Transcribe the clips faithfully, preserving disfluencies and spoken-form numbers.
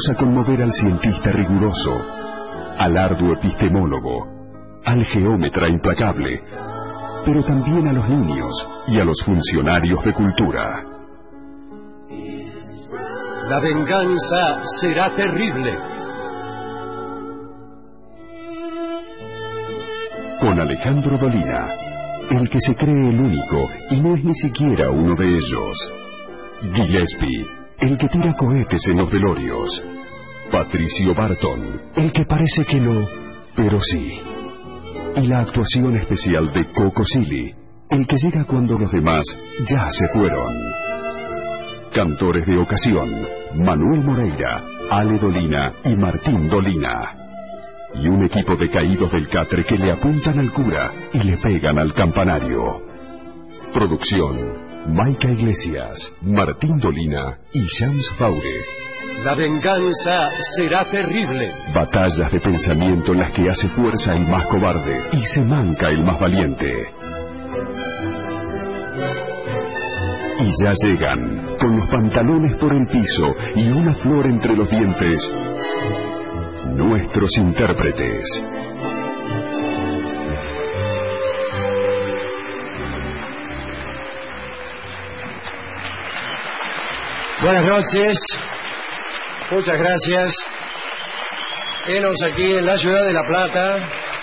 a conmover al cientista riguroso, al arduo epistemólogo, al geómetra implacable, pero también a los niños y a los funcionarios de cultura. La venganza será terrible. Con Alejandro Dolina, el que se cree el único y no es ni siquiera uno de ellos. Gillespie, el que tira cohetes en los velorios. Patricio Barton, el que parece que no, pero sí. Y la actuación especial de Coco Silly, el que llega cuando los demás ya se fueron. Cantores de ocasión, Manuel Moreira, Ale Dolina y Martín Dolina. Y un equipo de caídos del catre que le apuntan al cura y le pegan al campanario. Producción, Maica Iglesias, Martín Dolina y Shams Faure. La venganza será terrible. Batallas de pensamiento en las que hace fuerza el más cobarde y se manca el más valiente. Y ya llegan, con los pantalones por el piso y una flor entre los dientes, nuestros intérpretes. Buenas noches, muchas gracias. Venos aquí en la ciudad de La Plata.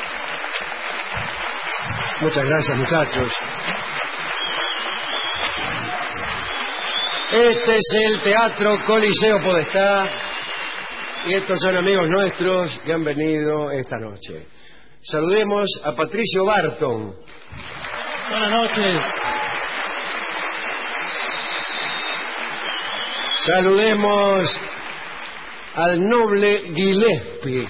Muchas gracias, muchachos. Este es el Teatro Coliseo Podestá y estos son amigos nuestros que han venido esta noche. Saludemos a Patricio Barton. Buenas noches. Saludemos al noble Gillespie.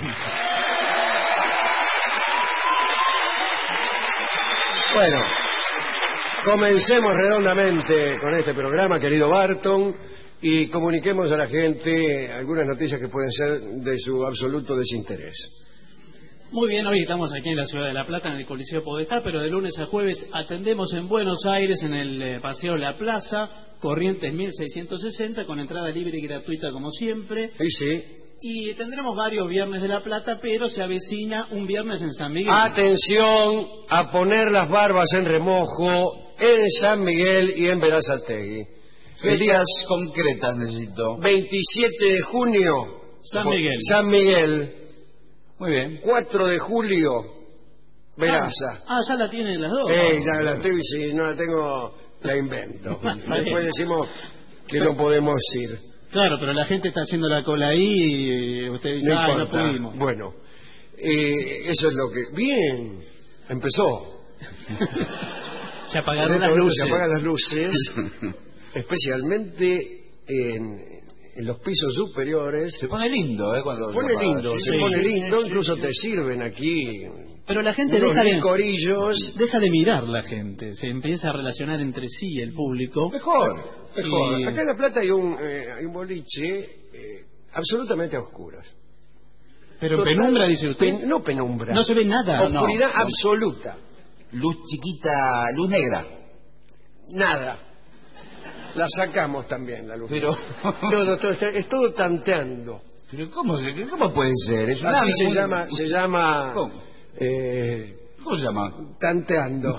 Bueno, comencemos redondamente con este programa, querido Barton, y comuniquemos a la gente algunas noticias que pueden ser de su absoluto desinterés. Muy bien, hoy estamos aquí en la ciudad de La Plata, en el Coliseo Podestá, pero de lunes a jueves atendemos en Buenos Aires, en el eh, Paseo La Plaza, Corrientes mil seiscientos sesenta, con entrada libre y gratuita como siempre. Sí, sí. Y tendremos varios viernes de La Plata, pero se avecina un viernes en San Miguel. Atención a poner las barbas en remojo en San Miguel y en Berazategui. Fechas concretas necesito. veintisiete de junio, San Miguel. San Miguel. Muy bien. cuatro de julio, Veraza. Ah, ah, ya la tienen las dos. Eh, ya la tengo y si no la tengo, la invento. Después decimos que no podemos ir. Claro, pero la gente está haciendo la cola ahí y usted dice, No ah, no importa. pudimos. Bueno, eh, eso es lo que... Bien, empezó. Se apagaron En las este momento luces. Se apagan las luces, especialmente en, en los pisos superiores. Se pone lindo, ¿eh? Cuando Se pone se apaga. lindo, Sí, se sí, pone sí, lindo, sí, incluso sí, te sí. sirven aquí Pero la gente unos deja de, licorillos. deja de mirar la gente, se empieza a relacionar entre sí el público. Mejor, mejor. Y- Acá en La Plata hay un, eh, hay un boliche eh, absolutamente a oscuras. Pero Total- penumbra, dice usted. pen- no penumbra. No se ve nada. Oscuridad no. absoluta. Luz chiquita, luz negra. Nada. La sacamos también, la luz. Pero, Todo, todo, está- es todo tanteando. pero ¿cómo, se- ¿cómo puede ser? Es un Así arte se muy- llama, se llama ¿Cómo? eh, ¿Cómo se llama? tanteando.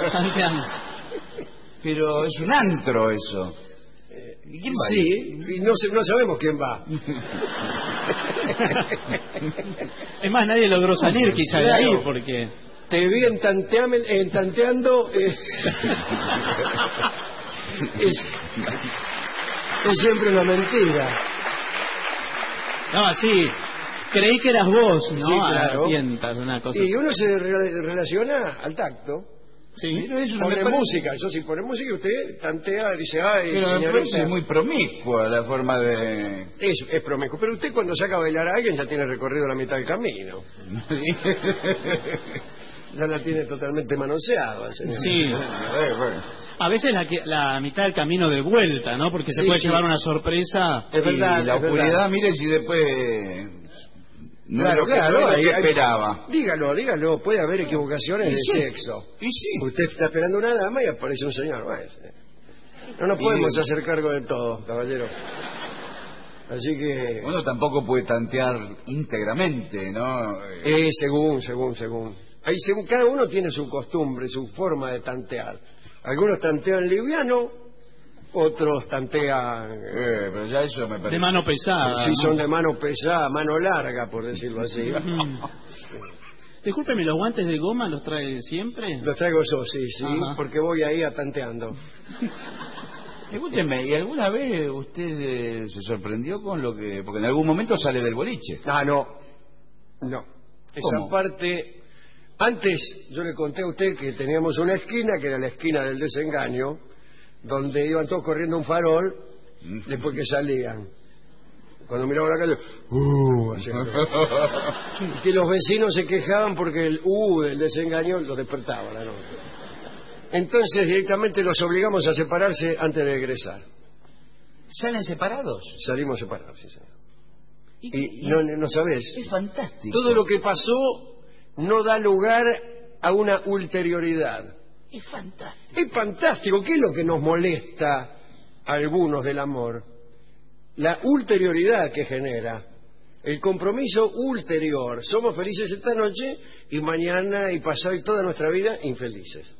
Pero es un antro eso. ¿Y quién va ahí? Sí, y no, se- no sabemos quién va. Es más, nadie logró salir quizá de ahí Claro. porque... Te vi en, tanteame- en tanteando. eh, es, es siempre una mentira. No, sí, creí que eras vos, ¿no? Sí, claro. Pientas, una cosa Y así. uno se re- relaciona al tacto. Sí. Pero eso no Pone me parece- música, yo si pone música usted tantea, dice, ay, Pero me señorita. parece muy promiscua la forma de... Eso es promiscuo. Pero usted cuando saca a bailar a alguien ya tiene recorrido la mitad del camino. Ya la tiene totalmente manoseado al señor. Sí. Eh, bueno. A veces la, que- la mitad del camino de vuelta, ¿no? Porque se Sí, puede sí. llevar una sorpresa. Es verdad, Y la es oscuridad, verdad. mire si después... No Claro, es lo que, claro, no es lo hay- que hay- esperaba. Dígalo, dígalo, puede haber equivocaciones Y de sí. sexo. Y sí. Usted está esperando una dama y aparece un señor. Bueno, no nos Y- podemos hacer cargo de todo, caballero. Así que... Uno tampoco puede tantear íntegramente, ¿no? Eh, según, según, según. Ahí, según. Cada uno tiene su costumbre, su forma de tantear. Algunos tantean liviano, otros tantean... Eh, pero ya eso me parece... De mano pesada. Sí, ¿no? son de mano pesada, mano larga, por decirlo así. Discúlpeme, ¿los guantes de goma los trae siempre? Los traigo yo, sí, sí, Ajá. porque voy ahí a tanteando. Escúcheme, ¿y alguna vez usted eh, se sorprendió con lo que...? Porque en algún momento sale del boliche. Ah, no, no. Esa ¿Cómo? parte... Antes yo le conté a usted que teníamos una esquina, que era la esquina del desengaño, donde iban todos corriendo un farol, después que salían. Cuando miraban la calle, ¡uh! hacían- que los vecinos se quejaban porque el ¡uh! Del desengaño los despertaba a la noche. Entonces directamente los obligamos a separarse antes de egresar. ¿Salen separados? Salimos separados, sí, señor. Y, Y no, no sabés, es fantástico. todo lo que pasó no da lugar a una ulterioridad. Es fantástico. Es fantástico. ¿Qué es lo que nos molesta a algunos del amor? La ulterioridad que genera. El compromiso ulterior. Somos felices esta noche y mañana y pasado y toda nuestra vida infelices.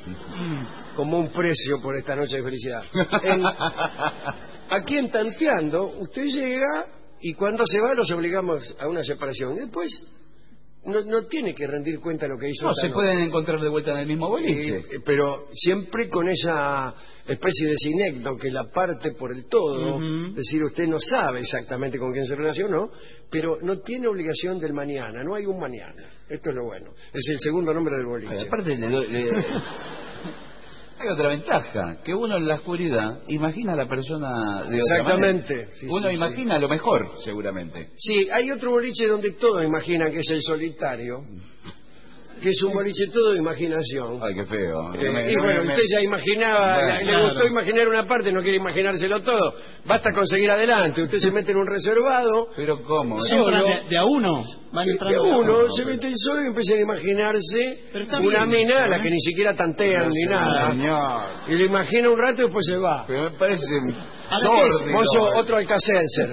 Como un precio por esta noche de felicidad. En, aquí en Tanteando, usted llega y cuando se va los obligamos a una separación. Después no, no tiene que rendir cuenta de lo que hizo. No, esta se noche. pueden encontrar de vuelta en el mismo boliche. Eh, pero siempre con esa especie de sinecdo que la parte por el todo. Ujú. Es decir, usted no sabe exactamente con quién se relacionó, pero no tiene obligación del mañana. No hay un mañana. Esto es lo bueno. Es el segundo nombre del boliche. Ay, aparte, le doy- le- hay otra ventaja, que uno en la oscuridad imagina a la persona de otra Exactamente. manera. Sí, Uno sí, imagina lo mejor, seguramente. Sí, hay otro boliche donde todos imaginan que es el solitario, que es un boliche todo de imaginación. Ay, qué feo. Eh, No me- y no bueno, me- usted ya imaginaba, Bueno, le claro. gustó imaginar una parte, no quiere imaginárselo todo. Basta con seguir adelante. Usted se mete en un reservado, Pero ¿cómo? Sí. Entran solo. de, de a uno. Van y entrando que de a uno uno. se mete solo y empieza a imaginarse Pero está una bien, mina a la ¿eh? que ni siquiera tantean ni nada. Señor. Y le imagina un rato y después se va. Pero me parece Ahora, sórdido. Mozo, otro Alcacelser.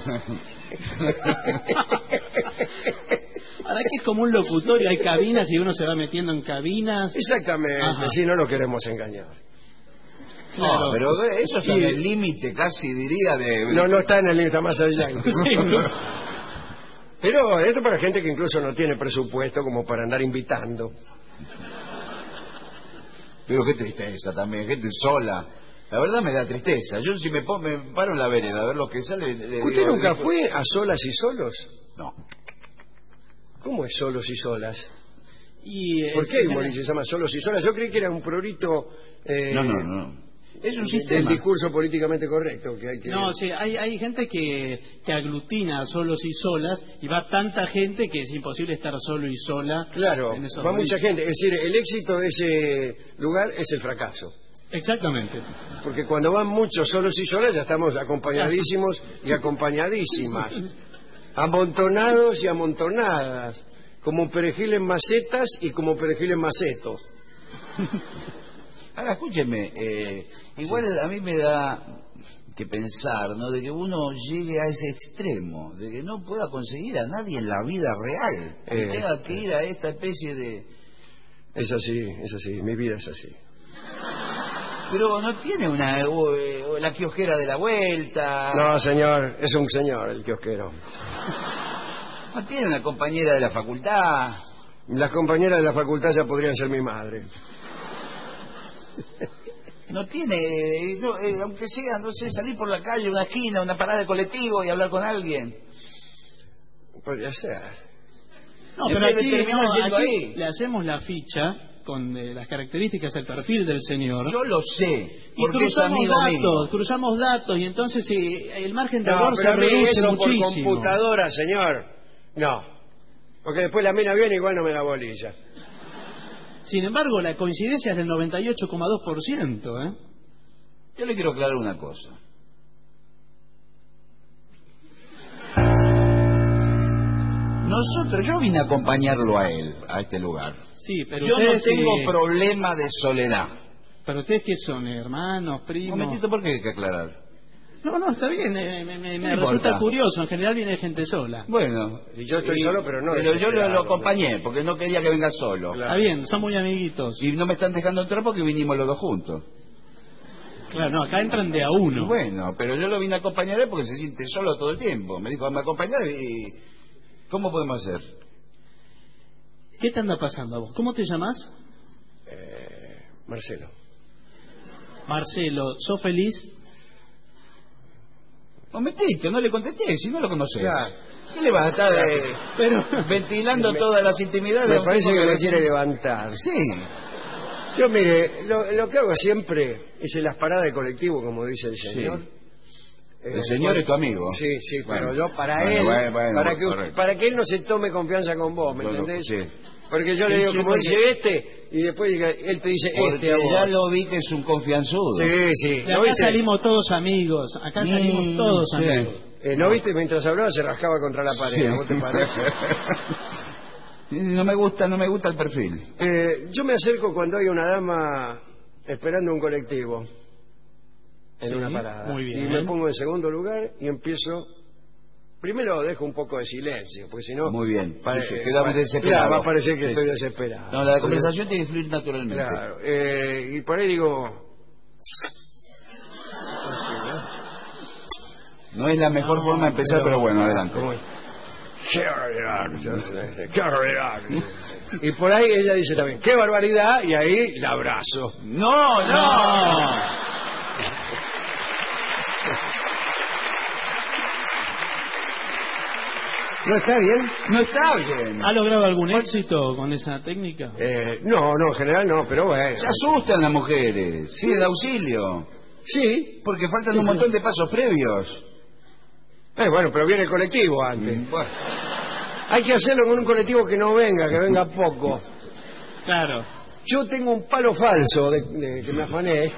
Ahora que es como un locutorio, hay cabinas y uno se va metiendo en cabinas. Exactamente, Ajá. si no lo queremos engañar. Claro. No, pero eso está en el límite casi, diría, de... No, no está en el límite, está más allá. Sí, incluso. Pero esto para gente que incluso no tiene presupuesto como para andar invitando. Pero qué tristeza también, gente sola. La verdad me da tristeza. Yo si me, pongo, me paro en la vereda a ver lo que sale... le ¿Usted digo, nunca digo, fue a Solas y Solos? No. ¿Cómo es Solos y Solas? Y, eh, ¿Por qué hay un sí, boliche que se llama Solos y Solas? Yo creí que era un prurito eh, No, no, no. Es un del sistema. discurso políticamente correcto que hay que... No, sí, hay, hay gente que, que aglutina a solos y solas y va tanta gente que es imposible estar solo y sola. Claro, en esos va mucha boliches. gente. Es decir, el éxito de ese lugar es el fracaso. Exactamente. Porque cuando van muchos solos y solas ya estamos acompañadísimos y acompañadísimas. Amontonados y amontonadas. Como perejil en macetas y como perejil en maceto. Ahora, escúcheme, eh, igual a mí me da que pensar, ¿no? De que uno llegue a ese extremo, de que no pueda conseguir a nadie en la vida real, que Eh, tenga que ir a esta especie de... Es así, es así, mi vida es así. Pero no tiene una o, eh, o la kiosquera de la vuelta, No, señor, es un señor el kiosquero. no tiene una compañera de la facultad. Las compañeras de la facultad ya podrían ser mi madre. No tiene, eh, no, eh, aunque sea, no sé, salir por la calle, una esquina, una parada de colectivo y hablar con alguien. Podría ser. No, En pero vez de aquí, terminar no, yendo aquí ahí. le hacemos la ficha con eh, las características, el perfil del señor. Yo lo sé, y porque es cruzamos amigo datos, mío. cruzamos datos y entonces eh, el margen de No, error pero se a mí reduce eso por muchísimo. computadora, señor. No. Porque después la mina viene y igual no me da bolilla. Sin embargo, la coincidencia es del noventa y ocho coma dos por ciento, ¿eh? Yo le quiero aclarar una cosa. Nosotros, yo vine a acompañarlo a él, a este lugar. Sí, pero Yo no ustedes, tengo eh, problema de soledad. pero ustedes qué son, hermanos, Un primos. momentito, ¿por qué hay que aclarar? No, no, está bien, eh, me, me, me No resulta importa. curioso, en general viene gente sola. Bueno. Y yo estoy solo, pero no Pero yo lo, desesperado, lo acompañé, porque no quería que venga solo. Claro. Está bien, son muy amiguitos. Y no me están dejando entrar porque vinimos los dos juntos. Claro, no, acá entran de a uno. Bueno, pero yo lo vine a acompañar a él porque se siente solo todo el tiempo. Me dijo, me acompañar y... ¿Cómo podemos hacer? ¿Qué te anda pasando a vos? ¿Cómo te llamas? Eh, Marcelo. Marcelo, ¿sos feliz? Momentito, no le contesté, si no lo conoces. Claro. ¿Qué le vas a estar eh, Pero... ventilando Me- todas las intimidades? Me de un parece tipo que me recién- quiere levantar. Sí. Yo, mire, lo, lo que hago siempre es en las paradas de colectivo, como dice el señor. Eh, El señor es tu amigo. Sí, sí, Bueno. pero yo para Bueno, él, bueno, bueno, para, que, correcto. para que él no se tome confianza con vos, ¿me Bueno, entendés? sí. Porque yo Sí, le digo, sí, como porque- dice este, y después diga- él te dice Porque este a vos. ya lo vi que es un confianzudo. Sí, sí. De ¿No acá viste? salimos todos amigos, acá salimos Mm, todos sí. amigos. Eh, ¿No viste? Mientras hablaba se rascaba contra la pared, Sí. ¿a vos te parece? No me gusta, no me gusta el perfil. Eh, yo me acerco cuando hay una dama esperando un colectivo en Sí, una parada. muy bien. Y me pongo en segundo lugar y empiezo... Primero dejo un poco de silencio, porque si no... Muy bien. pare- Sí, sí, quedamos eh, desesperados. Claro, va a parecer que Sí, estoy sí. desesperado. No, la conversación tiene que fluir naturalmente. Claro, eh, y por ahí digo... No es la mejor No, forma de empezar, pero, bueno, adelante. ¿cómo es? ¡Qué barbaridad! Y por ahí ella dice también, ¡qué barbaridad! Y ahí la abrazo. No, no. ¿No está bien? No está bien. ¿Ha logrado algún éxito con esa técnica? Eh, no, no, en general no, pero bueno. Se asustan las mujeres. Sí, de auxilio. Sí. Porque faltan un montón de pasos previos. Eh, bueno, pero viene el colectivo antes. Bueno, Hay que hacerlo con un colectivo que no venga, que venga poco. Claro. Yo tengo un palo falso de, de- que me afané.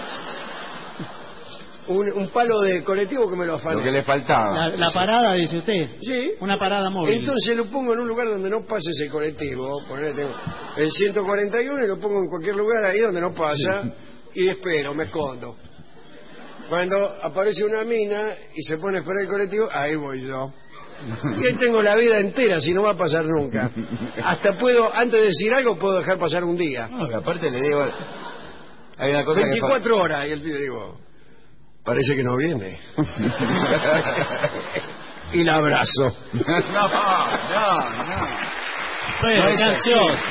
Un, un palo de colectivo que me lo afané. lo que le faltaba. La, la parada, dice usted. Sí. Una parada móvil. Entonces lo pongo en un lugar donde no pase ese colectivo. Ponele, tengo el ciento cuarenta y uno y lo pongo en cualquier lugar ahí donde no pasa. Y espero, me escondo. Cuando aparece una mina y se pone a esperar el colectivo, ahí voy yo. Y ahí tengo la vida entera, si no va a pasar nunca. Hasta puedo, antes de decir algo, puedo dejar pasar un día. No, que aparte le digo... Hay una cosa veinticuatro horas, y el tío digo, parece que no viene. Y la abrazo. que... no, no, no. Bueno, No es así. gracioso.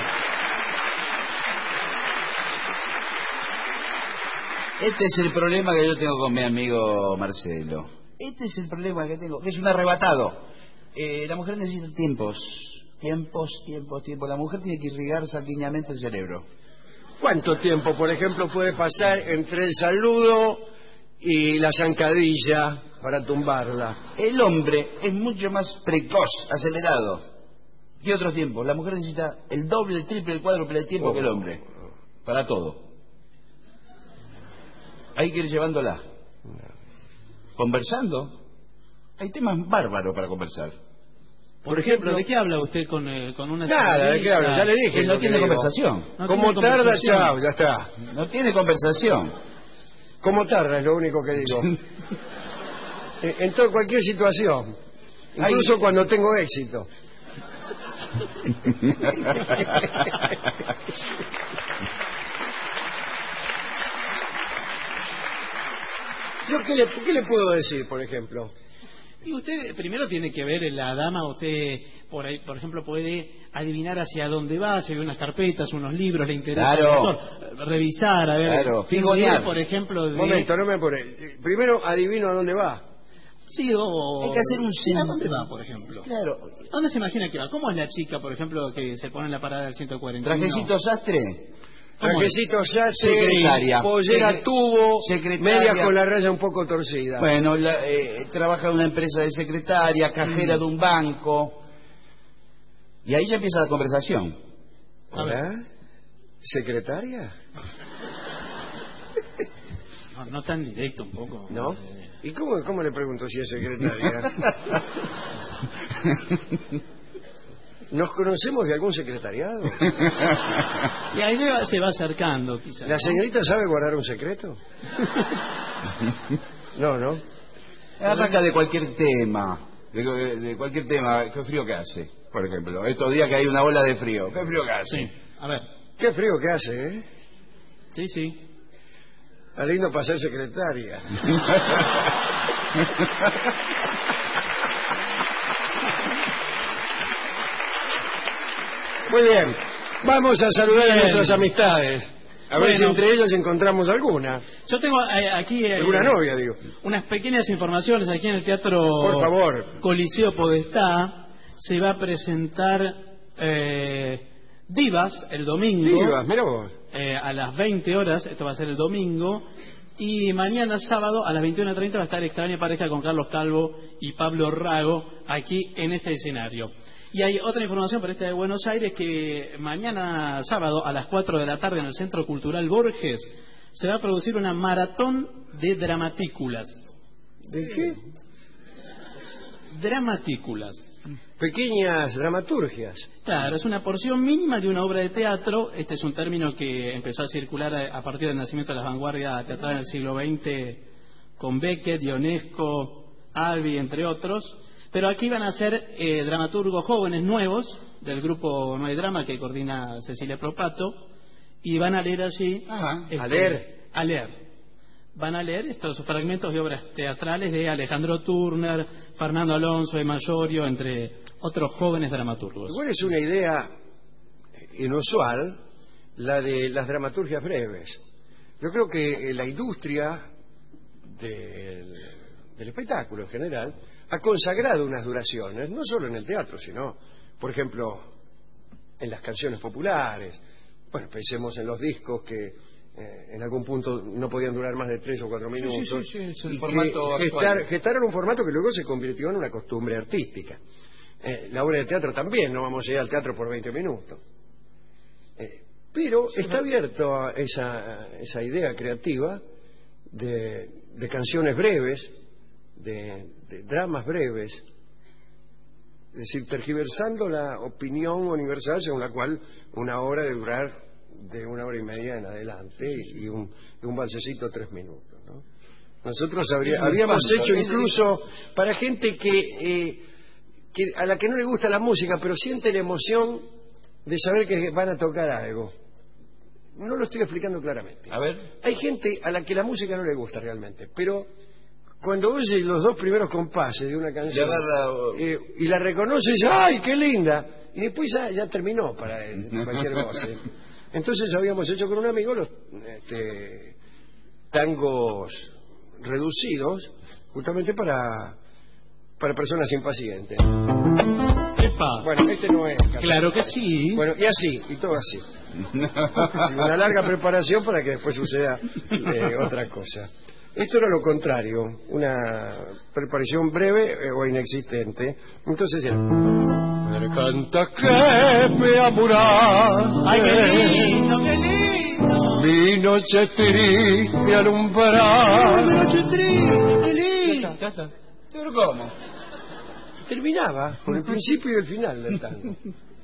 Este es el problema que yo tengo con mi amigo Marcelo. Este es el problema que tengo, que es un arrebatado. Eh, la mujer necesita tiempos, tiempos, tiempos, tiempos. La mujer tiene que irrigar sanguíneamente el cerebro. ¿Cuánto tiempo, por ejemplo, puede pasar entre el saludo y la zancadilla para tumbarla? El hombre es mucho más precoz, acelerado que otros tiempos. La mujer necesita el doble, el triple, el cuádruple de tiempo Oh. que el hombre. Para todo. Hay que ir llevándola. Conversando. Hay temas bárbaros para conversar. Por ejemplo, ¿de qué habla usted con, eh, con una Nada, ¿de qué hablo? Ya le dije. Él no lo que tiene digo. conversación. No Como tiene tarda, conversación. chao, ya está. No tiene conversación. Como tarda es lo único que digo. En, en toda cualquier situación. Incluso Ay. cuando tengo éxito. Yo, ¿qué le, qué le puedo decir, por ejemplo? Y usted primero tiene que ver en la dama, usted por ahí, por ejemplo, puede adivinar hacia dónde va, si ve unas carpetas, unos libros, le interesa Claro. el autor, revisar, a ver, Claro, tiene figonear. idea, por ejemplo, de... Momento, no me apure. Primero adivino a dónde va. Sí, o... Hay que hacer un Sí, ¿a censo. dónde va, por ejemplo? Claro. ¿A dónde se imagina que va? ¿Cómo es la chica, por ejemplo, que se pone en la parada del ciento cuarenta y uno? Trajecito sastre. ¿Cómo es? Trajecito sastre, Secretaria. pollera Secre- tubo, secretaria. media con la raya un poco torcida. Bueno, la, eh, trabaja en una empresa de secretaria, cajera de un banco. Y ahí ya empieza la conversación. ¿Hola? ¿Secretaria? No, no tan directo un poco. ¿No? Eh, ¿Y cómo, cómo le pregunto si es secretaria? ¿Nos conocemos de algún secretariado? Y ahí se va, se va acercando, quizás. ¿La señorita sabe guardar un secreto? No, no. Arranca de cualquier tema. De, de cualquier tema. ¿Qué frío que hace? Por ejemplo, estos días que hay una ola de frío. ¿Qué frío que hace? Sí, a ver. Qué frío que hace, ¿eh? Sí, sí. Está lindo para ser secretaria. Muy bien. Vamos a saludar bien. a nuestras amistades. A bueno, ver si entre ellos encontramos alguna. Yo tengo eh, aquí... Eh, alguna novia, digo. Unas pequeñas informaciones aquí en el Teatro... Por favor. Coliseo Podestá. Se va a presentar eh, Divas el domingo. Divas, mira vos. Eh, a las veinte horas, esto va a ser el domingo. Y mañana sábado a las veintiuna treinta va a estar Extraña Pareja con Carlos Calvo y Pablo Rago aquí en este escenario. Y hay otra información para esta de Buenos Aires, que mañana sábado a las cuatro de la tarde en el Centro Cultural Borges se va a producir una maratón de dramatículas. ¿De qué? Dramatículas. Pequeñas dramaturgias. Claro, es una porción mínima de una obra de teatro. Este es un término que empezó a circular a partir del nacimiento de la vanguardia teatral en el siglo veinte con Beckett, Ionesco, Albi, entre otros. Pero aquí van a ser eh, dramaturgos jóvenes nuevos del grupo No hay Drama que coordina Cecilia Propato y van a leer allí... Ajá. Este, ¿A leer? A leer. Van a leer estos fragmentos de obras teatrales de Alejandro Turner, Fernando Alonso de Mayorio, entre otros jóvenes dramaturgos. Igual es una idea inusual la de las dramaturgias breves. Yo creo que la industria del, del espectáculo en general ha consagrado unas duraciones, no solo en el teatro, sino, por ejemplo, en las canciones populares. Bueno, pensemos en los discos que eh, en algún punto no podían durar más de tres o cuatro minutos. Sí, sí, sí, sí, es el y formato que actual. gestar, gestaron un formato que luego se convirtió en una costumbre artística. Eh, la obra de teatro también, no vamos a ir al teatro por veinte minutos. Eh, pero sí, está abierto a esa, esa idea creativa de, de canciones breves, de, de dramas breves, es decir, tergiversando la opinión universal según la cual una obra debe durar de una hora y media en adelante y un, y un balsecito tres minutos, ¿no? Nosotros habría, habíamos hecho incluso para gente que, eh, que a la que no le gusta la música pero siente la emoción de saber que van a tocar algo. No lo estoy explicando claramente. A ver. Hay gente a la que la música no le gusta realmente, pero cuando oye los dos primeros compases de una canción eh, y la reconoce, dice, ¡ay, qué linda! Y después ya, ya terminó para él, cualquier cosa. Entonces habíamos hecho con un amigo los este, tangos reducidos, justamente para, para personas impacientes. ¡Epa! Bueno, este no es. Claro que sí. Bueno, y así, y todo así. Y una larga preparación para que después suceda eh, otra cosa. Esto era lo contrario, una preparación breve eh, o inexistente. Entonces era... Me canta que me apuraste. ¡Ay, qué lindo, qué lindo! Mi noche triste alumbrada. Mi noche triste, qué lindo. Ya está. ¿Pero cómo? Terminaba con el principio y el final del tango.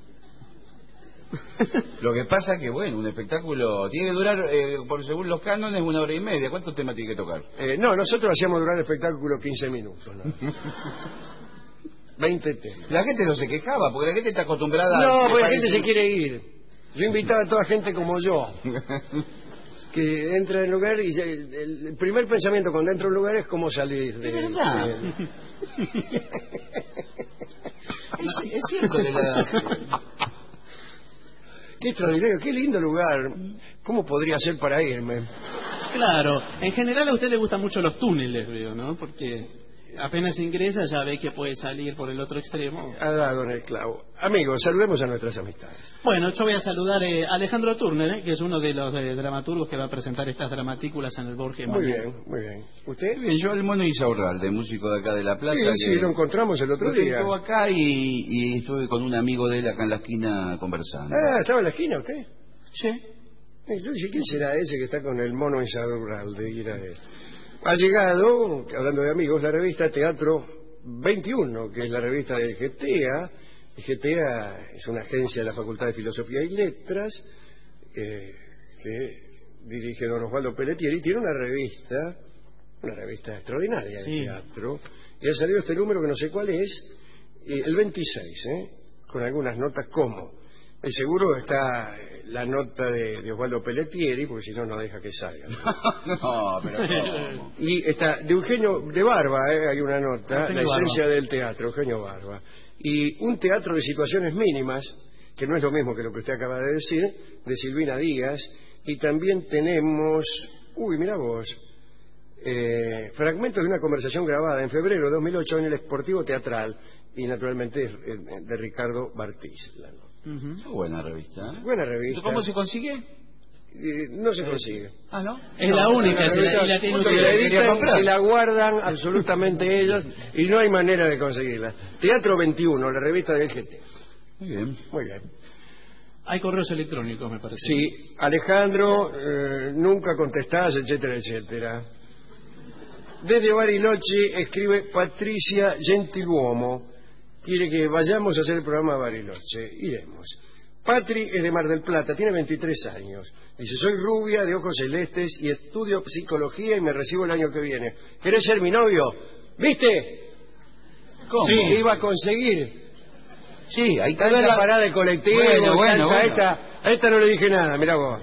Lo que pasa es que, bueno, un espectáculo tiene que durar, eh, por según los cánones, una hora y media. ¿Cuántos temas tiene que tocar? Eh, no, nosotros hacíamos durar el espectáculo quince minutos, ¿no? veinte temas. La gente no se quejaba, porque la gente está acostumbrada... No, a... porque la gente se quiere ir. Yo invitaba a toda gente como yo, que entra en el lugar y ya, el, el primer pensamiento cuando entra a un lugar es cómo salir. De, ¿Es verdad? De... es, es cierto de la... Qué extraordinario, qué lindo lugar. ¿Cómo podría ser para irme? Claro, en general a usted le gustan mucho los túneles, veo, ¿no? Porque apenas ingresa ya ve que puede salir por el otro extremo. Ha dado en el clavo. Amigos, saludemos a nuestras amistades. Bueno, yo voy a saludar eh, a Alejandro Turner, eh, que es uno de los eh, dramaturgos que va a presentar estas dramatículas en el Borges. Muy mañana. bien, muy bien. ¿Usted? Bien, yo el Mono Isaurralde, músico de acá de La Plata. Sí, que... sí, lo encontramos el otro día. Estuvo acá y, y estuve con un amigo de él acá en la esquina conversando. Ah, ¿estaba en la esquina usted? Sí. Eh, Yo dije, ¿quién será ese que está con el Mono Isaurralde? Y era él. Ha llegado, hablando de amigos, la revista Teatro veintiuno, que es la revista del G T A. El G T A es una agencia de la Facultad de Filosofía y Letras eh, que dirige don Osvaldo Pelletieri. Tiene una revista una revista extraordinaria Sí. de teatro, y ha salido este número que no sé cuál es, eh, el veintiséis, ¿eh? Con algunas notas como, el seguro está eh, la nota de, de Osvaldo Pelletieri, porque si no, no deja que salga. No, pero ¿cómo? Y está de Eugenio de Barba, ¿eh? Hay una nota, Eugenio la esencia Barba. del teatro, Eugenio Barba. Y un teatro de situaciones mínimas, que no es lo mismo que lo que usted acaba de decir, de Silvina Díaz. Y también tenemos, uy, mira vos, eh, fragmentos de una conversación grabada en febrero de dos mil ocho en el Sportivo Teatral, y naturalmente es, eh, de Ricardo Bartiz. la nota. Ujú. Buena revista, ¿eh? Buena revista. ¿Cómo se consigue? Eh, no se consigue. Ah, ¿no? Es la única, se la, y la tiene Porque usted. la quería editan, comprar. se la guardan absolutamente ellos y no hay manera de conseguirla. Teatro veintiuno, la revista del G T. Muy bien. Muy bien. Hay correos electrónicos, me parece. Sí, Alejandro, eh, nunca contestás, etcétera, etcétera. Desde Bariloche escribe Patricia Gentiluomo. Quiere que vayamos a hacer el programa a Bariloche. Iremos. Patri es de Mar del Plata, tiene veintitrés años. Dice, soy rubia, de ojos celestes y estudio psicología y me recibo el año que viene. ¿Querés ser mi novio? ¿Viste? ¿Cómo? Sí, iba a conseguir. Sí, ahí está Está en la la- parada de colectivo. Bueno, bueno, a, bueno. Esta, a esta no le dije nada, mirá vos.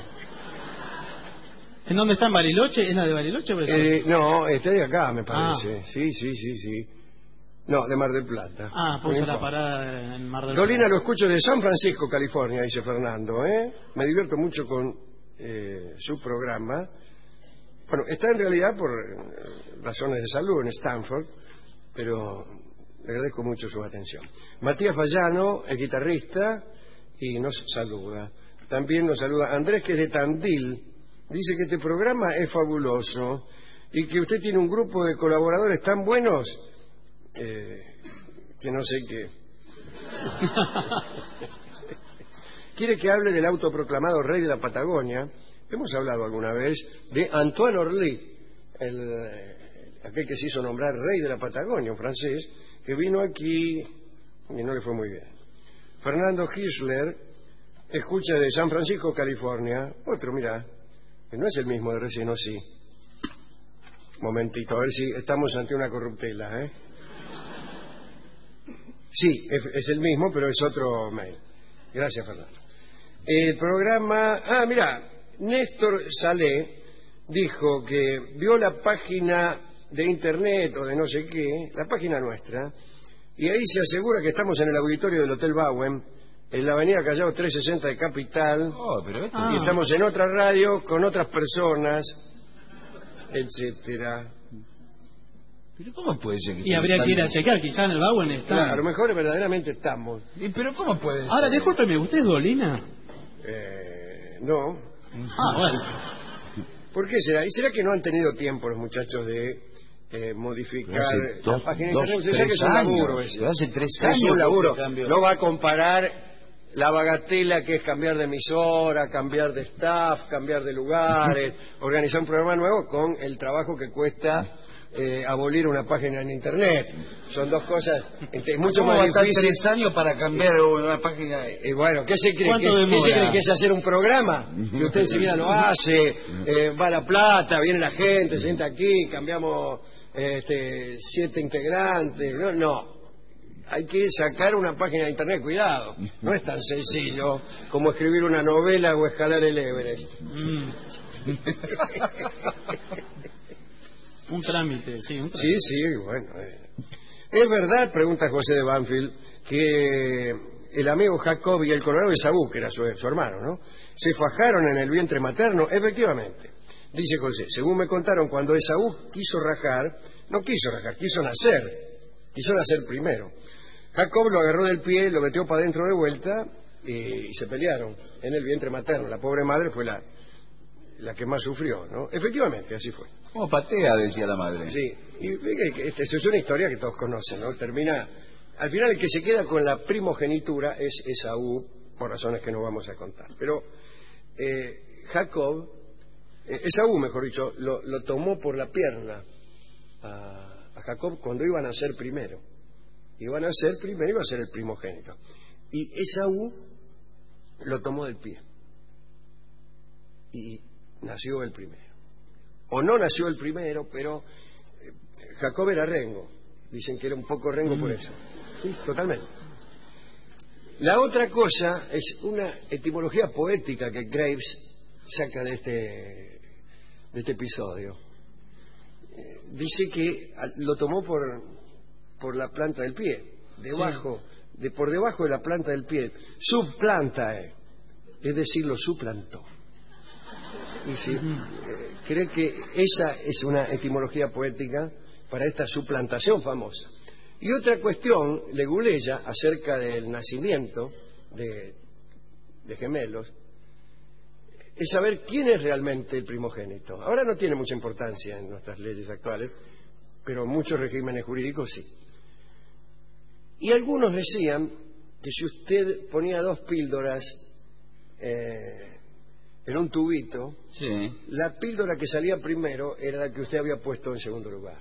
¿En dónde está en Bariloche? ¿Es la de Bariloche? o es- Eh, no, está de acá, me parece. Sí, sí, sí, sí. No, de Mar del Plata. Ah, No puso la importa. parada en Mar del Dolina Plata. lo escucho de San Francisco, California, dice Fernando, ¿eh? Me divierto mucho con eh, su programa. Bueno, está en realidad por eh, razones de salud en Stanford, pero le agradezco mucho su atención. Matías Fallano, el guitarrista, y nos saluda. También nos saluda Andrés, que es de Tandil. Dice que este programa es fabuloso y que usted tiene un grupo de colaboradores tan buenos eh, que no sé qué. Quiere que hable del autoproclamado rey de la Patagonia. Hemos hablado alguna vez de Antoine Orly, el, eh, aquel que se hizo nombrar rey de la Patagonia, un francés, que vino aquí y no le fue muy bien. Fernando Hirschler escucha de San Francisco, California. Otro, mira, que no es el mismo de recién, ¿o sí? Momentito, a ver si estamos ante una corruptela, ¿eh? Sí, es, es el mismo, pero es otro mail. Gracias, Fernando. El programa... Ah, mira, Néstor Salé dijo que vio la página de internet o de no sé qué, la página nuestra, y ahí se asegura que estamos en el auditorio del Hotel Bowen, en la avenida Callao trescientos sesenta de Capital, Oh, pero este... Ah. y estamos en otra radio con otras personas, etcétera. ¿Pero cómo puede ser que... Y habría que ir a chequear, quizá en el Bowen está. Claro, a lo mejor verdaderamente estamos. ¿Y pero cómo puede ser? Ahora, discúlpeme, ¿usted es Dolina? Eh, no. Ah, bueno. ¿Por qué será? ¿Y será que no han tenido tiempo los muchachos de eh, modificar Hace la dos- página de dos, internet? Usted sabe que tres es un laburo años. ese. Hace tres Es años un laburo. que cambio. No va a comparar la bagatela que es cambiar de emisora, cambiar de staff, cambiar de lugares, organizar un programa nuevo con el trabajo que cuesta eh, abolir una página en internet. Son dos cosas este, mucho ¿Cómo más va a estar difíciles. tres años para cambiar una página? Y bueno, ¿qué se cree? ¿Cuánto ¿Qué, qué se demora? cree que es hacer un programa? Que usted enseguida lo hace, eh, va a La Plata, viene la gente, se sienta aquí, cambiamos este, siete integrantes. No, no. Hay que sacar una página de internet, cuidado. No es tan sencillo como escribir una novela o escalar el Everest. Mm. Un trámite, sí, un trámite. Sí, sí, bueno. eh. ¿Es verdad, pregunta José de Banfield, que el amigo Jacob y el colorado Esaú, que era su, su hermano, ¿no?, se fajaron en el vientre materno? Efectivamente. Dice José, según me contaron, cuando Esaú quiso rajar, no quiso rajar, quiso nacer, quiso nacer primero. Jacob lo agarró del pie, lo metió para adentro de vuelta y, y se pelearon en el vientre materno. La pobre madre fue la, la que más sufrió, ¿no? Efectivamente, así fue. ¿Cómo patea? Decía la madre. Sí, y fíjate que esta es una historia que todos conocen, ¿no? Termina, al final el que se queda con la primogenitura es Esaú, por razones que no vamos a contar. Pero eh, Jacob, eh, Esaú, mejor dicho, lo, lo tomó por la pierna a, a Jacob cuando iban a nacer primero. Iban a nacer primero, iba a ser el primogénito. Y Esaú lo tomó del pie. Y nació el primero. o no nació el primero, pero Jacob era rengo. Dicen que era un poco rengo por eso. Sí, totalmente. La otra cosa es una etimología poética que Graves saca de este, de este episodio. Dice que lo tomó por, por la planta del pie, debajo, sí. de, por debajo de la planta del pie, subplanta, eh, es decir, lo suplantó. Y si, eh, cree que esa es una etimología poética para esta suplantación famosa. Y otra cuestión leguleya acerca del nacimiento de, de gemelos es saber quién es realmente el primogénito. Ahora no tiene mucha importancia en nuestras leyes actuales, pero en muchos regímenes jurídicos sí. Y algunos decían que si usted ponía dos píldoras eh, en un tubito, sí. la píldora que salía primero era la que usted había puesto en segundo lugar.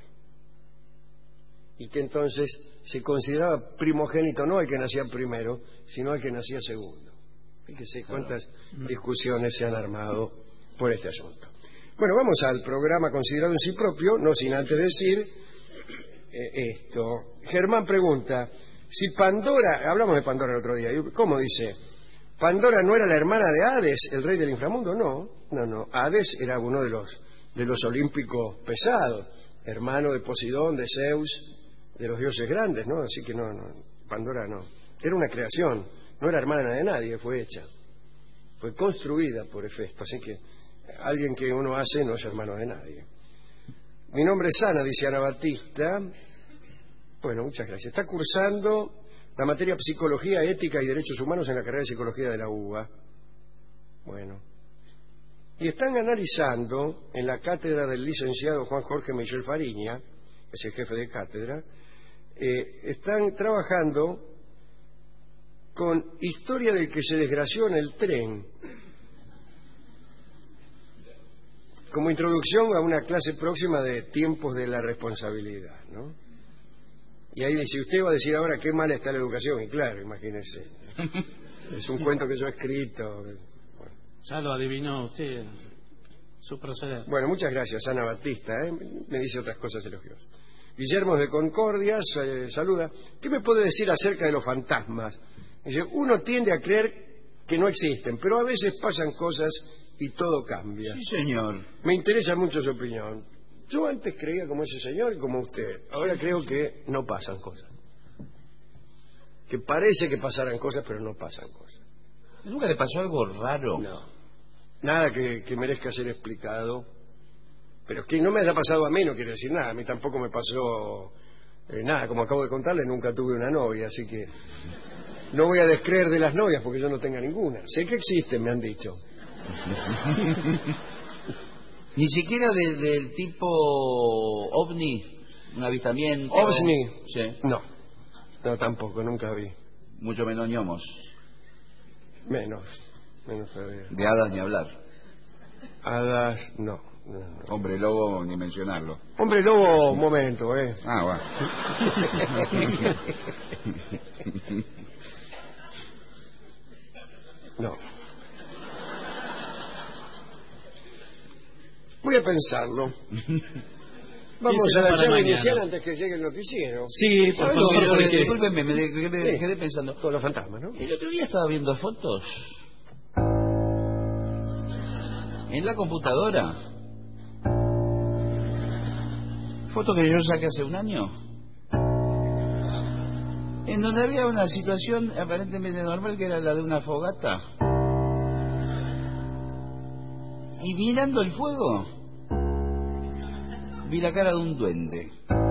Y que entonces se consideraba primogénito no el que nacía primero, sino el que nacía segundo. Fíjese cuántas discusiones se han armado por este asunto. Bueno, vamos al programa considerado en sí propio, no sin antes decir eh, esto. Germán pregunta, si Pandora, hablamos de Pandora el otro día, ¿cómo dice? ¿Pandora no era la hermana de Hades, el rey del inframundo? No, no, no. Hades era uno de los, de los olímpicos pesados, hermano de Poseidón, de Zeus, de los dioses grandes, ¿no? Así que no, no, Pandora no. Era una creación. No era hermana de nadie, fue hecha. Fue construida por Hefesto. Así que alguien que uno hace no es hermano de nadie. Mi nombre es Ana, dice Ana Batista. Bueno, muchas gracias. Está cursando la materia Psicología, Ética y Derechos Humanos en la carrera de Psicología de la U B A. Bueno. Y están analizando en la cátedra del licenciado Juan Jorge Michel Fariña, que es el jefe de cátedra, eh, están trabajando con Historia del que se desgració en el tren, como introducción a una clase próxima de tiempos de la responsabilidad, ¿no? Y ahí dice, usted va a decir ahora qué mala está la educación, y claro, imagínese, es un cuento que yo he escrito. Bueno. Ya lo adivinó usted, su proceder. Bueno, muchas gracias, Ana Batista, ¿eh? Me dice otras cosas elogiosas. Guillermo de Concordia, eh, saluda. ¿Qué me puede decir acerca de los fantasmas? Dice, uno tiende a creer que no existen, pero a veces pasan cosas y todo cambia. Sí, señor. Me interesa mucho su opinión. Yo antes creía como ese señor y como usted. Ahora creo que no pasan cosas. Que parece que pasaran cosas, pero no pasan cosas. ¿Nunca le pasó algo raro? No. Nada que, que merezca ser explicado. Pero que no me haya pasado a mí no quiere decir nada. A mí tampoco me pasó eh, nada. Como acabo de contarle, nunca tuve una novia, así que no voy a descreer de las novias porque yo no tenga ninguna. Sé que existen, me han dicho. Ni siquiera de, del tipo ovni, un avistamiento. ¿Ovni? Sí. No, no tampoco, nunca vi. Mucho menos ñomos. Menos, menos todavía. De hadas ni hablar. Hadas, no. no, no. Hombre lobo, ni mencionarlo. Hombre lobo, un momento, ¿eh? Ah, bueno. No. Voy a pensarlo. Vamos a la llave inicial antes que llegue el noticiero. Sí, por ¿Sabe favor, lo que- porque... discúlpeme, me, de- me Sí. quedé pensando. Con los fantasmas, ¿no? El otro día estaba viendo fotos en la computadora. Fotos que yo saqué hace un año, en donde había una situación aparentemente normal, que era la de una fogata. Y mirando el fuego, vi la cara de un duende.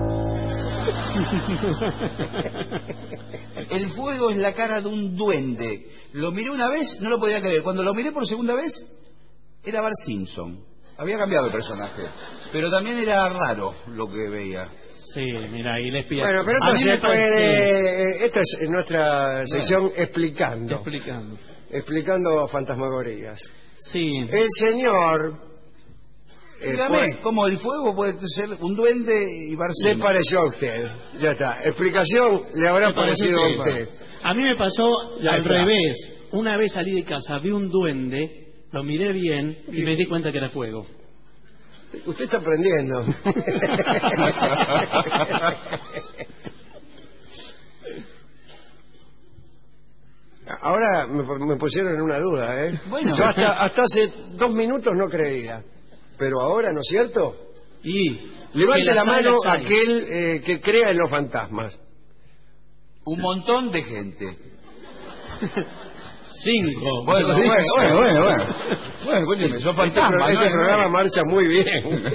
El fuego es la cara de un duende. Lo miré una vez, no lo podía creer. Cuando lo miré por segunda vez, era Bart Simpson. Había cambiado el personaje, pero también era raro lo que veía. Sí, mira, y les pido. Bueno, pero A mí entonces me parece- puede... Esta es nuestra sección explicando. Explicando. Explicando fantasmagorías. Sí. El señor... eh, Dígame, puede- ¿cómo el fuego puede ser un duende y Bart le Simpson? pareció a usted. Ya está. Explicación le habrá Me parece parecido a que- usted. A mí me pasó Ya al está. revés. Una vez salí de casa, vi un duende, lo miré bien y me di cuenta que era fuego. Usted está aprendiendo. Ahora me, me pusieron en una duda, ¿eh? Bueno. Yo hasta, hasta hace dos minutos no creía. Pero ahora, ¿no es cierto? Y Levante que la hay, mano las hay. aquel eh, que crea en los fantasmas. Un montón de gente. Cinco. Bueno, bueno, bueno, bueno, bueno. Bueno, escúcheme, son Este, fantasmas, pro- este ¿no? programa marcha muy bien.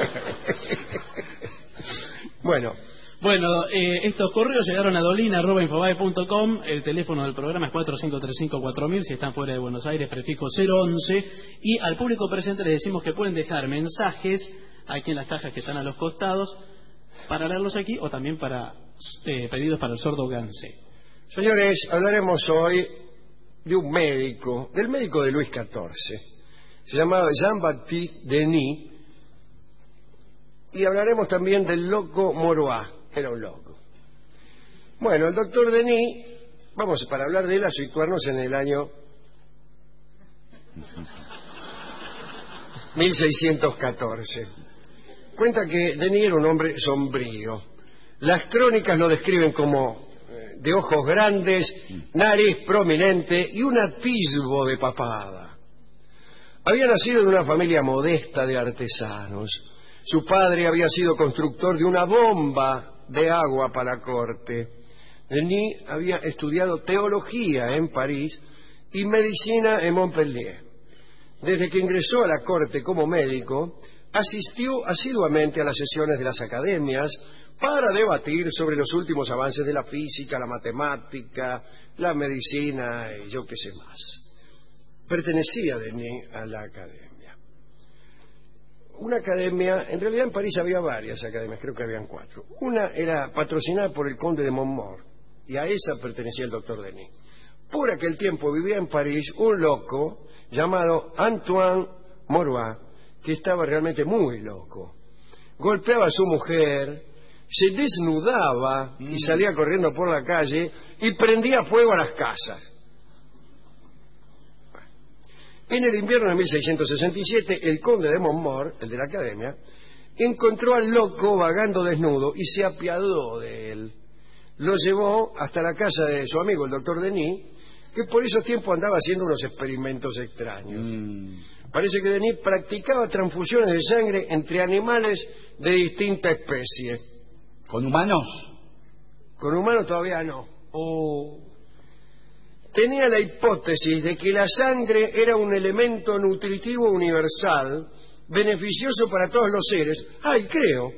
Bueno, Bueno, eh, estos correos llegaron a dolina arroba infobae punto com. El teléfono del programa es cuatro cinco tres cinco cuatro mil. Si están fuera de Buenos Aires, prefijo cero once. Y al público presente les decimos que pueden dejar mensajes aquí en las cajas que están a los costados para leerlos aquí o también para eh, pedidos para el sordo Gansé. señores, hablaremos hoy de un médico, del médico de Luis catorce. Se llamaba Jean-Baptiste Denis. Y hablaremos también del loco Morois. Era un loco. Bueno, el doctor Denis, vamos para hablar de él a situarnos en el año mil seiscientos catorce. Cuenta que Denis era un hombre sombrío. Las crónicas lo describen como eh, de ojos grandes, nariz prominente y un atisbo de papada. Había nacido en una familia modesta de artesanos. Su padre había sido constructor de una bomba de agua para la corte. Denis había estudiado teología en París y medicina en Montpellier. Desde que ingresó a la corte como médico, asistió asiduamente a las sesiones de las academias para debatir sobre los últimos avances de la física, la matemática, la medicina y yo qué sé más. Pertenecía Denis a la academia. Una academia, en realidad en París había varias academias, creo que habían cuatro. Una era patrocinada por el conde de Montmort, y a esa pertenecía el doctor Denis. Por aquel tiempo vivía en París un loco llamado Antoine Morois, que estaba realmente muy loco. Golpeaba a su mujer, se desnudaba y salía corriendo por la calle y prendía fuego a las casas. En el invierno de mil seiscientos sesenta y siete, el conde de Montmort, el de la academia, encontró al loco vagando desnudo y se apiadó de él. Lo llevó hasta la casa de su amigo, el doctor Denis, que por esos tiempos andaba haciendo unos experimentos extraños. Mm. Parece que Denis practicaba transfusiones de sangre entre animales de distinta especie. ¿Con humanos? Con humanos todavía no. Oh. Tenía la hipótesis de que la sangre era un elemento nutritivo universal, beneficioso para todos los seres. ¡Ay, creo!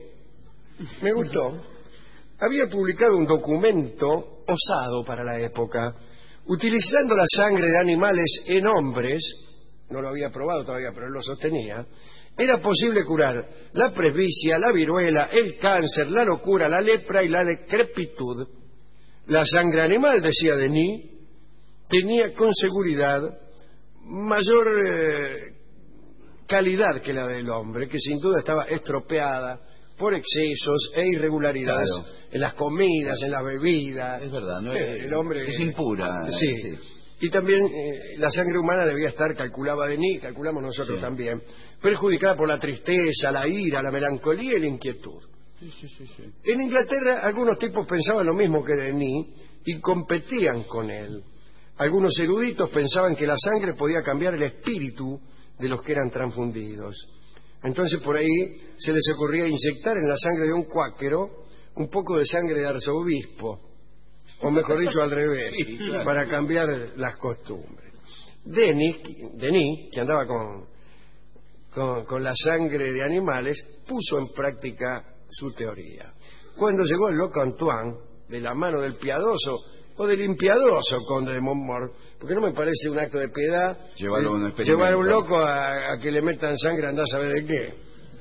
Me gustó. Había publicado un documento osado para la época, utilizando la sangre de animales en hombres, no lo había probado todavía, pero él lo sostenía, era posible curar la presbicia, la viruela, el cáncer, la locura, la lepra y la decrepitud. La sangre animal, decía Denis, tenía con seguridad mayor eh, calidad que la del hombre, que sin duda estaba estropeada por excesos e irregularidades Claro. en las comidas, en las bebidas. Es verdad, ¿no? Eh, el hombre es impura. Sí. sí. Y también eh, la sangre humana debía estar, calculaba Denis, calculamos nosotros Sí. también, perjudicada por la tristeza, la ira, la melancolía y la inquietud. Sí, sí, sí, sí. En Inglaterra algunos tipos pensaban lo mismo que Denis y competían con él. Algunos eruditos pensaban que la sangre podía cambiar el espíritu de los que eran transfundidos. Entonces por ahí se les ocurría inyectar en la sangre de un cuáquero un poco de sangre de arzobispo, o mejor dicho al revés, Sí, claro. para cambiar las costumbres. Denis, Denis que andaba con, con, con la sangre de animales, puso en práctica su teoría. Cuando llegó el loco Antoine, de la mano del piadoso o del impiadoso conde de Montmort, porque no me parece un acto de piedad Llevarlo a un eh, experimento. llevar a un loco a, a que le metan sangre, andá a saber de qué.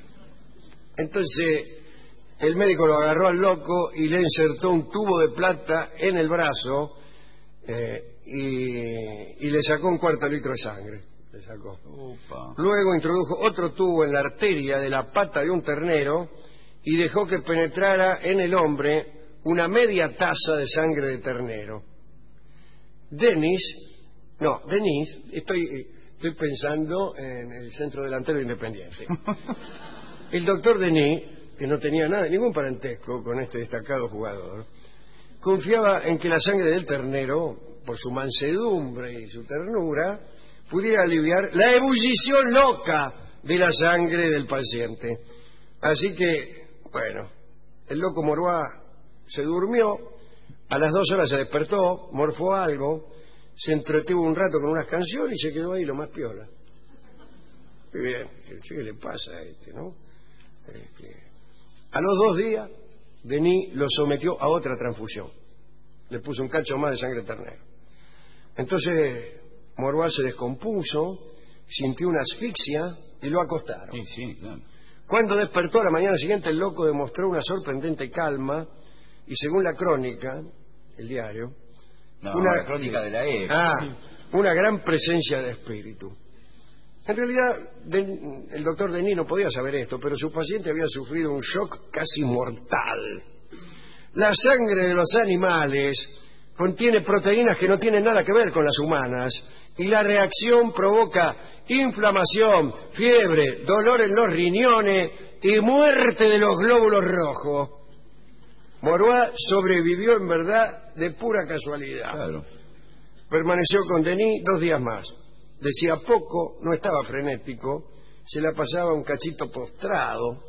Entonces el médico lo agarró al loco y le insertó un tubo de plata en el brazo eh, y, y le sacó un cuarto litro de sangre. Le sacó. Upa. Luego introdujo otro tubo en la arteria de la pata de un ternero y dejó que penetrara en el hombre una media taza de sangre de ternero. Denis, no, Denis, estoy, estoy pensando en el centro delantero Independiente. El doctor Denis, que no tenía nada, ningún parentesco con este destacado jugador, confiaba en que la sangre del ternero, por su mansedumbre y su ternura, pudiera aliviar la ebullición loca de la sangre del paciente. Así que, bueno, el loco Morvá se durmió, a las dos horas se despertó, morfó algo, se entretuvo un rato con unas canciones y se quedó ahí lo más piola. Muy bien, ¿qué le pasa a este, no? Este, a los dos días, Denis lo sometió a otra transfusión. Le puso un cacho más de sangre ternero. Entonces, Morvá se descompuso, sintió una asfixia y lo acostaron. Sí, sí, claro. Cuando despertó a la mañana siguiente, el loco demostró una sorprendente calma y, según la crónica, el diario... No, una, la crónica de la época. Ah, una gran presencia de espíritu. En realidad, de, el doctor Denis no podía saber esto, pero su paciente había sufrido un shock casi mortal. La sangre de los animales contiene proteínas que no tienen nada que ver con las humanas, y la reacción provoca inflamación, fiebre, dolor en los riñones y muerte de los glóbulos rojos. Morvá sobrevivió en verdad de pura casualidad. Claro. Permaneció con Denis dos días más. Decía poco, no estaba frenético, se la pasaba un cachito postrado.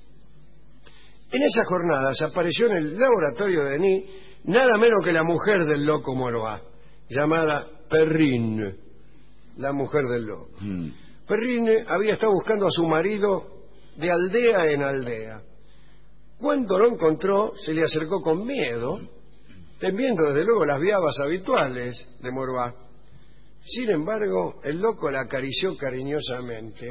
En esas jornadas apareció en el laboratorio de Denis nada menos que la mujer del loco Morvá, llamada Perrine, la mujer del loco. Mm. Perrine había estado buscando a su marido de aldea en aldea. Cuando lo encontró, se le acercó con miedo, temiendo desde luego las viabas habituales de Morvá. Sin embargo, el loco la acarició cariñosamente.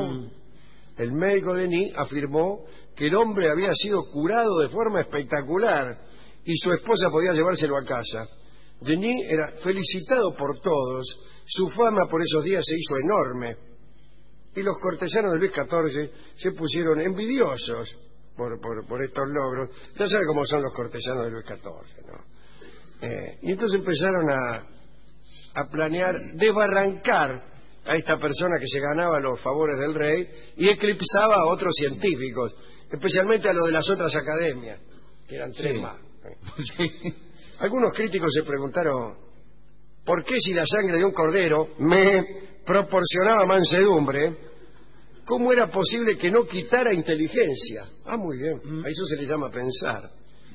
El médico Denis afirmó que el hombre había sido curado de forma espectacular y su esposa podía llevárselo a casa. Denis era felicitado por todos, su fama por esos días se hizo enorme y los cortesanos de Luis catorce se pusieron envidiosos por, por, por estos logros. Ya sabe cómo son los cortesanos de Luis catorce, ¿no? Eh, y entonces empezaron a, a planear desbarrancar a esta persona que se ganaba los favores del rey y eclipsaba a otros científicos, especialmente a los de las otras academias, que eran tres sí. más. Sí. Algunos críticos se preguntaron ¿por qué si la sangre de un cordero me proporcionaba mansedumbre, cómo era posible que no quitara inteligencia? Ah, muy bien, a eso se le llama pensar.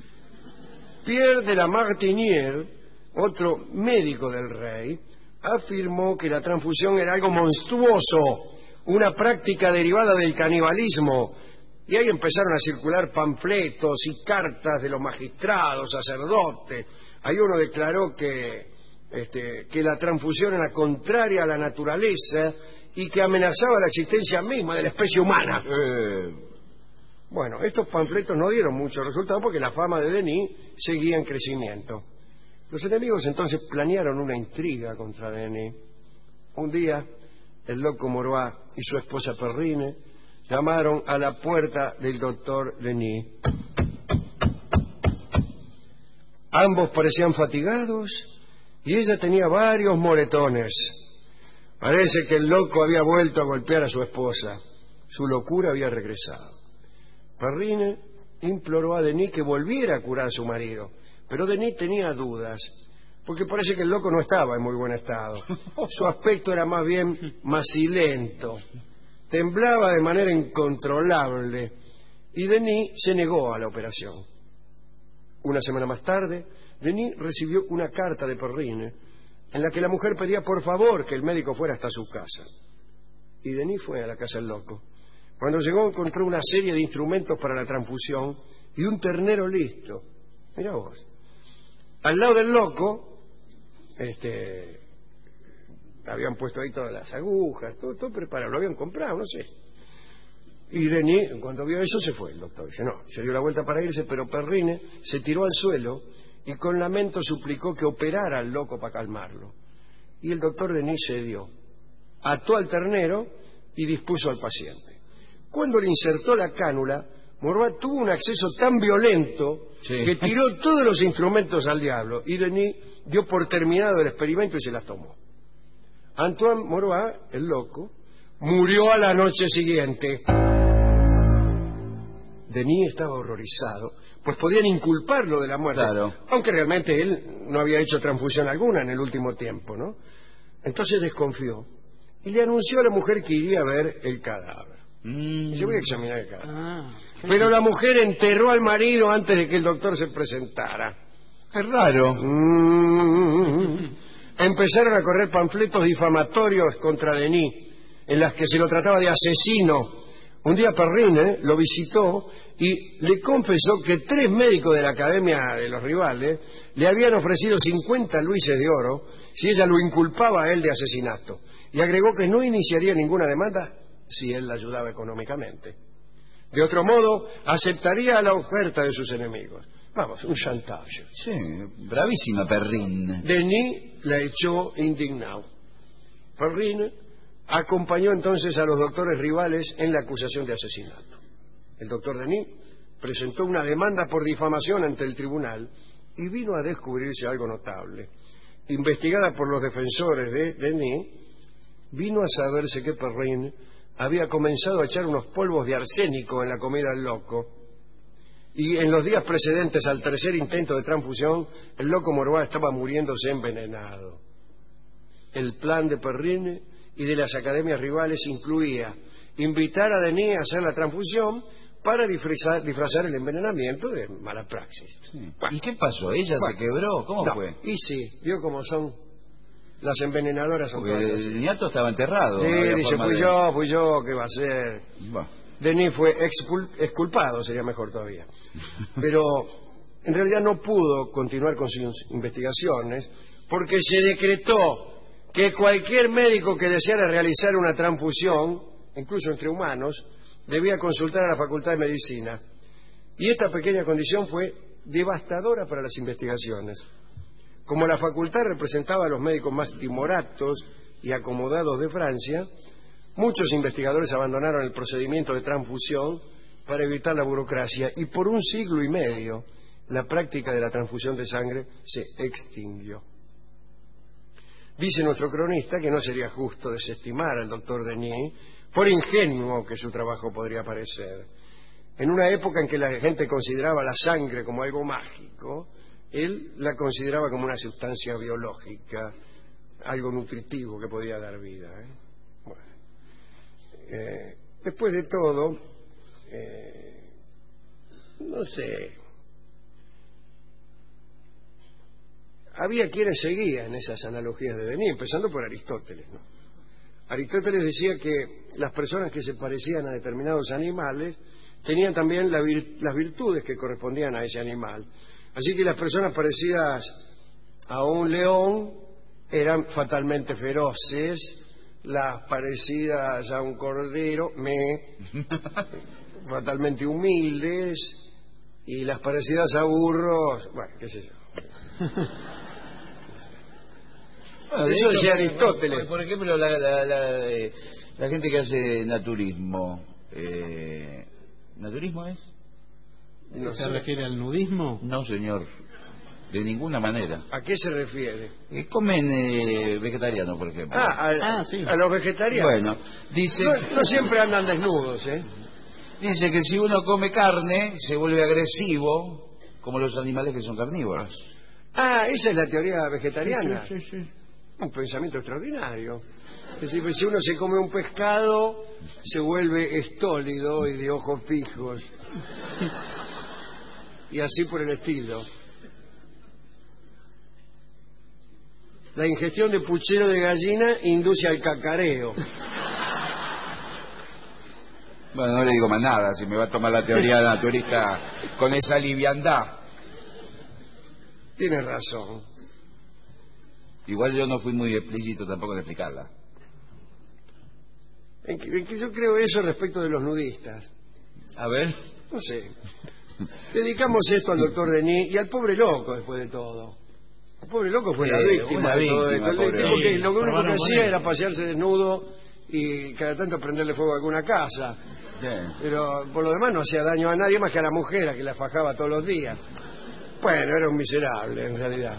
Pierre de la Martinière, otro médico del rey, afirmó que la transfusión era algo monstruoso, una práctica derivada del canibalismo, y ahí empezaron a circular panfletos y cartas de los magistrados, sacerdotes. Ahí uno declaró que, este, que la transfusión era contraria a la naturaleza y que amenazaba la existencia misma de la especie humana. Eh. Bueno, estos panfletos no dieron mucho resultado porque la fama de Denis seguía en crecimiento. Los enemigos entonces planearon una intriga contra Denis. Un día, el loco Morvá y su esposa Perrine llamaron a la puerta del doctor Denis. Ambos parecían fatigados y ella tenía varios moretones. Parece que el loco había vuelto a golpear a su esposa. Su locura había regresado. Perrine imploró a Denis que volviera a curar a su marido, pero Denis tenía dudas, porque parece que el loco no estaba en muy buen estado. Su aspecto era más bien macilento, temblaba de manera incontrolable, y Denis se negó a la operación. Una semana más tarde, Denis recibió una carta de Perrine, en la que la mujer pedía por favor que el médico fuera hasta su casa. Y Denis fue a la casa del loco. Cuando llegó encontró una serie de instrumentos para la transfusión y un ternero listo. Mirá vos. Al lado del loco, este, habían puesto ahí todas las agujas, todo, todo preparado, lo habían comprado, no sé. Y Denis, cuando vio eso, se fue. El doctor dice, no, se dio la vuelta para irse, pero Perrine se tiró al suelo y con lamento suplicó que operara al loco para calmarlo. Y el doctor Denis cedió, ató al ternero y dispuso al paciente. Cuando le insertó la cánula, Morvá tuvo un acceso tan violento sí. que tiró todos los instrumentos al diablo y Denis dio por terminado el experimento y se las tomó. Antoine Morvá, el loco, murió a la noche siguiente. Denis estaba horrorizado, pues podían inculparlo de la muerte, claro. aunque realmente él no había hecho transfusión alguna en el último tiempo, ¿no? Entonces desconfió y le anunció a la mujer que iría a ver el cadáver. Mm. Yo voy a examinar el cadáver. Ah, Pero la mujer enterró al marido antes de que el doctor se presentara. Qué raro. Mm. Empezaron a correr panfletos difamatorios contra Denis, en las que se lo trataba de asesino. Un día Perrine lo visitó y le confesó que tres médicos de la Academia de los Rivales le habían ofrecido cincuenta luises de oro si ella lo inculpaba a él de asesinato. Y agregó que no iniciaría ninguna demanda si él la ayudaba económicamente. De otro modo, aceptaría la oferta de sus enemigos. Vamos, un chantaje. Sí, bravísima Perrine. Denis la echó indignado. Perrine acompañó entonces a los doctores Rivales en la acusación de asesinato. El doctor Denis presentó una demanda por difamación ante el tribunal y vino a descubrirse algo notable. Investigada por los defensores de Denis, vino a saberse que Perrine había comenzado a echar unos polvos de arsénico en la comida del loco, y en los días precedentes al tercer intento de transfusión, el loco Morvá estaba muriéndose envenenado. El plan de Perrine y de las academias rivales incluía invitar a Denis a hacer la transfusión para disfrazar, disfrazar el envenenamiento de mala praxis. Sí. Bueno. ¿Y qué pasó? ¿Ella Bueno. se quebró? ¿Cómo No, fue? y sí, vio cómo son las envenenadoras. Son Porque todas así. el niato estaba enterrado. Sí, no había dice, forma fui de- yo, fui yo, ¿qué va a ser? Bueno, Denis fue expul- exculpado, sería mejor todavía. Pero en realidad no pudo continuar con sus investigaciones porque se decretó que cualquier médico que deseara realizar una transfusión, incluso entre humanos, debía consultar a la Facultad de Medicina. Y esta pequeña condición fue devastadora para las investigaciones. Como la facultad representaba a los médicos más timoratos y acomodados de Francia, muchos investigadores abandonaron el procedimiento de transfusión para evitar la burocracia y por un siglo y medio la práctica de la transfusión de sangre se extinguió. Dice nuestro cronista que no sería justo desestimar al doctor Denis, por ingenuo que su trabajo podría parecer. En una época en que la gente consideraba la sangre como algo mágico, él la consideraba como una sustancia biológica, algo nutritivo que podía dar vida. ¿eh? Bueno. Eh, después de todo, eh, no sé, había quienes seguían esas analogías de Denis, empezando por Aristóteles, ¿no? Aristóteles decía que las personas que se parecían a determinados animales tenían también la vir- las virtudes que correspondían a ese animal. Así que las personas parecidas a un león eran fatalmente feroces, las parecidas a un cordero, me, fatalmente humildes, y las parecidas a burros, bueno, qué sé yo. Bueno, de Eso hecho, decía por- Aristóteles. Por, por ejemplo, la, la, la, eh, la gente que hace naturismo. Eh, ¿Naturismo es? No ¿Se sé. refiere al nudismo? No, señor. De ninguna manera. ¿A qué se refiere? Eh, comen eh, vegetariano, por ejemplo. Ah, al- Ah, sí. a los vegetarianos. Bueno, dice, No, no siempre andan desnudos, ¿eh? dice que si uno come carne, se vuelve agresivo, como los animales que son carnívoros. Ah, esa es la teoría vegetariana. Sí, sí, sí. Un pensamiento extraordinario. Es decir, pues, si uno se come un pescado, se vuelve estólido y de ojos fijos. Y así por el estilo. La ingestión de puchero de gallina induce al cacareo. Bueno, no le digo más nada, si me va a tomar la teoría naturista con esa liviandad. Tiene razón. Igual yo no fui muy explícito tampoco en explicarla. En que, en que yo creo eso respecto de los nudistas. A ver. No sé. Dedicamos esto al doctor Denis y al pobre loco después de todo. El pobre loco fue Sí, la víctima una de todo víctima, esto. El pobre tipo que hombre. lo único que Probaron con hacía él. era pasearse desnudo y cada tanto prenderle fuego a alguna casa. Bien. Pero por lo demás no hacía daño a nadie más que a la mujer, a que la fajaba todos los días. Bueno, era un miserable en realidad.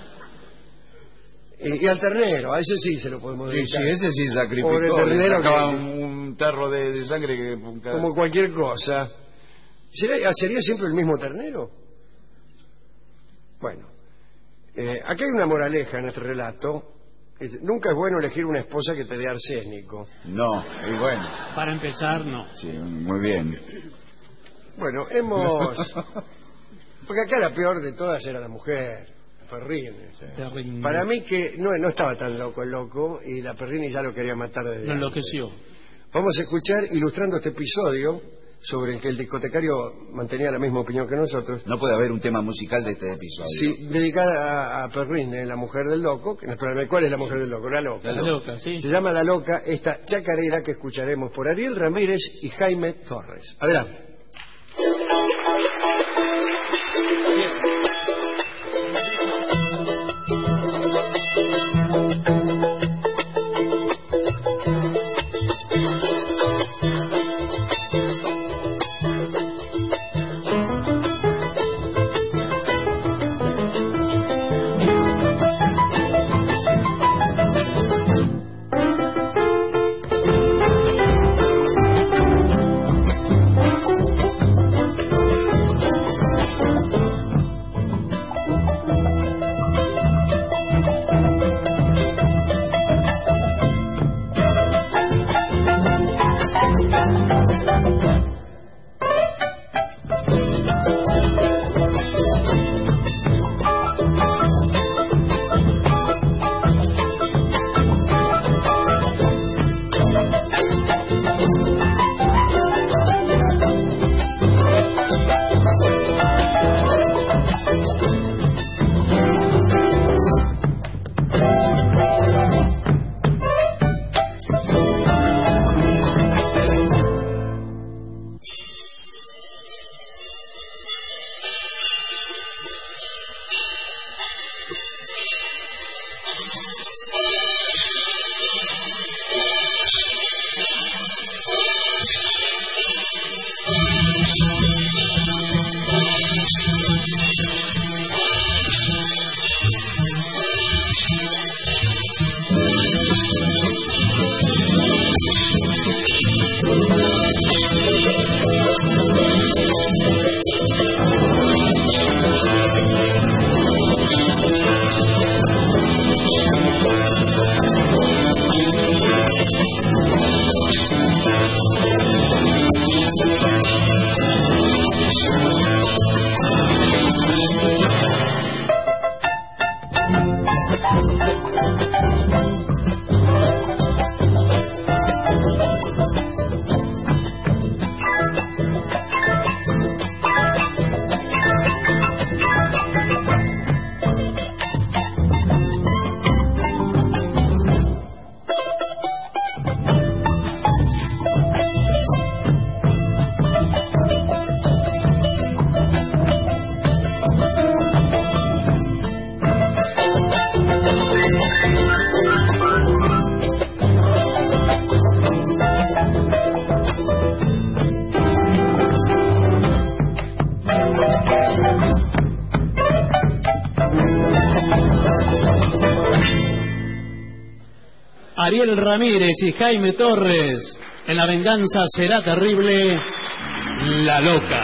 Y, y al ternero, a ese sí se lo podemos Sí, dedicar. sí, ese sí sacrificó. Pobre le ternero sacaba que- un, un tarro de, de sangre que... Como cualquier cosa. ¿Sería, ¿Sería siempre el mismo ternero? Bueno, eh, aquí hay una moraleja en este relato. Nunca es bueno elegir una esposa que te dé arsénico. No, es bueno. Para empezar, no. Sí, muy bien. Bueno, hemos... Porque acá la peor de todas era la mujer, Perrine. ¿Sí? Para mí que no, no estaba tan loco el loco y la Perrine ya lo quería matar desde Lo enloqueció. Vamos a escuchar, ilustrando este episodio, sobre el que el discotecario mantenía la misma opinión que nosotros. No puede haber un tema musical de este episodio. Sí, dedicada a, a Perrine, la mujer del loco. Que, ¿Cuál es la mujer del loco? La loca. La loca, sí. Se llama La Loca, esta chacarera que escucharemos por Ariel Ramírez y Jaime Torres. Adelante. Ariel Ramírez y Jaime Torres, en La venganza será terrible, La Loca.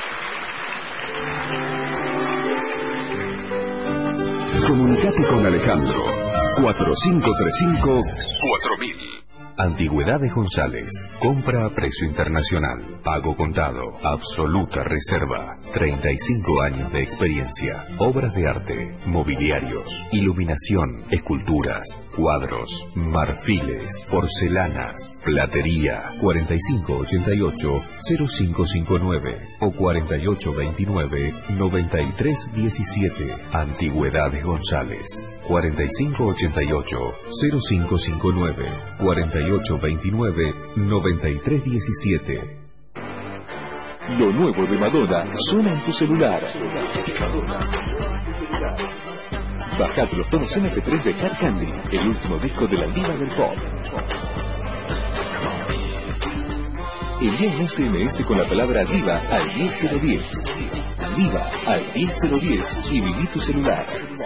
Comunicate con Alejandro, cuatro cinco tres cinco cuatro mil. Antigüedades González, compra a precio internacional, pago contado, absoluta reserva, treinta y cinco años de experiencia, obras de arte, mobiliarios, iluminación, esculturas, cuadros, marfiles, porcelanas, platería, cuarenta y cinco ochenta y ocho cero cinco cinco nueve o cuarenta y ocho veintinueve noventa y tres diecisiete. Antigüedades González, cuarenta y cinco ochenta y ocho cero cinco cinco nueve, cuarenta y ocho veintinueve noventa y tres diecisiete. Lo nuevo de Madonna suena en tu celular. Bajad los tonos eme pe tres de Hard Candy, el último disco de la diva del pop. Envía un ese eme ese con la palabra diva al diez cero diez. Diva al diez cero diez y viví tu celular.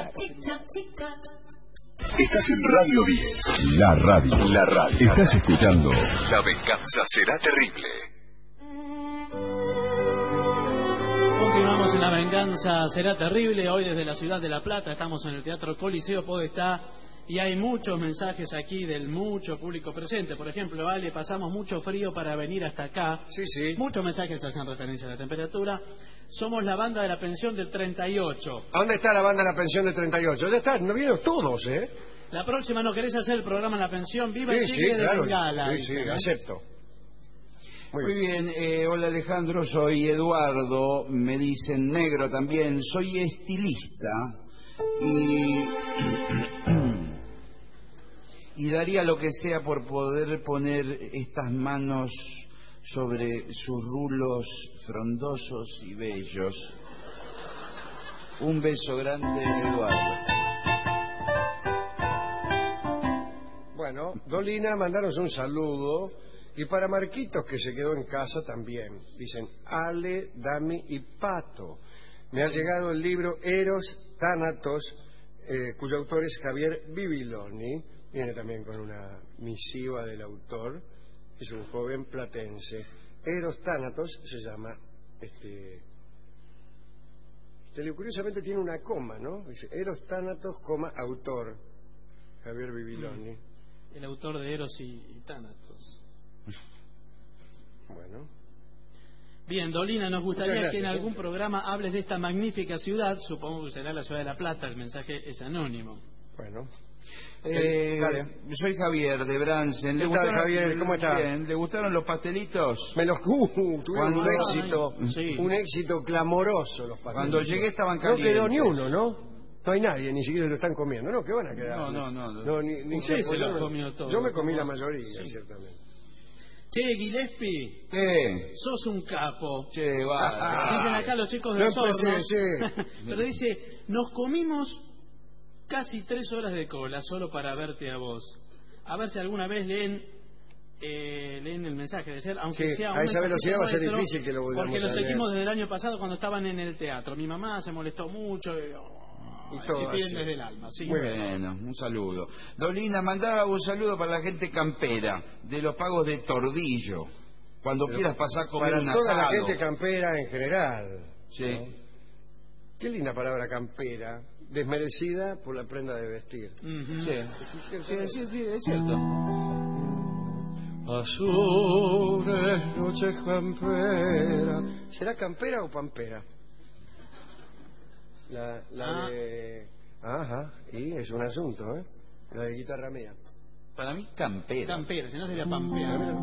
Estás en Radio diez. La radio. La radio. Estás escuchando La venganza será terrible. La venganza será terrible. Hoy desde la ciudad de La Plata estamos en el Teatro Coliseo Podestá y hay muchos mensajes aquí del mucho público presente. Por ejemplo, vale, pasamos mucho frío para venir hasta acá. Sí, sí. Muchos mensajes hacen referencia a la temperatura. Somos la banda de la pensión del treinta y ocho. ¿A dónde está la banda de la pensión del treinta y ocho? Ya están, no vienen todos, ¿eh? La próxima, ¿no querés hacer el programa en la pensión? ¡Viva el Sí, tigre sí, de claro. Bengala! Sí, sí, dicen, ¿eh? acepto. Muy Muy bien, eh, hola Alejandro, soy Eduardo, me dicen negro también, soy estilista y, y daría lo que sea por poder poner estas manos sobre sus rulos frondosos y bellos. Un beso grande, Eduardo. Bueno, Dolina, mandaros un saludo. Y para Marquitos, que se quedó en casa también. Dicen Ale, Dami y Pato. Me ha llegado el libro Eros Tánatos, eh, cuyo autor es Javier Bibiloni. Viene también con una misiva del autor. Es un joven platense. Eros Tánatos se llama. Este, este libro, curiosamente tiene una coma, ¿no? Dice Eros Tánatos, coma, autor. Javier Bibiloni. El autor de Eros y, y Tánatos. Bueno. Bien, Dolina, nos gustaría Muchas gracias, que en algún siempre. programa hables de esta magnífica ciudad. Supongo que será la ciudad de La Plata. El mensaje es anónimo. Bueno. Eh, Dale. soy Javier de Bransen. ¿Qué tal, Javier? ¿Cómo está? Bien. ¿Le gustaron los pastelitos? Me los uh, tuvieron un Cuando- éxito, Ay, sí. un éxito clamoroso los pasteles. Cuando llegué estaban No calientes. quedó ni uno, ¿no? No hay nadie, ni siquiera lo están comiendo. No, ¿qué van a quedar? No, no, no, no. ni, ni Usted se apoyaron. los comió todos. Yo me comí la mayoría, Sí. ciertamente. Che, Gillespie, ¿Qué? sos un capo. Che, va. Dicen acá los chicos No del empecé, Hornos. sí. Pero dice, nos comimos casi tres horas de cola solo para verte a vos. A ver si alguna vez leen eh, leen el mensaje de ser, aunque Sí, sea un a esa mensajito velocidad va a ser nuestro, difícil que lo volvamos porque lo a leer. seguimos desde el año pasado cuando estaban en el teatro. Mi mamá se molestó mucho y, Y y todo piden así. desde el alma. Sí. Muy bien. Bueno, un saludo. Dolina, mandaba un saludo para la gente campera de los pagos de Tordillo. Cuando Pero quieras pasar a comer Para un toda la asado. gente campera en general. Sí. Qué linda palabra campera, desmerecida por la prenda de vestir. Ujú. Sí, sí, sí, sí, sí, es cierto. Azules, noches campera. ¿Será campera o pampera? La, la Ah. de... Ajá, y es un asunto, ¿eh? La de guitarra mía. Para mí, campera. Campera, si no sería pampera.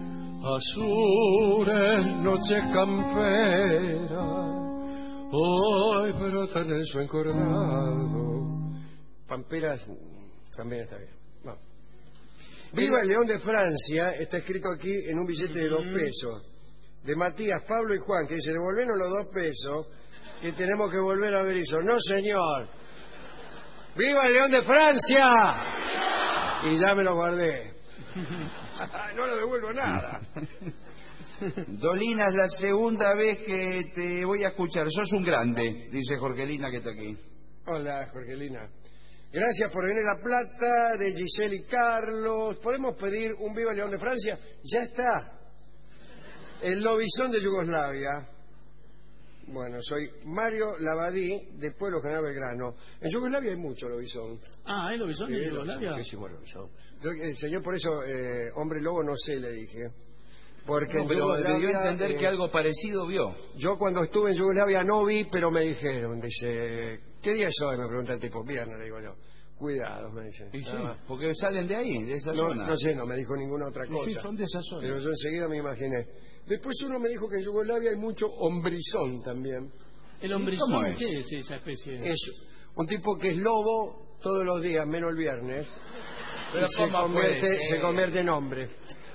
Azules, noches campera, hoy brotan en su encordado. Pamperas también está bien. Vamos. Viva el León de Francia, está escrito aquí en un billete de dos pesos, de Matías, Pablo y Juan, que dice, devolvernos los dos pesos, que tenemos que volver a ver eso. No, señor. ¡Viva el León de Francia! Y ya me lo guardé. No le devuelvo nada. Dolina, es la segunda vez que te voy a escuchar. Sos un grande, dice Jorgelina que está aquí. Hola, Jorgelina. Gracias por venir a La Plata, de Giselle y Carlos. ¿Podemos pedir un Viva el León de Francia? Ya está. El lobizón de Yugoslavia. Bueno, soy Mario Labadí, del pueblo General Belgrano. En Yugoslavia hay mucho lobizón. Ah, ¿hay lobizón en Sí, Yugoslavia? muchísimo lobizón. Yo, el señor, por eso, eh, hombre lobo, no sé, le dije. Porque No, en pero Yugoslavia, debió entender eh, que algo parecido vio. yo cuando estuve en Yugoslavia no vi, pero me dijeron, dice, ¿qué día es hoy? Me pregunta el tipo, viernes, le digo yo. Cuidado, me dicen. Y sí, Nada más. porque salen de ahí, de esa No, zona. no sé, no me dijo ninguna otra Y cosa. sí, son de esa zona. Pero yo enseguida me imaginé. Después uno me dijo que en Yugoslavia hay mucho hombrizón también. ¿El hombrizón ¿Cómo es? qué es esa especie? Es un tipo que es lobo todos los días, menos el viernes. Pero y se ¿cómo puede convierte, ser? se convierte en hombre.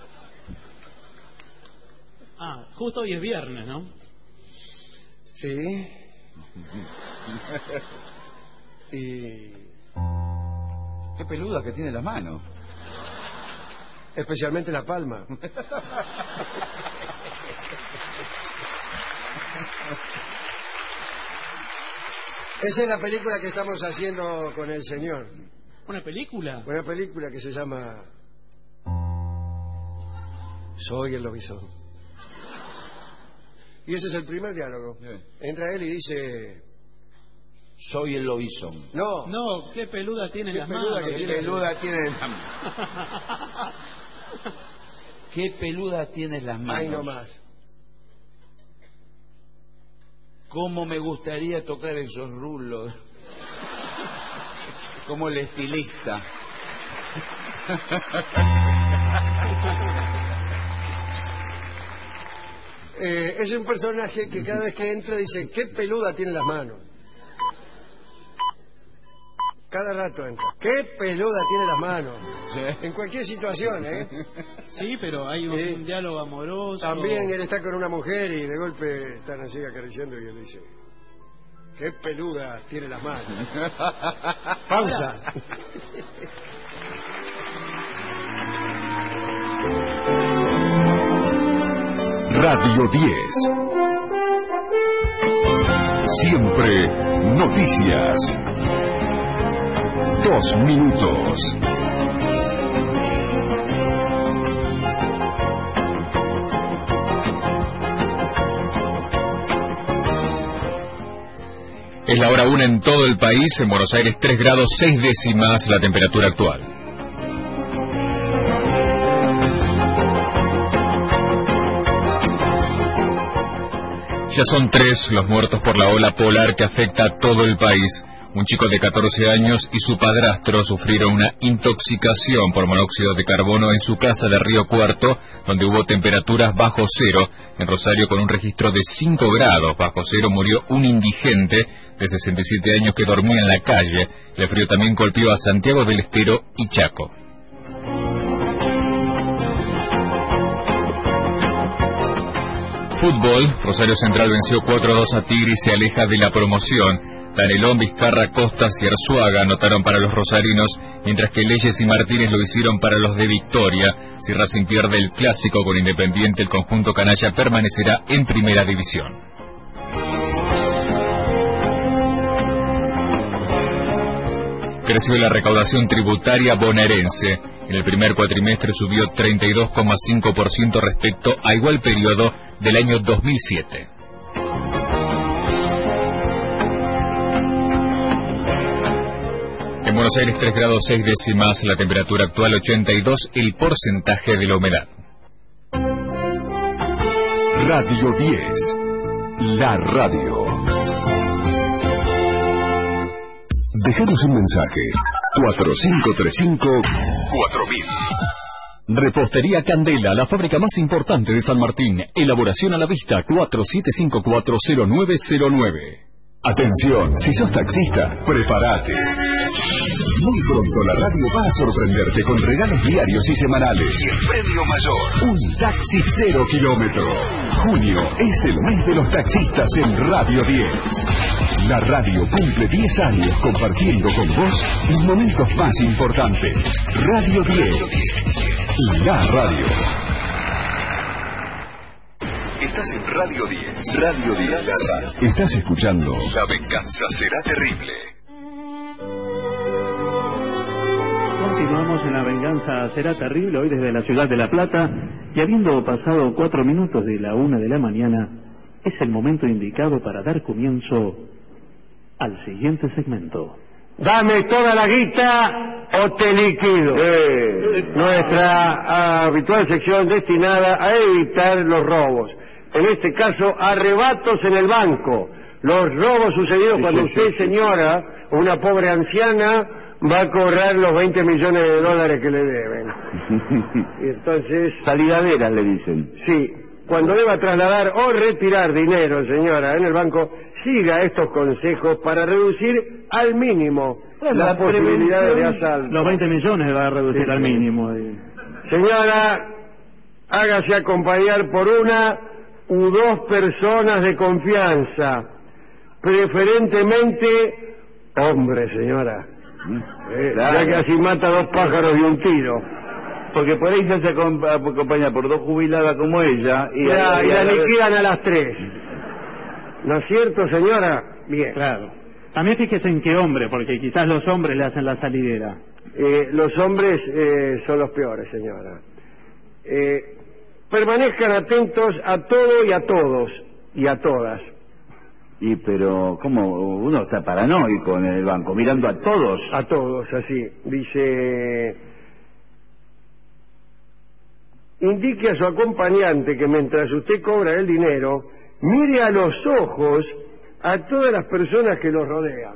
Ah, justo hoy es viernes, ¿no? Sí. Y Qué peluda que tiene las manos. especialmente la palma. Esa es la película que estamos haciendo con el señor. ¿Una película? Una película que se llama Soy el lobizón. Y ese es el primer diálogo. Sí. Entra él y dice... Soy el lobizón. No, No, qué peluda tiene Qué las peluda manos. que ¿Qué tiene- peluda tienes las manos? ¿Qué peluda tienes las manos? ahí nomás. ¿Cómo me gustaría tocar esos rulos? Como el estilista. Eh, es un personaje que cada vez que entra dice, qué peluda tiene las manos. Cada rato entra, qué peluda tiene las manos. Sí. En cualquier situación, ¿eh? Sí, pero hay un, Sí. un diálogo amoroso. También él está con una mujer y de golpe están así acariciando y él dice, qué peluda tiene las manos. Pausa. Radio diez. Siempre noticias. Dos minutos. Es la hora una en todo el país, en Buenos Aires tres grados seis décimas la temperatura actual. Ya son tres los muertos por la ola polar que afecta a todo el país. Un chico de catorce años y su padrastro sufrieron una intoxicación por monóxido de carbono en su casa de Río Cuarto, donde hubo temperaturas bajo cero. En Rosario, con un registro de cinco grados bajo cero, murió un indigente de sesenta y siete años que dormía en la calle. El frío también golpeó a Santiago del Estero y Chaco. Fútbol, Rosario Central venció cuatro a dos a Tigre y se aleja de la promoción. Danelón, Vizcarra, Costas y Arzuaga anotaron para los rosarinos, mientras que Leyes y Martínez lo hicieron para los de Victoria. Si Racing pierde el clásico con Independiente, el conjunto canalla permanecerá en primera división. Creció la recaudación tributaria bonaerense. En el primer cuatrimestre subió treinta y dos coma cinco por ciento respecto a igual periodo del año dos mil siete. En Buenos Aires tres grados seis décimas, la temperatura actual ochenta y dos, el porcentaje de la humedad. Radio diez. La radio. Déjanos un mensaje. cuatro cinco tres cinco cuatro mil. Repostería Candela, la fábrica más importante de San Martín. Elaboración a la vista, cuatro siete cinco cuatro cero nueve cero nueve. Atención, si sos taxista, prepárate. Muy pronto la radio va a sorprenderte con regalos diarios y semanales. Y el premio mayor, un taxi cero kilómetro. Junio es el mes de los taxistas en Radio diez. La radio cumple diez años compartiendo con vos los momentos más importantes. Radio diez. La radio. Estás en Radio diez. Radio diez. Estás escuchando La venganza será terrible. Continuamos en La venganza será terrible, hoy desde la ciudad de La Plata, y habiendo pasado cuatro minutos de la una de la mañana, es el momento indicado para dar comienzo al siguiente segmento. Dame toda la guita o te liquido. Eh, nuestra habitual sección destinada a evitar los robos. En este caso, arrebatos en el banco. Los robos sucedidos sí, cuando sí, usted, sí, señora, o una pobre anciana, va a cobrar los veinte millones de dólares que le deben. Y entonces... Salidaderas le dicen. Sí. Cuando deba trasladar o retirar dinero, señora, en el banco, siga estos consejos para reducir al mínimo las la posibilidades de asalto. Los veinte millones va a reducir sí, al mínimo. Señora, hágase acompañar por una u dos personas de confianza, preferentemente hombres, señora. Eh, claro. Ya que así mata dos pájaros de un tiro. Porque por ahí se hace acompañar por dos jubiladas como ella y, ya, a, y la liquidan a las tres. ¿No es cierto, señora? Bien. Claro. También fíjese en qué hombre, porque quizás los hombres le hacen la salidera. Eh, los hombres eh, son los peores, señora. Eh, permanezcan atentos a todo y a todos. y a todas. Y pero, ¿cómo? Uno está paranoico en el banco, mirando a todos. A todos, así. Dice... Indique a su acompañante que mientras usted cobra el dinero, mire a los ojos a todas las personas que lo rodean.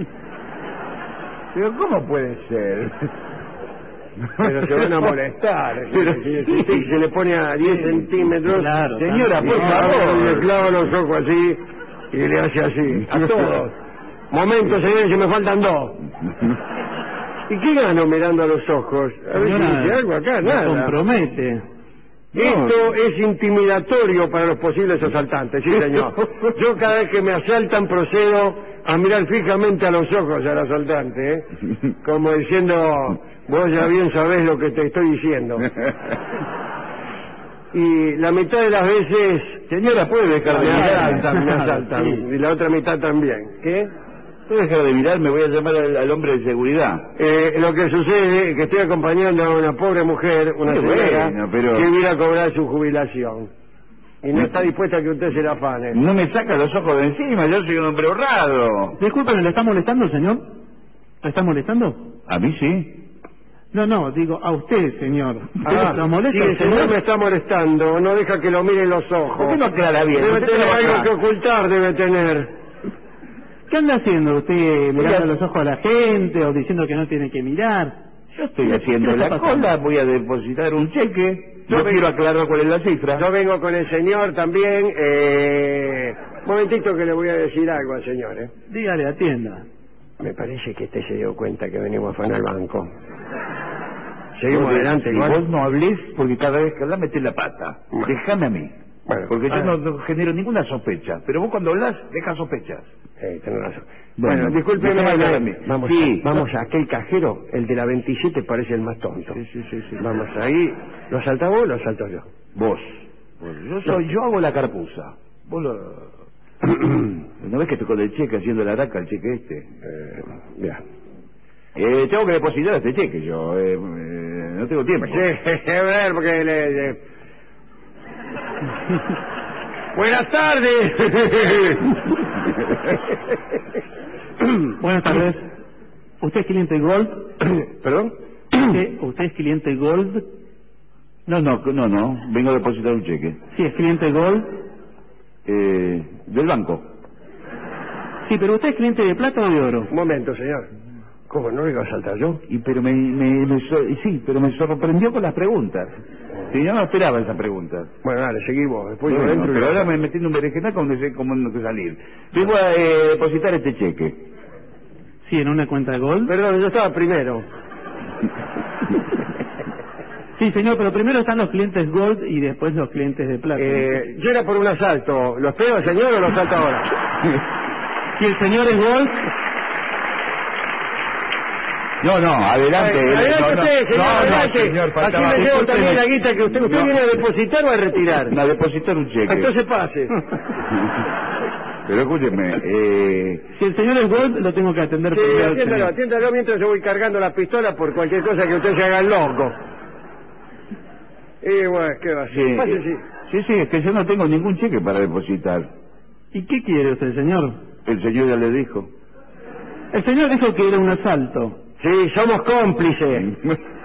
Pero ¿cómo puede ser? Pero se van a molestar. Pero, si, si, si se le pone a diez centímetros... Claro, señora, por no, favor. Le clava los ojos así y le hace así. A todos. Momento, señor, si me faltan dos. ¿Y qué gano mirando a los ojos? A ver si dice algo acá, nada. Compromete. Esto es intimidatorio para los posibles asaltantes, sí señor. Yo cada vez que me asaltan procedo a mirar fijamente a los ojos al asaltante, ¿eh? Como diciendo, vos ya bien sabés lo que te estoy diciendo. Y la mitad de las veces... Señora, ¿puede dejar de me mirar? asaltan, me asaltan. Y la otra mitad también. ¿Qué? ¿Puede dejar de mirar? Me voy a llamar al, al hombre de seguridad. Eh, lo que sucede es que estoy acompañando a una pobre mujer, una Qué señora, bueno, pero- que viene a cobrar su jubilación. Y no está dispuesta a que usted se la afane. No me saca los ojos de encima, yo soy un hombre honrado. Disculpen, ¿le está molestando, señor? ¿Le está molestando? A mí sí. No, no, digo a usted, señor. Ah, ¿Lo molesta, sí, el señor me está molestando, no deja que lo miren los ojos. ¿Por qué no aclara bien? Debe Usted tener trabaja. algo que ocultar, debe tener. ¿Qué anda haciendo usted? ¿Mirando los ojos a la gente o diciendo que no tiene que mirar? Yo estoy haciendo ¿Qué le la está pasando? cola, voy a depositar un cheque. Yo Yo quiero aclarar cuál es la cifra. Yo vengo con el señor también. Eh... Momentito que le voy a decir algo al señor, ¿eh? Dígale, atienda. Me parece que este se dio cuenta que venimos a afanar el banco. Seguimos Vos- adelante, y igual. vos no hables porque cada vez que hablas metés la pata. Bueno. Déjame a mí. Bueno, porque yo ah. no, no genero ninguna sospecha. Pero vos cuando hablas, dejas sospechas. Eh, tenés razón. Bueno, Bueno, discúlpeme, déjame hablar eh, a mí. vamos, Sí. a, vamos a aquel cajero, el de la veintisiete parece el más tonto. Sí, sí, sí, sí. Vamos ahí, ¿lo salta vos o lo salto yo? Vos. Vos. Yo, soy, yo hago la carpuza. Vos lo... ¿No ves que estoy con el cheque haciendo la araca el cheque este? Eh, ya. Eh, tengo que depositar este cheque yo. Eh, eh, no tengo tiempo. Sí, a ver, porque le... le- Buenas tardes. Buenas tardes. ¿Usted es cliente Gold? ¿Perdón? ¿Usted, ¿Usted es cliente Gold? No, no, no, no. Vengo a depositar un cheque. Sí, es cliente Gold. Eh, del banco. Sí, pero ¿usted es cliente de plata o de oro? Un momento, señor. ¿Cómo no iba a saltar yo? Y pero me, me, me so- y sí, pero me sorprendió con las preguntas. Sí, yo no esperaba esas preguntas. Bueno, dale, seguimos. Después Bueno, yo entro y... pero ahora me metí en un berenjenal como no sé cómo no sé salir. Vengo a eh, depositar este cheque. Sí, en una cuenta Gold. Perdón, yo estaba primero. Sí, señor, pero primero están los clientes Gold y después los clientes de plata. Eh, yo era por un asalto. ¿Lo espero, señor, o lo asalto ahora? Si el señor es Gold... No, no, adelante. Eh, adelante no, no, usted, señor, no, no, adelante. señor, Aquí faltaba- le llevo discúlpeme. también la guita que usted... ¿Usted No. viene a depositar o a retirar? A depositar un cheque. Entonces pase. Pero escúcheme, eh, Si el señor es Gold, lo tengo que atender Sí, primero al atiéndalo, señor. atiéndalo mientras yo voy cargando la pistola por cualquier cosa que usted se haga el loco. Y bueno, ¿qué va a hacer? sí, Pase, eh, sí. sí, sí, es que yo no tengo ningún cheque para depositar. ¿Y qué quiere usted, señor? El señor ya le dijo. El señor dijo que era un asalto. Sí, somos cómplices.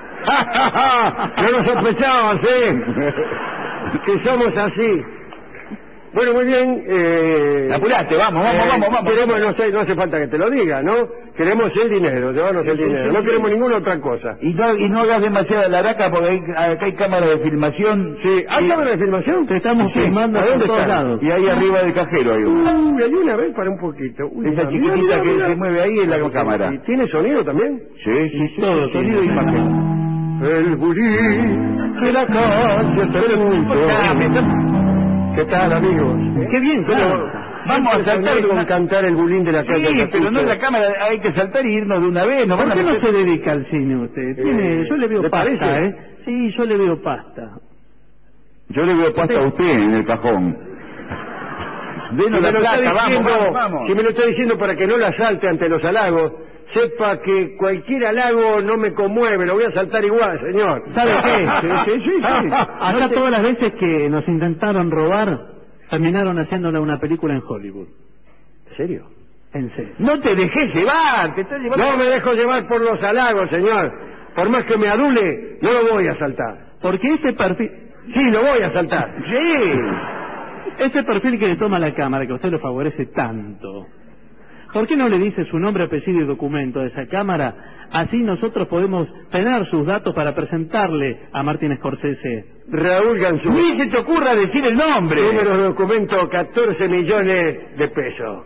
Yo no sospechaba, ¿sí? Que somos así. Bueno, muy bien. Eh, Apurate, vamos, vamos, eh, vamos, vamos. Queremos, no, sé, no hace falta que te lo diga, ¿no? Queremos el dinero, llevarnos el Sí, sí, dinero. sí, No sí. queremos ninguna otra cosa. Y no, y no hagas demasiada la araca porque hay, acá hay cámara de filmación. Sí, ¿hay cámara de filmación? Te estamos Sí. filmando ¿A por dónde todos están? lados. Y ahí arriba del cajero hay una. Uy, hay una vez para un poquito. Uy, Esa mira, chiquitita mira, que mira. se mueve ahí es la cámara. ¿Y tiene sonido también? Sí, sí, sí. Todo sonido e tiene. imagen. El bulín de la calle Sarmiento. ¿Qué tal, amigos? Qué bien, Pero claro. vamos a saltar con cantar el bulín de la calle Sí, Sarmiento. pero no en la cámara, hay que saltar y irnos de una vez. No ¿Por van a qué no meter- se dedica al cine usted? Tiene, Eh, yo le veo ¿le pasta, parece? ¿eh? Sí, yo le veo pasta. Yo le veo pasta a usted en el cajón. Si Denos me, la lo está plata, vamos, diciendo, vamos, vamos. si me lo está diciendo para que no la salte ante los halagos, sepa que cualquier halago no me conmueve, lo voy a saltar igual, señor. ¿Sabe qué? Sí, sí, sí, sí. Acá todas las veces que nos intentaron robar, Terminaron haciéndole una película en Hollywood. ¿En serio? En serio. No te dejé llevar, te estás llevando... No me dejo llevar por los halagos, señor. Por más que me adule, no lo voy a saltar. Porque ese perfil... Sí, lo voy a saltar. Sí. Ese perfil que le toma la cámara, que a usted lo favorece tanto, ¿por qué no le dice su nombre, apellido y documento de esa cámara? Así nosotros podemos tener sus datos para presentarle a Martin Scorsese. Raúl Gansú. Ni se te ocurra decir el nombre. Número de documento, catorce millones de pesos.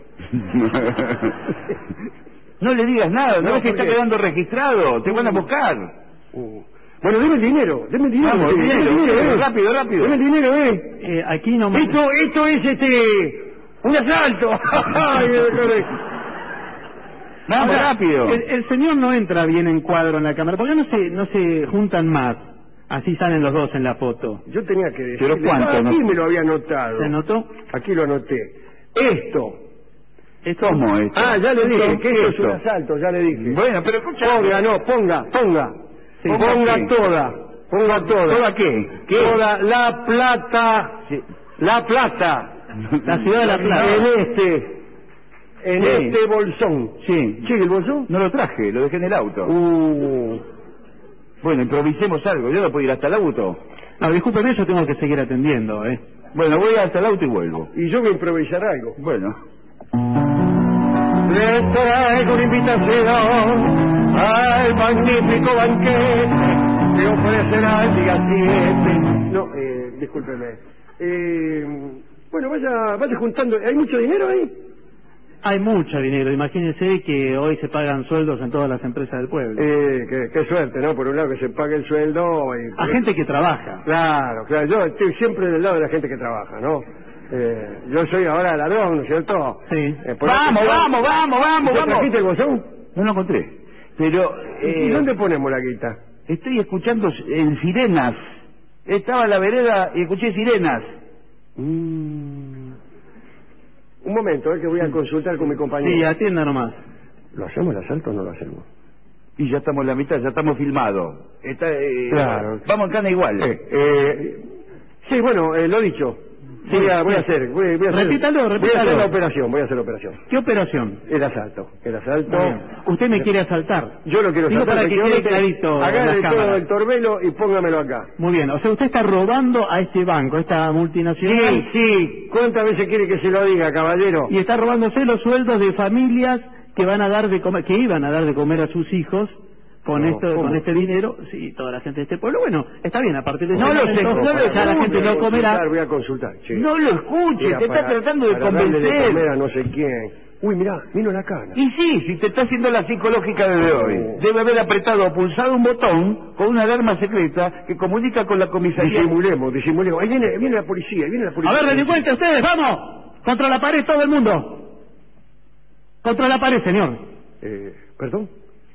No le digas nada, no, No, es que está porque- quedando registrado, te van a buscar. Uh. Bueno, deme el dinero, deme el dinero. Vamos, deme dinero, el dinero, dinero, eh. rápido, rápido. Deme el dinero, eh. Eh, aquí no... Esto, esto es este... un asalto. Ay, Vamos, Ahora, rápido. El, el señor no entra bien en cuadro en la cámara. ¿Por qué no se, no se juntan más? Así salen los dos en la foto. Yo tenía que decir. ¿Pero cuánto, no? Aquí me lo había anotado. ¿Se notó? Aquí lo anoté. Esto. Esto, ¿Cómo esto? Ah, ya le dije ¿Esto? que esto es un ¿Esto? asalto, ya le dije. Bueno, pero escucha. Ponga, no, ponga, ponga. Sí, ponga ¿ponga qué? toda. Ponga toda. ¿Toda qué? ¿Qué? Toda la plata. Sí. La plata. La ciudad de La Plata. En este. En Sí. este bolsón. Sí. ¿Sí, el bolsón? No lo traje, lo dejé en el auto. Uh. Bueno, improvisemos algo, yo no puedo ir hasta el auto. No, discúlpeme, yo tengo que seguir atendiendo, ¿eh? Bueno, voy hasta el auto y vuelvo. Y yo voy a improvisar algo. Bueno. Le traigo una invitación al magnífico banquete que ofrecerá el día siete. No, eh, discúlpeme. Eh, bueno, vaya, vaya juntando. ¿Hay mucho dinero ahí? Hay mucho dinero. Imagínense que hoy se pagan sueldos en todas las empresas del pueblo. Eh, qué, qué suerte, ¿no? Por un lado que se pague el sueldo. Y, A gente que trabaja. Claro, claro. Yo estoy siempre del lado de la gente que trabaja, ¿no? Eh, yo soy ahora ladrón, ¿no es cierto? Sí. Eh, por Vamos, eso- vamos, vamos, vamos, ¿Ya vamos. trajiste el bolsón? No lo encontré. Pero, ¿Y eh, dónde ponemos la guita? estoy escuchando en sirenas. Estaba en la vereda y escuché sirenas. Mm. Un momento, eh, que voy a consultar con mi compañero. Sí, atienda nomás. ¿Lo hacemos el asalto o no lo hacemos? Y ya estamos en la mitad, ya estamos filmados. Está, eh, Claro. Vamos en cana igual. Eh, eh, sí, bueno, eh, lo dicho. Sí, voy, a, voy a sí. hacer, voy, voy a hacer. Repítalo, Voy a repítalo. hacer la operación, voy a hacer la operación. ¿Qué operación? El asalto. El asalto. Muy bien. Usted me quiere asaltar. Yo lo quiero Digo asaltar. para que quede efectivamente. clarito en Agarre las todo cámaras. el torbelo y póngamelo acá. Muy bien. O sea, usted está robando a este banco, a esta multinacional. Sí, sí. ¿Cuántas veces quiere que se lo diga, caballero? Y está robándose los sueldos de familias que van a dar de comer, que iban a dar de comer a sus hijos con No, esto, ¿cómo? con este dinero. Sí, toda la gente de este pueblo. Bueno, está bien, a partir de No ese lo momento, sé, no lo ya la sé, gente Voy a no comerá. consultar, Voy a consultar, che. No lo escuches, Mira, te está para- tratando de para darle de convencer. comer a no sé quién. Uy, mirá, vino la cana. Y sí, si te está haciendo la psicológica desde hoy. Debe haber apretado o pulsado un botón con una alarma secreta que comunica con la comisaría. Disimulemos, disimulemos. Ahí viene, viene la policía, ahí viene la A policía. ver, delincuentes, ustedes, vamos. Contra la pared todo el mundo. Contra la pared, señor. Eh, ¿Perdón?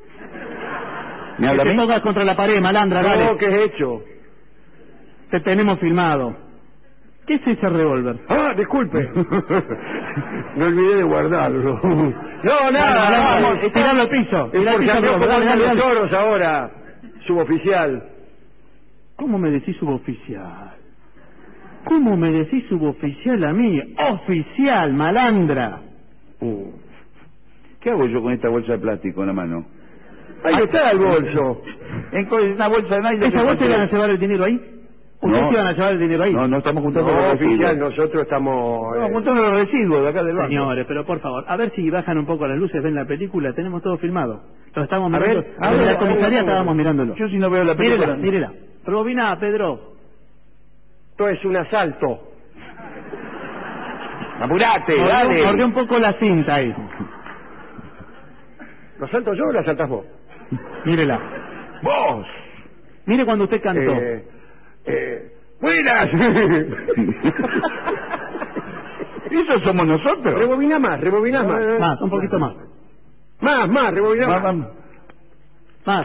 ¿Me Que habla a te mí? pongas contra la pared, malandra, dale. No, ¿qué he hecho? Te tenemos filmado. ¿Qué es ese revólver? Ah, disculpe. Me olvidé de guardarlo. No, nada, Vamos, vamos. vamos, tirarlo al piso. Es Tirá al porque piso, andó dale, como dale, unos dale. toros ahora, suboficial. ¿Cómo me decís suboficial? ¿Cómo me decís suboficial a mí? Oficial, malandra. Mm. ¿Qué hago yo con esta bolsa de plástico en la mano? Ahí está el bolso. En co- una bolsa de nylon. ¿Esa bolsa iban a llevar el dinero ahí? ¿Ustedes No. iban a llevar el dinero ahí? No, no estamos juntando No, los oficial, residuos. nosotros estamos... eh, Estamos juntando los residuos de acá del banco. Señores, pero por favor, a ver si bajan un poco las luces, ven la película, tenemos todo filmado. Lo estamos A mirando. ver, a Desde ver, la a ver, comisaría a ver. estábamos mirándolo. Yo si no veo la película... Mírela, mírela. Rebobina, Pedro. Esto es un asalto. ¡Apurate, Mordió- dale! Mordió un poco la cinta ahí. ¿Lo asalto yo o lo asaltas vos? Mírela. ¡Vos! Mire cuando usted cantó. Eh, eh, ¡Buenas! ¿Eso somos nosotros? Rebobina más, rebobina más. Más, un poquito más. Más, más, rebobina Va- más. va- Más.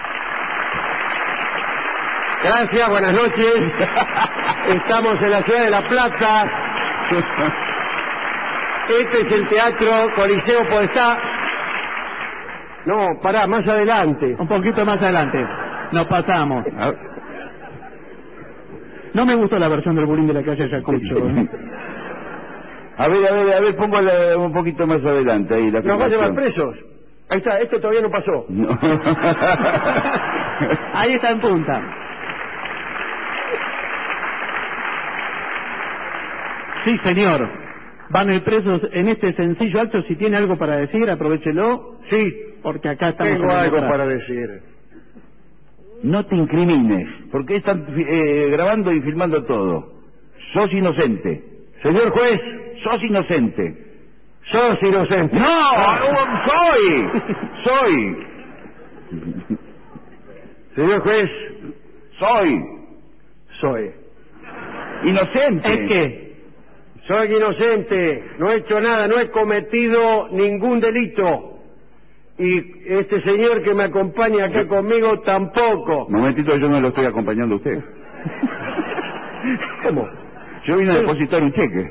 Gracias, buenas noches. Estamos en la ciudad de La Plata. Este es el Teatro Coliseo Podestá. No, pará, más adelante. Un poquito más adelante. Nos pasamos. A- No me gustó la versión del bulín de la calle Ayacucho. ¿eh? A ver, a ver, a ver, pongo la- un poquito más adelante ahí la ¿Nos va a llevar filmación. presos? Ahí está, esto todavía no pasó. No. Ahí está en punta. Sí, señor. Van a ir presos en este sencillo acto. Si tiene algo para decir, aprovechelo. Sí, Porque acá estamos... tengo en algo democracia. para decir. No te incrimines, porque están eh, grabando y filmando todo. Sos inocente. Señor juez, Sos inocente. sos inocente. ¡No! ¡Soy! ¡Soy! Señor juez, ¡Soy! soy. ¡Inocente! ¿Es que? Soy inocente, no he hecho nada, no he cometido ningún delito. Y este señor que me acompaña acá conmigo tampoco. Momentito, yo no lo estoy acompañando a usted. ¿Cómo? Yo vine a depositar un cheque.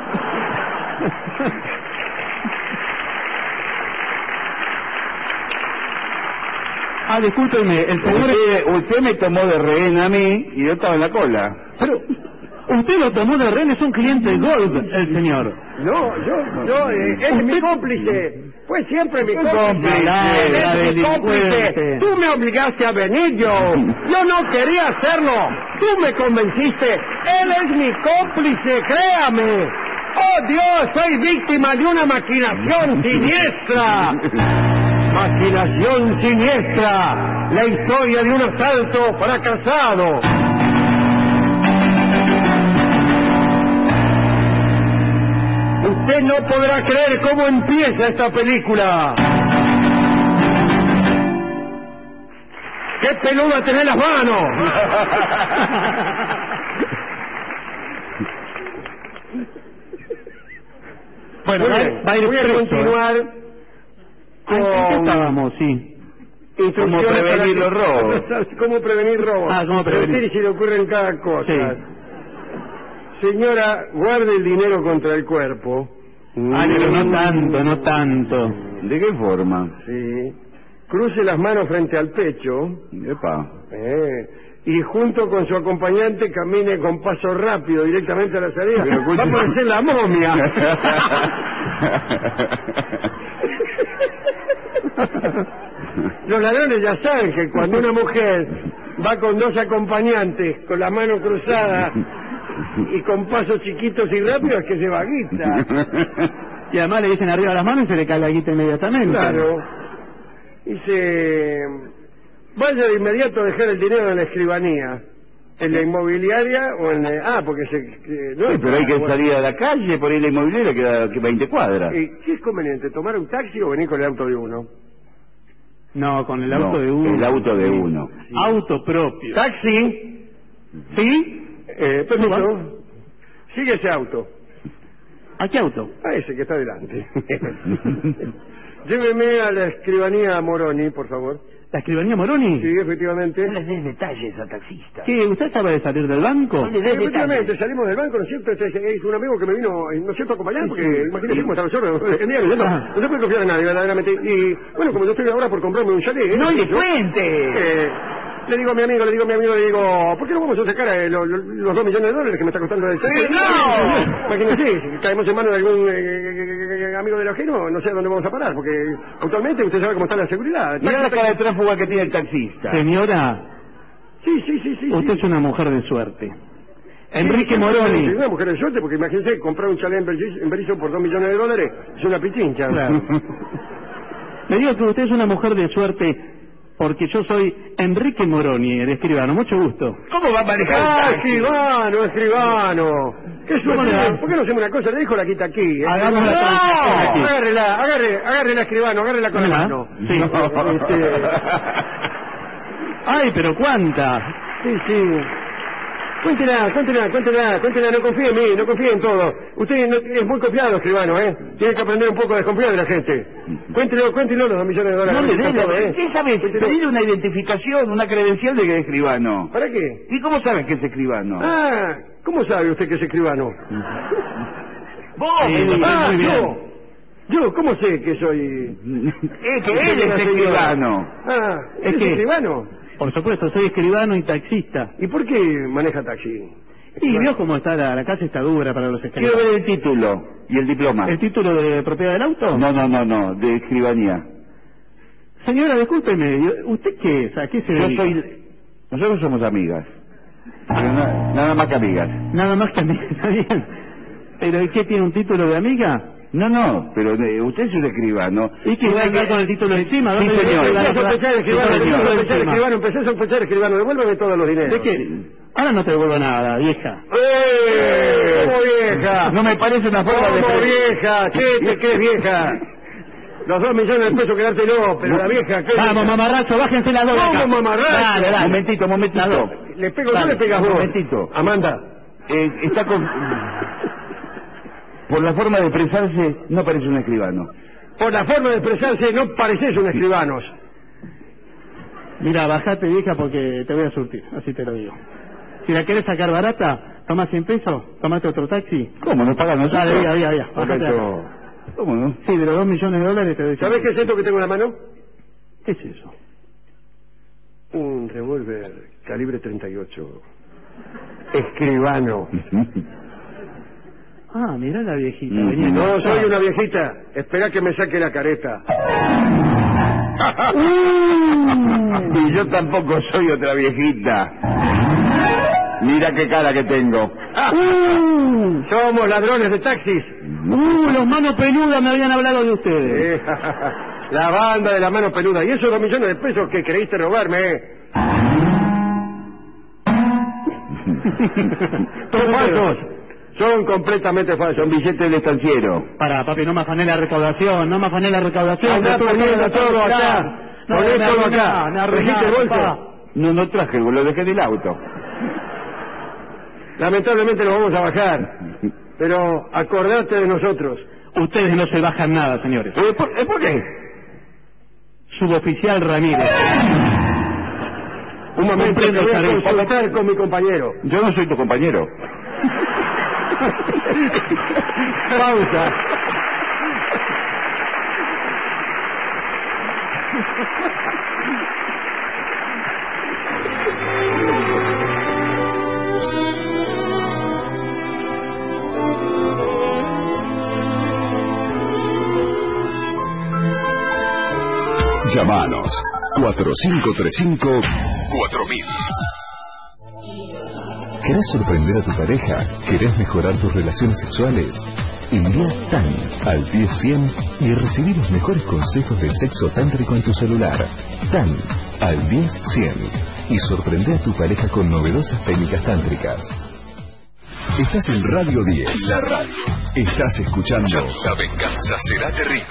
Ah, discúlpeme, el señor... Usted, usted me tomó de rehén a mí y yo estaba en la cola. Pero usted lo tomó de rehén, es un cliente Gold, el señor. No, yo, yo, eh, es mi cómplice. Fue siempre mi cómplice. cómplice, Él la es mi cómplice. delincuente. Tú me obligaste a venir, yo. Yo no quería hacerlo. Tú me convenciste. Él es mi cómplice, créame. Oh, Dios, soy víctima de una maquinación siniestra. Maquinación siniestra. La historia de un asalto fracasado. Usted no podrá creer cómo empieza esta película. ¡Qué peluda tenés las manos! Bueno, Muy va, bien, va a ir voy a preso, continuar ¿eh? ¿En qué con estábamos? Sí. instrucciones ¿Cómo prevenir para los robos? ¿Cómo prevenir robos? Ah, ¿cómo prevenir? A usted se le ocurren cada cosa. Sí. Señora, guarde el dinero contra el cuerpo. Ay, pero no tanto, no tanto. ¿De qué forma? Sí. Cruce las manos frente al pecho. Epa. Eh, y junto con su acompañante camine con paso rápido directamente a la salida. Pero, Va a parecer la momia. Los ladrones ya saben que cuando una mujer va con dos acompañantes, con la mano cruzada y con pasos chiquitos y rápidos, es que se va guita. Y además le dicen arriba las manos y se le cae la guita inmediatamente. Claro. Dice, vaya de inmediato a dejar el dinero en la escribanía. ¿En la inmobiliaria o en la... Ah, porque se... que- no Sí, pero hay que bueno. salir a la calle, por ahí la inmobiliaria queda que veinte cuadras. ¿Y qué es conveniente, tomar un taxi o venir con el auto de uno? No, con el auto No, de uno. el auto de uno. Auto propio. ¿Taxi? ¿Sí? Eh, permiso. Sigue ese auto. ¿A qué auto? A ese que está delante. Lléveme a la escribanía Moroni, por favor. ¿La escribanía Moroni? Sí, efectivamente. No le des detalles al taxista. ¿Qué? ¿Usted acaba de salir del banco? No le des Efectivamente, detalles. salimos del banco, ¿no es cierto? Este es es un amigo que me vino, ¿no es cierto?, a acompañar, porque imagínese cómo está el zorro. No, no se puede confiar en nadie, verdaderamente. Y, bueno, como yo estoy ahora por comprarme un chalet... ¿eh? ¡No le Yo, cuente! eh, le digo a mi amigo, le digo a mi amigo, le digo, ¿por qué no vamos a sacar eh, lo- lo- los dos millones de dólares que me está costando el chalet? ¡No! Imagínese, si caemos en manos de algún eh, eh, eh, amigo del ajeno, no sé a dónde vamos a parar, porque actualmente usted sabe cómo está la seguridad. Mirá la cara de tránsfuga que tiene el taxista. Señora, Sí, sí, sí, sí. usted sí. es una mujer de suerte. Enrique Sí, Moroni. sí, una mujer de suerte, porque imagínense, comprar un chalet en Berizo- en Berizo por dos millones de dólares es una pichincha. Claro. Le digo que usted es una mujer de suerte porque yo soy Enrique Moroni, el escribano. Mucho gusto. ¿Cómo va a manejar ¡Ah, un taxi? escribano, escribano! ¿Qué suerte? Bueno, ¿Por qué no hacemos una cosa? Le dejo la quita aquí. ¿eh? Hagamos la transacción ¡No! aquí. Agárrela, agarre, agárrela, escribano, agárrela con la ¿Verdad? mano. Sí. Este, Ay, pero cuánta. sí, sí. Cuéntela, cuéntela, cuéntela, cuéntela, no confíe en mí, no confíe en todo. Usted no- es muy confiado, escribano, ¿eh? Tiene que aprender un poco a desconfiar de la gente. Cuéntelo, cuéntelo los dos millones de dólares. No le que des está todo, la... ¿eh? ¿Usted sabe Cuéntelo. pedir una identificación, una credencial de que es escribano? ¿Para qué? ¿Y cómo saben que es escribano? Ah, ¿cómo sabe usted que es escribano? ¡Vos! Sí, me lo digas. Ah, muy bien. yo. Yo, ¿cómo sé que soy...? Es que él es escribano. Ah, Es ¿es que- escribano? Por supuesto, soy escribano y taxista. ¿Y por qué maneja taxi? Y vio cómo está la, la casa, está dura para los escribanos. Quiero ver el título y el diploma. ¿El título de propiedad del auto? No, no, no, no, de escribanía. Señora, discúlpeme, ¿usted qué es? ¿A qué se Yo dedica? soy... Nosotros somos amigas. Pero na- nada más que amigas. Nada más que amiga, está bien. ¿Pero ¿y qué tiene un título de amiga? No, no, pero eh, usted es un escribano. ¿Y qué va a quedar con el título encima? Sí, ¿Dónde señor. le- Empecé a sospechar, escribano, Sí, empecé señor. a sospechar, Encima. escribano, empecé a sospechar, escribano, devuélveme todos los dineros. ¿De qué? Ahora no te devuelvo nada, vieja. ¡Eh! ¿Cómo vieja? No me parece una forma de... ¿Cómo vieja? ¿Qué te crees vieja? Los dos millones de pesos quedártelo, pero la vieja... ¿qué Vamos, vieja? mamarracho, bájense las dos de acá. ¿Cómo mamarracho? Dale, dale. Momentito, momentito. Le pego, Dale, no le pegas vos. un momentito. Amanda. Eh, está con... Por la forma de expresarse, no parece un escribano. Por la forma de expresarse, no pareces un escribano. Mira, bajate, vieja, porque te voy a surtir, así te lo digo. Si la querés sacar barata, tomás cien pesos, tomate otro taxi. ¿Cómo? ¿Nos pagan nosotros? Dale, vía, vía, vía. Bájate de acá. Momento. ¿Cómo no? Sí, de los dos millones de dólares te doy. ¿Sabés qué es esto que tengo en la mano? ¿Qué es eso? Un revólver calibre treinta y ocho. Escribano. Ah, mirá la viejita. Mm. venía No, enganchada. soy una viejita. Espera que me saque la careta. Y yo tampoco soy otra viejita. Mira qué cara que tengo. Somos ladrones de taxis. Uh, los manos peludas me habían hablado de ustedes. Eh, La banda de la mano peluda. ¿Y esos dos millones de pesos que creíste robarme? Son falsos. Son completamente falsos. Son billetes del estanciero. Para, papi, no me afané la recaudación, no me afané la recaudación. Andá que estuve poniendo toda la todo tarde. acá. No, Poné me todo arruinás, acá. me arruinás, ¿Trajiste el bolso? papá. No, no traje, lo dejé del auto. Lamentablemente lo vamos a bajar. Pero acordate de nosotros. Ustedes no se bajan nada, señores. Eh, ¿Por, eh, ¿por qué? Suboficial Ramírez. Un momento, que Comprendo, voy a Sargento. consultar con mi compañero. Yo no soy tu compañero. Pausa. Llámanos cuatro cinco tres cinco cuatro mil. ¿Querés sorprender a tu pareja? ¿Querés mejorar tus relaciones sexuales? Envía T A N al diez cien y recibí los mejores consejos de sexo tántrico en tu celular. T A N al diez cien y sorprende a tu pareja con novedosas técnicas tántricas. Estás en Radio diez. La radio. Estás escuchando La venganza será terrible.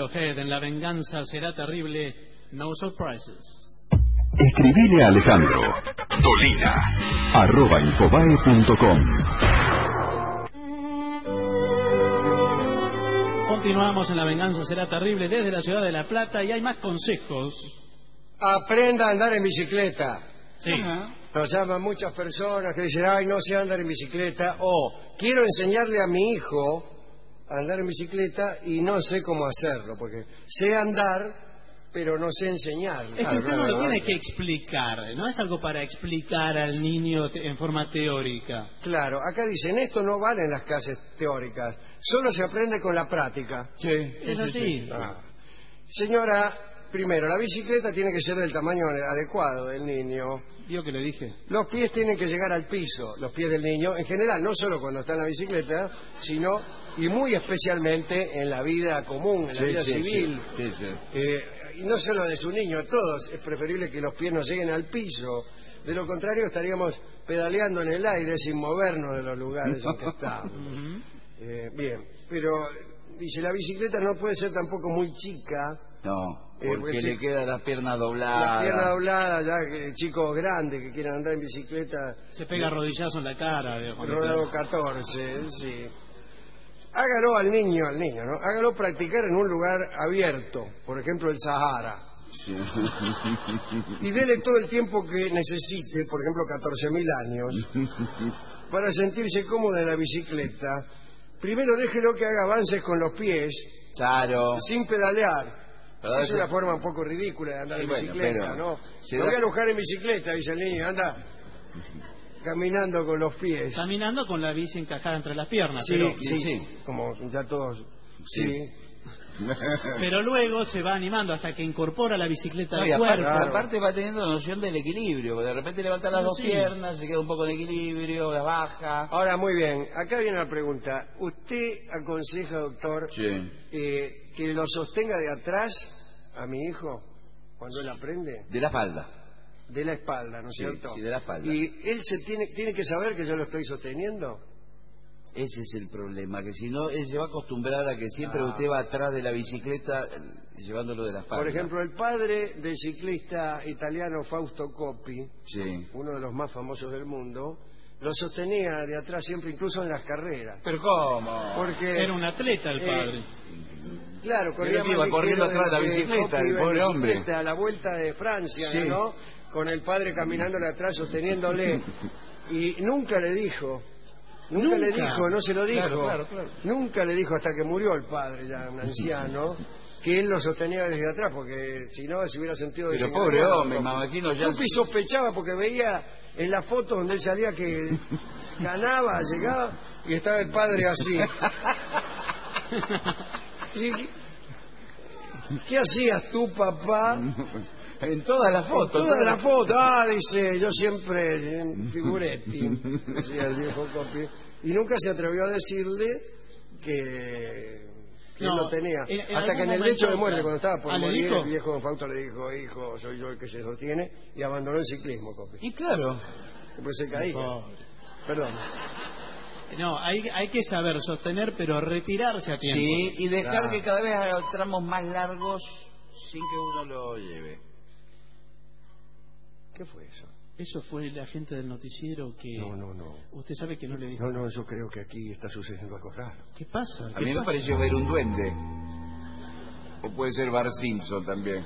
Radiohead en La venganza será terrible. No surprises. Escribile a Alejandro Dolina arroba infobae punto com. Continuamos en La venganza será terrible desde la ciudad de La Plata y hay más consejos. Aprenda a andar en bicicleta. Sí. Nos llaman muchas personas que dicen, ay, no sé andar en bicicleta, o quiero enseñarle a mi hijo a andar en bicicleta y no sé cómo hacerlo, porque sé andar, pero no sé enseñarle. Es que Claro, usted claro, no lo claro. tiene que explicar, no es algo para explicar al niño te- en forma teórica. Claro, acá dicen, esto no vale en las clases teóricas, solo se aprende con la práctica. Sí. Es así. Ah. Señora, primero, la bicicleta tiene que ser del tamaño adecuado del niño. ¿Vio que le dije? Los pies tienen que llegar al piso, los pies del niño, en general, no solo cuando está en la bicicleta, sino, y muy especialmente, en la vida común, en la Sí, vida sí, civil. sí, sí, sí. Eh, y no solo de su niño, a todos, es preferible que los pies no lleguen al piso. De lo contrario, estaríamos pedaleando en el aire sin movernos de los lugares en que estamos. Eh, bien, pero, dice, la bicicleta no puede ser tampoco muy chica. No, Eh, porque pues, le sí. queda la pierna La doblada. pierna doblada, ya que chicos grandes que quieran andar en bicicleta, Se pega rodillazo en la cara. de- rodado catorce, sí. Hágalo al niño, al niño, ¿no? Hágalo practicar en un lugar abierto, por ejemplo el Sahara. Sí. Y dele todo el tiempo que necesite, por ejemplo catorce mil años, para sentirse cómodo en la bicicleta. Primero déjelo que haga avances con los pies, Claro. sin pedalear. Pero Es ese- una forma un poco ridícula de andar Sí, en bueno, bicicleta, pero ¿no? se Me da- voy a alojar en bicicleta, dice el niño, anda caminando con los pies. Caminando con la bici encajada entre las piernas. Sí, pero, sí, sí. como ya todos... Sí. pero luego se va animando hasta que incorpora la bicicleta No, al y aparte, cuerpo. Claro. aparte va teniendo la noción del equilibrio, porque de repente levanta las No, dos sí. piernas, se queda un poco en equilibrio, las baja. Ahora, muy bien, acá viene la pregunta. ¿Usted aconseja, doctor, Sí. eh, que lo sostenga de atrás a mi hijo cuando él aprende? De la falda. De la espalda, ¿no es Sí, cierto? sí, de la espalda. ¿Y él se tiene, tiene que saber que yo lo estoy sosteniendo? Ese es el problema, que si no, él se va a acostumbrar a que siempre Ah. usted va atrás de la bicicleta eh, llevándolo de la espalda. Por ejemplo, el padre del ciclista italiano Fausto Coppi, Sí. uno de los más famosos del mundo, lo sostenía de atrás siempre, incluso en las carreras. ¿Pero cómo? Porque, Era un atleta el Eh, padre. claro, corría Pero que iba más corriendo ligero atrás de la que bicicleta, Coppi el iba en pobre hombre. bicicleta a la vuelta de Francia, Sí. ¿no? Con el padre caminándole atrás, sosteniéndole. Y nunca le dijo, nunca, le Nunca. dijo, no se lo dijo. Claro, claro, claro. Nunca le dijo hasta que murió el padre, ya un anciano, que él lo sostenía desde atrás, porque si no se hubiera sentido Pero desengañado. pobre hombre, me imagino ya... Coppi sospechaba porque veía en la foto donde él salía que ganaba, llegaba y estaba el padre así. Sí, ¿qué, qué hacías tú, papá? En todas las fotos. Toda la foto, ah, dice, yo siempre en figuretti, decía el viejo Coppi, y nunca se atrevió a decirle que, que No, él lo tenía. en- en Hasta que en algún el lecho de momento- muerte, cuando estaba por Ah, ¿le morir, dijo? el viejo don Fausto le dijo, hijo, soy yo el que se sostiene, y abandonó el ciclismo, Coppi. Y claro. Después se caía. Pobre. Perdón. No, hay, hay que saber sostener, pero retirarse a tiempo. Sí, y dejar Claro. que cada vez haga tramos más largos sin que uno lo lleve. ¿Qué fue eso? Eso fue la gente del noticiero que... No, no, no. Usted sabe que no le dijo... No, no, yo creo que aquí está sucediendo algo raro. ¿Qué pasa? A ¿Qué mí me pasa? pareció ver un duende. O puede ser Bar Simpson también.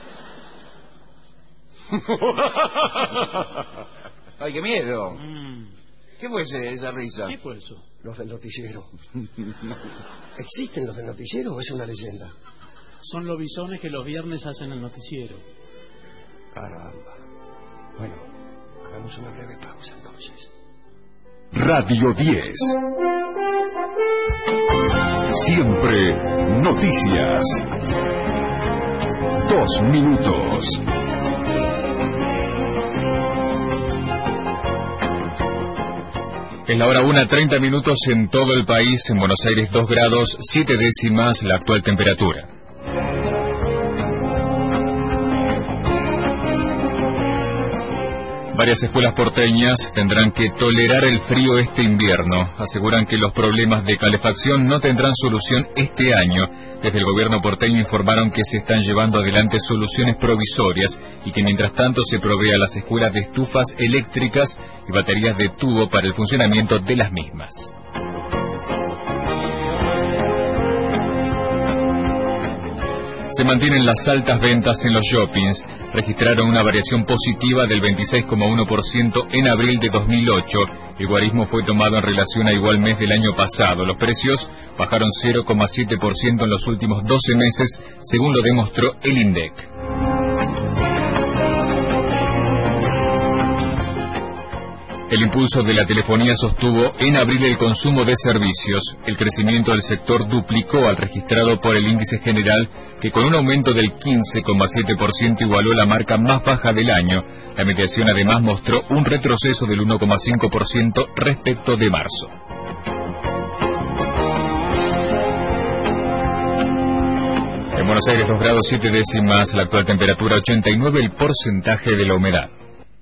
¡Ay, qué miedo! Mm, ¿Qué fue ese- esa risa? ¿Qué fue eso? Los del noticiero. ¿Existen los del noticiero o es una leyenda? Son lobisones que los viernes hacen el noticiero. Caramba. Bueno, hagamos una breve pausa entonces. Radio diez. Siempre noticias. Dos minutos. Es la hora una, treinta minutos en todo el país. En Buenos Aires dos grados, siete décimas la actual temperatura. Varias escuelas porteñas tendrán que tolerar el frío este invierno. Aseguran que los problemas de calefacción no tendrán solución este año. Desde el gobierno porteño informaron que se están llevando adelante soluciones provisorias y que mientras tanto se provee a las escuelas de estufas eléctricas y baterías de tubo para el funcionamiento de las mismas. Se mantienen las altas ventas en los shoppings. Registraron una variación positiva del veintiséis coma uno por ciento en abril de dos mil ocho. El guarismo fue tomado en relación a igual mes del año pasado. Los precios bajaron cero coma siete por ciento en los últimos doce meses, según lo demostró el INDEC. El impulso de la telefonía sostuvo en abril el consumo de servicios. El crecimiento del sector duplicó al registrado por el índice general, que con un aumento del quince coma siete por ciento igualó la marca más baja del año. La mediación además mostró un retroceso del uno coma cinco por ciento respecto de marzo. En Buenos Aires dos grados siete décimas, la actual temperatura ochenta y nueve, el porcentaje de la humedad.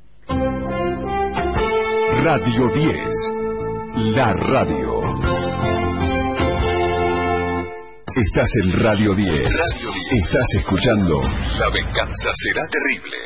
Radio diez, la radio. Estás en Radio diez. Radio diez. Estás escuchando La venganza será terrible.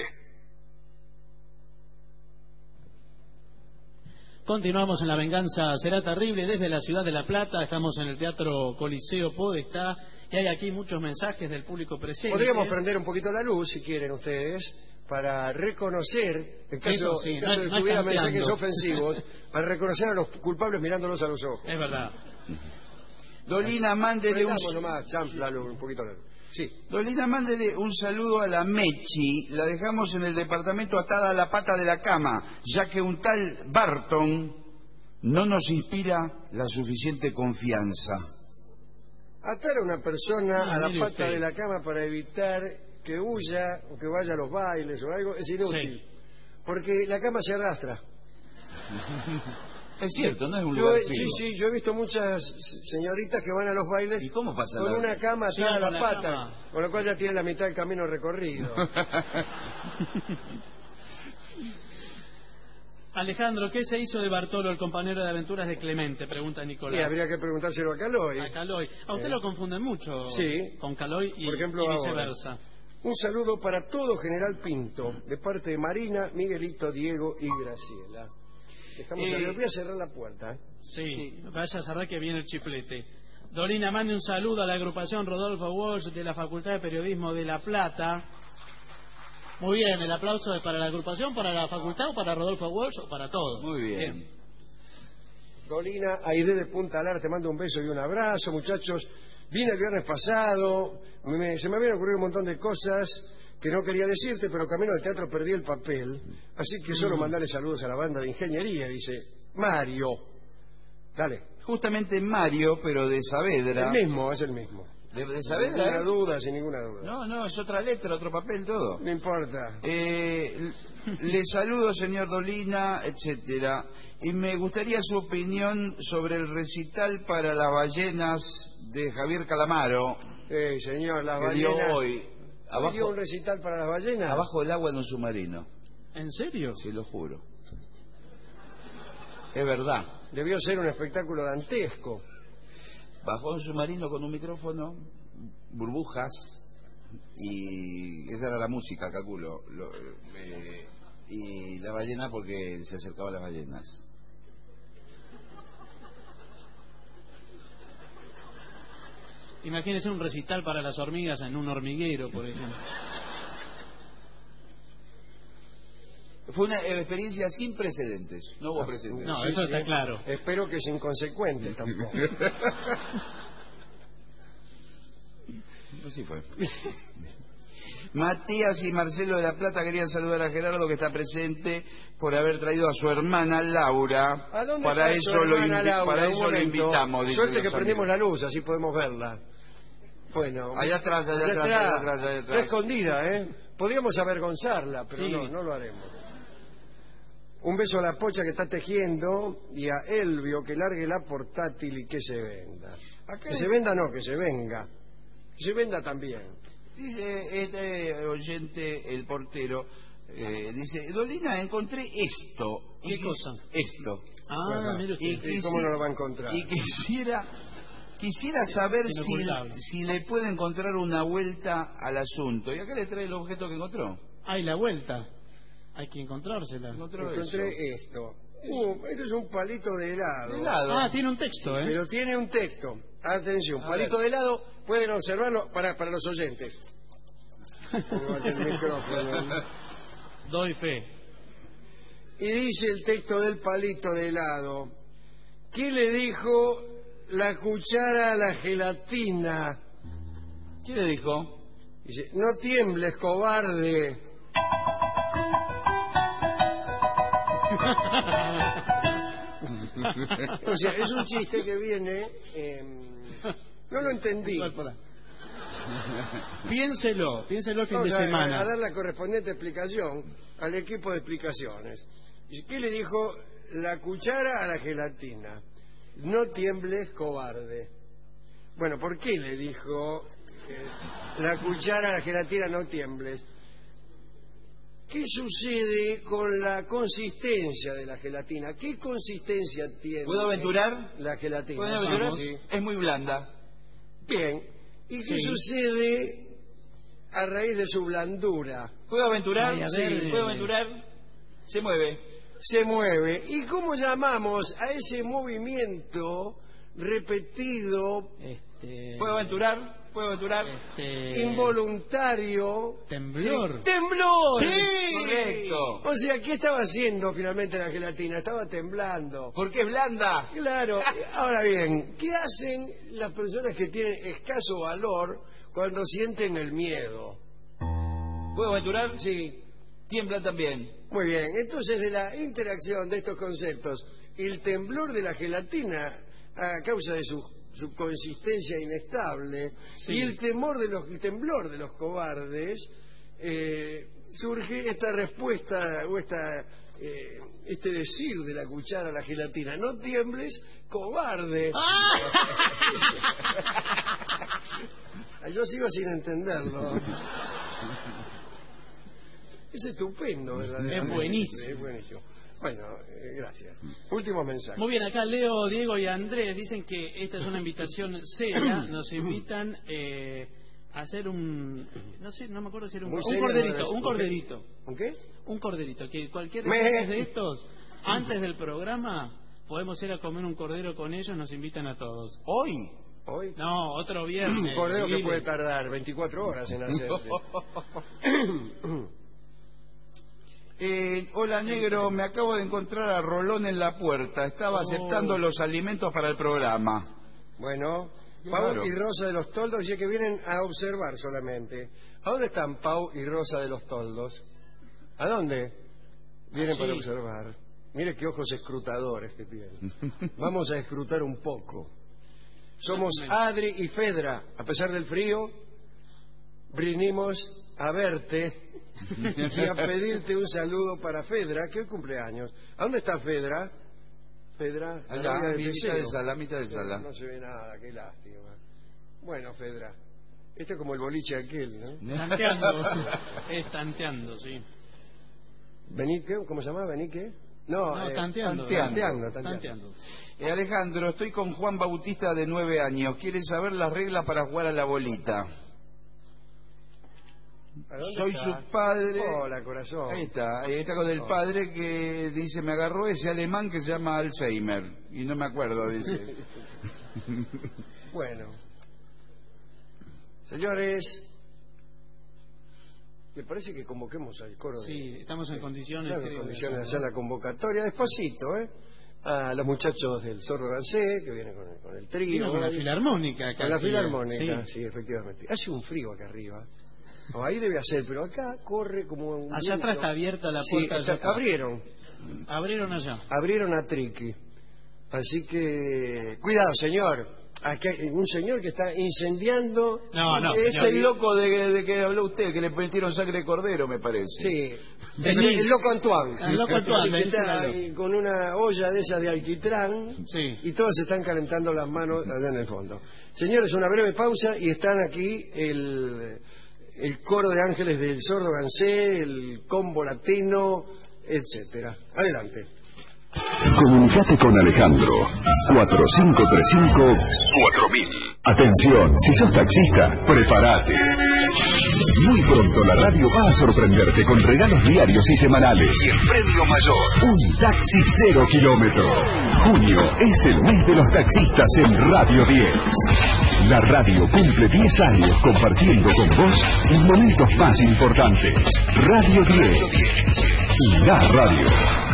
Continuamos en La venganza será terrible desde la ciudad de La Plata. Estamos en el Teatro Coliseo Podestá y hay aquí muchos mensajes del público presente. Podríamos prender un poquito la luz, si quieren ustedes, para reconocer, en caso, sí, en caso no, de no que hubiera cambiando. mensajes ofensivos, para reconocer a los culpables mirándolos a los ojos. Es verdad. Dolina, mándele un... Prendamos nomás, champ, la luz, un poquito la luz. Sí. Dolina, mándele un saludo a la Mechi. La dejamos en el departamento atada a la pata de la cama, ya que un tal Barton no nos inspira la suficiente confianza. Atar a una persona No, a la mire pata usted. de la cama para evitar que huya o que vaya a los bailes o algo es inútil. Sí. Porque la cama se arrastra. Es cierto, no es un Yo lugar he- sí, fijo. sí, yo he visto muchas señoritas que van a los bailes ¿Y cómo pasa con la- una cama Sí, atada a con la la pata, cama. con lo cual ya tienen la mitad del camino recorrido. Alejandro, ¿qué se hizo de Bartolo, el compañero de aventuras de Clemente? Pregunta Y Nicolás. habría que preguntárselo a Caloy. A Caloy. A usted Eh. lo confunden mucho Sí. con Caloy y, Por ejemplo, y ahora. viceversa. Un saludo para todo General Pinto, de parte de Marina, Miguelito, Diego y Graciela. Dejamos Eh, abierto. Voy a cerrar la puerta. ¿eh? Sí, vaya a cerrar que viene el chiflete. Dolina, mande un saludo a la agrupación Rodolfo Walsh de la Facultad de Periodismo de La Plata. Muy bien, el aplauso es para la agrupación, para la facultad o para Rodolfo Walsh o para todos. Muy bien. Dolina, Aide de Punta Lara, te mando un beso y un abrazo, muchachos. Vine el viernes pasado, me- se me habían ocurrido un montón de cosas que no quería decirte, pero camino del teatro perdí el papel, así que solo mandale saludos a la banda de ingeniería, dice Mario. Dale, Justamente Mario, pero de Saavedra. el mismo, es el mismo. ¿De, de Sin Saavedra? ninguna duda, sin ninguna duda. No, no, es otra letra, otro papel, todo. No importa. Eh, l- le saludo, señor Dolina, etcétera. Y me gustaría su opinión sobre el recital para las ballenas de Javier Calamaro, Eh, señor, las que dio ballenas... hoy. ¿Hoy dio Abajo, un recital para las ballenas? abajo del agua en un submarino, ¿En serio? se lo juro. Es verdad. Debió ser un espectáculo dantesco. Bajó un submarino con un micrófono, burbujas, y esa era la música, calculo. Lo- eh, y la ballena porque se acercaba a las ballenas. Imagínese un recital para las hormigas en un hormiguero, por ejemplo. Fue una eh, experiencia sin precedentes, no hubo precedentes. No, eso está claro. Espero que sin consecuentes tampoco. Así fue. Matías y Marcelo de La Plata querían saludar a Gerardo, que está presente, por haber traído a su hermana Laura. ¿A dónde Para está su eso, lo, hermana invi- Laura? para Un eso lo momento. invitamos. dicen Suerte que los prendimos amigos. la luz, así podemos verla. Bueno. Allá atrás, allá atrás, allá atrás, allá Está atrás. escondida, ¿eh? Podríamos avergonzarla, pero Sí. no, no lo haremos. Un beso a la Pocha que está tejiendo y a Elvio que largue la portátil y que se venda. Acá Que se venda no, que se venga. Que se venda también. Dice este oyente, el portero, Eh, dice, Dolina, encontré esto. ¿Qué y cosa? Esto. Ah, Bueno, mire usted. ¿y, y cómo no lo va a encontrar? Y quisiera, quisiera saber Es si, inocultable. si le puede encontrar una vuelta al asunto. Y acá le trae el objeto que encontró. Hay la vuelta. Hay que encontrársela. Encontró Encontré eso. esto. Uh, esto es un palito de helado. De helado. Ah, tiene un texto, ¿eh? Pero tiene un texto. Atención, A palito ver. de helado, pueden observarlo para, para los oyentes. Pongo aquí el micrófono. Doy fe. Y dice el texto del palito de helado: ¿qué le dijo la cuchara a la gelatina? ¿Qué le dijo? Dice: no tiembles, cobarde. O sea, es un chiste que viene... eh, no lo entendí. Piénselo, piénselo el fin Vamos de a, semana. a dar la correspondiente explicación al equipo de explicaciones. Dice, ¿qué le dijo la cuchara a la gelatina? No tiembles, cobarde. Bueno, ¿por qué le dijo eh, la cuchara a la gelatina no tiembles? ¿Qué sucede con la consistencia de la gelatina? ¿Qué consistencia tiene ¿Puedo aventurar? la gelatina? ¿Puedo aventurar? Sí. Es muy blanda. Bien. ¿Y qué Sí. sucede a raíz de su blandura? ¿Puedo aventurar? Ay, a Sí, ver, ¿puedo eh, aventurar? Se mueve. Se mueve. ¿Y cómo llamamos a ese movimiento repetido, Este... ¿Puedo aventurar? ¿Puedo aventurar? Este... involuntario? Temblor. ¡Temblor! Sí. Correcto. O sea, ¿qué estaba haciendo finalmente la gelatina? Estaba temblando. ¿Por qué es blanda? Claro. Ahora bien, ¿qué hacen las personas que tienen escaso valor cuando sienten el miedo? ¿Puedo aventurar? Sí. Tiembla también. Muy bien. Entonces, de la interacción de estos conceptos, el temblor de la gelatina a causa de su, su consistencia inestable Sí. y el temor de los, el temblor de los cobardes, eh, surge esta respuesta o esta eh, este decir de la cuchara a la gelatina: no tiembles, cobarde. Yo sigo sin entenderlo. Es estupendo, ¿verdad? Es buenísimo. Es buenísimo. Bueno, eh, gracias. Último mensaje. Muy bien, acá Leo, Diego y Andrés dicen que esta es una invitación seria. Nos invitan eh, a hacer un... No sé, no me acuerdo si era un, Muy un seria, corderito. no es- Un corderito. ¿Un qué? Un corderito. Que cualquier Me- de estos, antes del programa, podemos ir a comer un cordero con ellos. Nos invitan a todos. ¿Hoy? Hoy. No, otro viernes. Un cordero que libre. puede tardar veinticuatro horas en hacerse. Eh, hola, negro, me acabo de encontrar a Rolón en la puerta. Estaba Oh. aceptando los alimentos para el programa. Bueno, Qué Pau raro. y Rosa de los Toldos dice que vienen a observar solamente. ¿A dónde están Pau y Rosa de los Toldos? ¿A dónde? Vienen Allí. para observar. Mire qué ojos escrutadores que tienen. Vamos a escrutar un poco. Somos Adri y Fedra. A pesar del frío, vinimos a verte y a pedirte un saludo para Fedra, que hoy cumpleaños. ¿A dónde está Fedra? Fedra, a la Allá, vía del mitad deseo. de sala, mitad de sala. No se ve nada, qué lástima. Bueno, Fedra, esto es como el boliche aquel, ¿no? Tanteando. Es tanteando, sí. ¿Vení qué? ¿Cómo se llama? ¿Vení qué? No, No, eh, tanteando. tanteando, tanteando. Tanteando. Eh, Alejandro, estoy con Juan Bautista de nueve años. Quiere saber las reglas para jugar a la bolita. ¿A dónde Soy está? su padre. Hola, corazón. Ahí está, ahí está con el padre que dice, me agarró ese alemán que se llama Alzheimer. Y no me acuerdo, dice. Bueno. Señores, ¿le parece que convoquemos al coro? de- Sí, estamos en condiciones. Claro, en creo, condiciones de de- hacer la convocatoria despacito, ¿eh? A los muchachos del Zorro Gansé, que vienen con el, con el trío. Vino con la ¿eh? filarmónica. Con la casi, filarmónica, sí. sí. efectivamente. Hace un frío acá arriba. No, ahí debe hacer, pero acá corre como un... Allá atrás está abierta la puerta. Sí, allá está- atrás. abrieron. Abrieron allá. Abrieron a Triqui. Así que... Cuidado, señor. Aquí hay un señor que está incendiando... No, no. es señor. el loco de, de que habló usted, que le metieron sangre de cordero, me parece. Sí. Denis. El loco Antoine. El loco Antoine, Que le está dicen a ahí con una olla de esas de alquitrán. Sí. Y todos se están calentando las manos allá en el fondo. Señores, una breve pausa y están aquí el el coro de ángeles del Sordo Gansé, el combo latino, etcétera. Adelante. Comunicate con Alejandro. cuatro cinco tres cinco cuatro mil. Atención, si sos taxista, prepárate. Muy pronto la radio va a sorprenderte con regalos diarios y semanales. Y el premio mayor, un taxi cero kilómetros. Junio es el mes de los taxistas en Radio diez. La radio cumple diez años compartiendo con vos los momentos más importantes. Radio diez. La radio.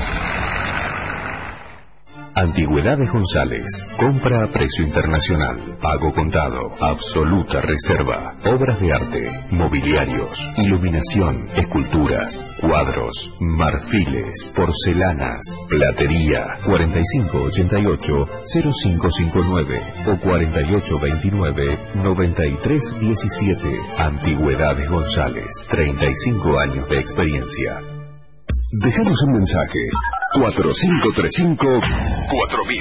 Antigüedades González. Compra a precio internacional. Pago contado. Absoluta reserva. Obras de arte. Mobiliarios. Iluminación. Esculturas. Cuadros. Marfiles. Porcelanas. Platería. cuarenta y cinco ochenta y ocho cero cinco cinco nueve o cuarenta y ocho veintinueve noventa y tres diecisiete. Antigüedades González. treinta y cinco años de experiencia. Déjanos un mensaje. cuatro cinco tres cinco cuatro mil.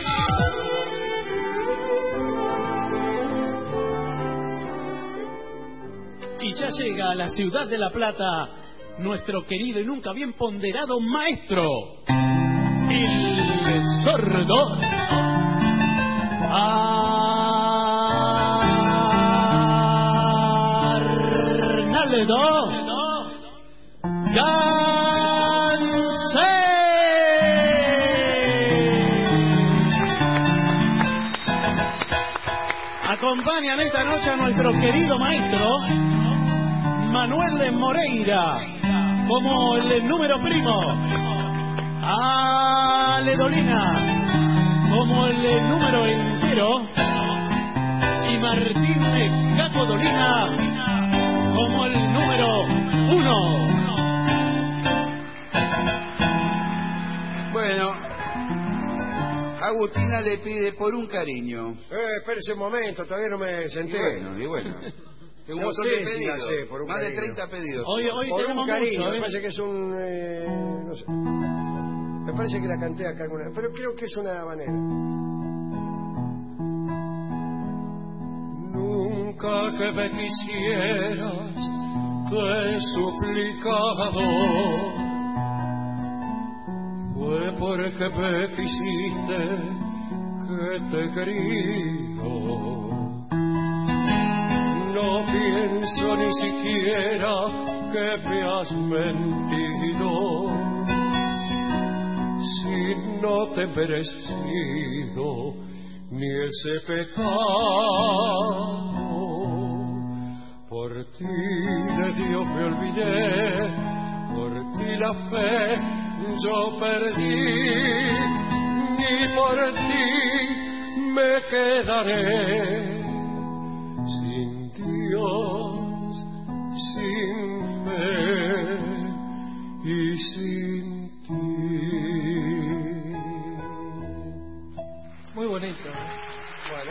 Y ya llega a la ciudad de La Plata nuestro querido y nunca bien ponderado maestro, el sordo Arnaldo Gansé. Acompañan esta noche a nuestro querido maestro Manuel de Moreira como el número primo, Ale Dolina como el número entero y Martín de Caco Dolina como el número uno. Bueno, Agustina le pide por un cariño. Eh, espérese un momento, todavía no me senté. Y bueno, y bueno. Tengo un No montón sé de si la pedidos. sé, por un Más de cariño. treinta pedidos. Hoy, hoy Por tenemos un cariño, mucho, me ¿eh? parece que es un... Eh, no sé. Me parece que la canté acá alguna vez, pero creo que es una manera. Nunca que me quisieras, te he suplicado. Fue porque me quisiste que te he querido. No pienso ni siquiera que me has mentido. Si no te he merecido ni ese pecado. Por ti de Dios me olvidé, por ti la fe yo perdí, y por ti me quedaré sin Dios, sin fe y sin ti. Muy bonito. Bueno.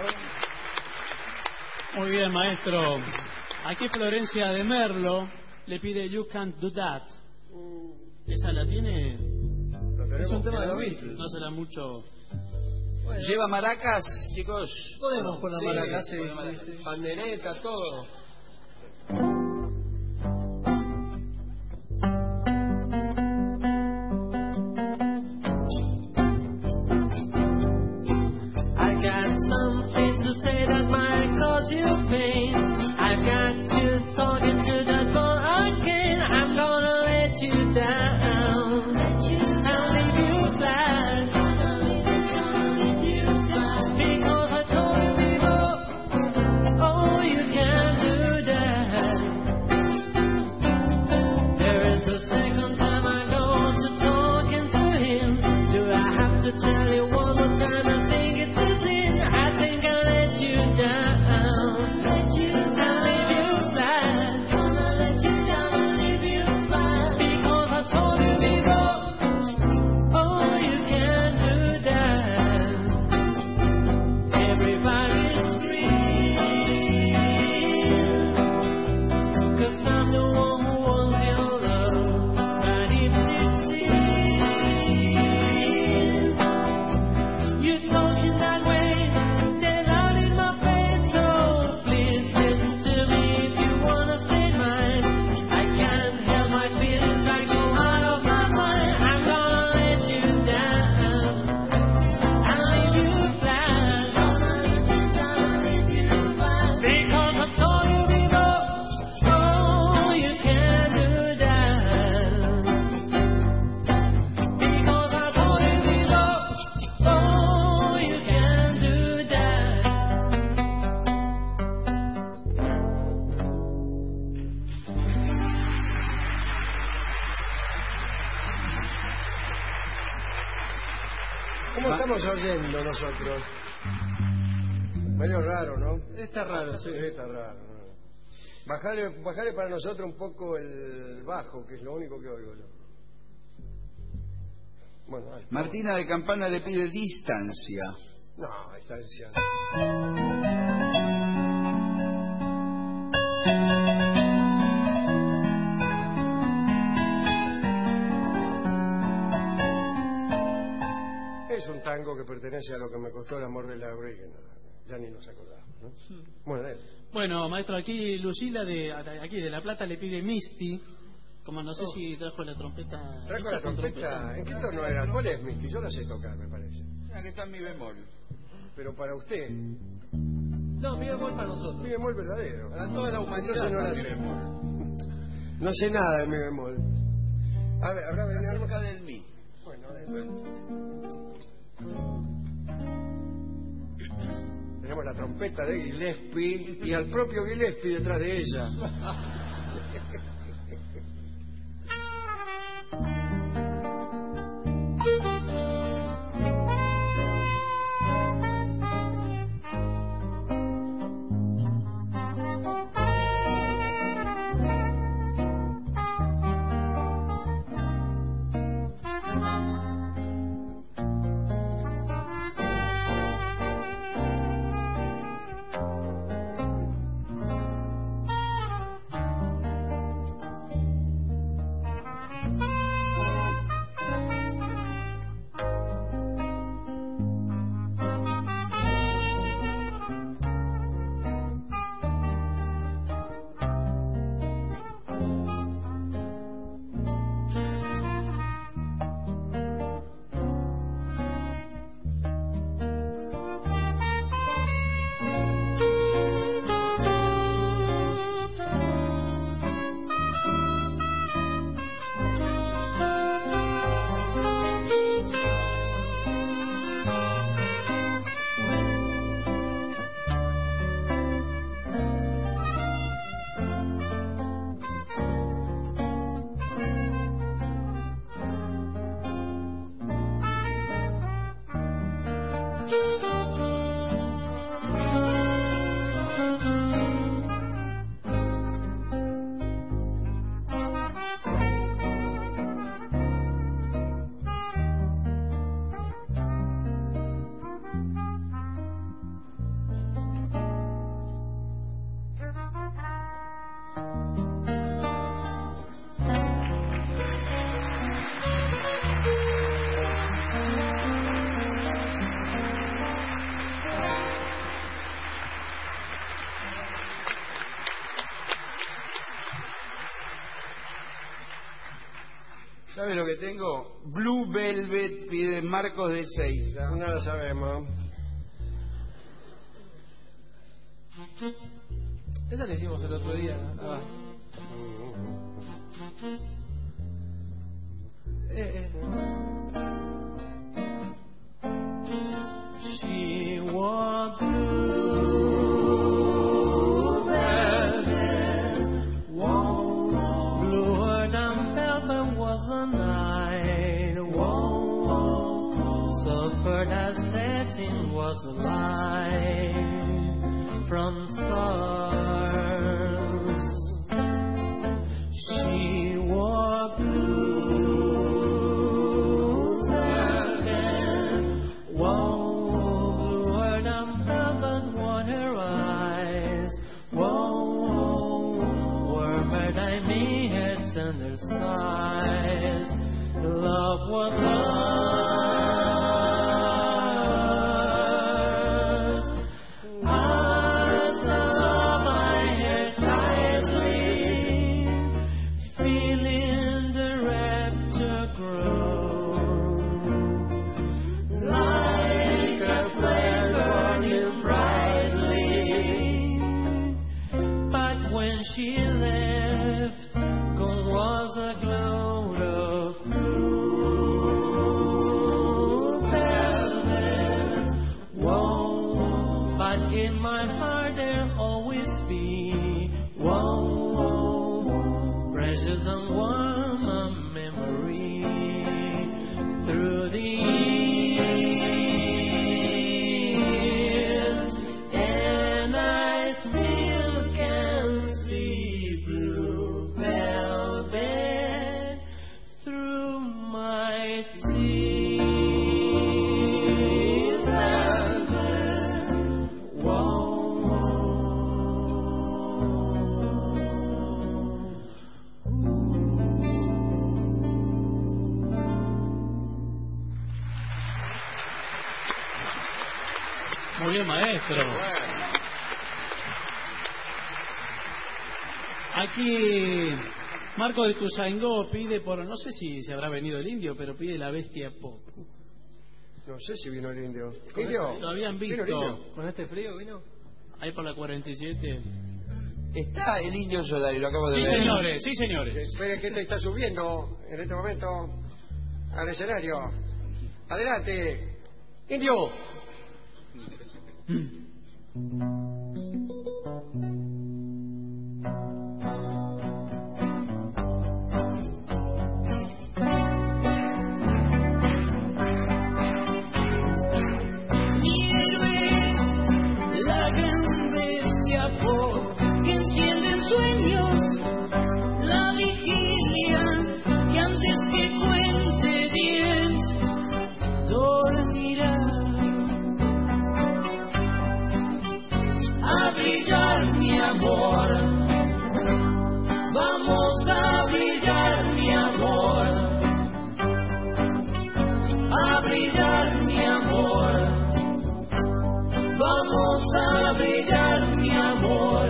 Muy bien, maestro. Aquí Florencia de Merlo le pide You Can't Do That. ¿Esa la tiene? Es un tema de los Beatles. No será mucho. Bueno. ¿Lleva maracas, chicos? Podemos poner Sí, maracas, sí, ponemos sí, maracas. sí. Pandereta, todo. I got something to say that might cause you pain. I've got you talking to the phone again. I'm gonna let you down. I'll leave you flat. Because I told you before, oh, you can't do that. There is a second time I go on to talking to him. Do I have to tell you one more time? I think it's a sin. I think I let you down. Let you down. I'll leave you flat. Gonna let you down. I'll leave you flat. Because I told you before. Oh, you can't do that. Everybody's free. 'Cause I'm the one who wants your love. But it's you talking that way, they're out in my face. So please listen to me if you wanna stay mine. ¿Cómo estamos oyendo nosotros? Medio raro, ¿no? Está raro, sí. Está raro. ¿no? Bajale, bajale para nosotros un poco el bajo, que es lo único que oigo yo. Bueno, dale. Martina de Campana le pide distancia. No, distancia. Es un tango que pertenece a lo que me costó el amor de la Abril, ya ni nos acordamos, ¿no? Bueno, dale. Bueno, maestro, aquí Lucila de aquí de La Plata le pide Misty. Como no sé Oh. si trajo la trompeta. ¿Trajo la con trompeta? ¿En qué tono era? ¿Cuál es, Misty? Yo la sé tocar, me parece. La que está en mi bemol. Pero para usted, No, mi bemol para nosotros. mi bemol verdadero. Para toda la humanidad. Entonces no la sé. No sé nada de mi bemol. A ver, habrá venido algo Cerca del mi. Bueno, adelante. Tenemos la trompeta de Gillespie y al propio Gillespie detrás de ella. ¿Sabe lo que tengo? Blue Velvet pide Marcos de Seiza. No lo sabemos. Esa la hicimos el otro día. Ah. Eh, eh. She wore blue velvet, whoa, bluer than velvet was the night, whoa, suffered as satin was the light from stars. She wore blue velvet, whoa, bluer than velvet were her eyes, whoa, warmer than me her tender sighs. Love was ours. I saw my head tightly, feeling the rapture grow, like a flame burning brightly. But when she left, gone was a glow of blue velvet. Whoa, but in my heart there'll always be, whoa, precious and warm a memory through the bien, maestro. Aquí Marco de Tuzaingó pide por, no sé si se habrá venido el indio, pero pide la bestia pop. No sé si vino el indio. ¿Indio? Lo habían ¿Vino el visto. indio? ¿Con este frío vino? Ahí por la cuarenta y siete. Está el Indio Solari, lo acabo de Sí, ver. señores, sí, señores. Espere que te está subiendo en este momento al escenario. Adelante, indio. La gran bestia pop que enciende en sueños la vigilia, que antes que cuente diez dormirá. A brillar mi amor, vamos a brillar mi amor, a brillar mi amor. Vamos a brillar, mi amor.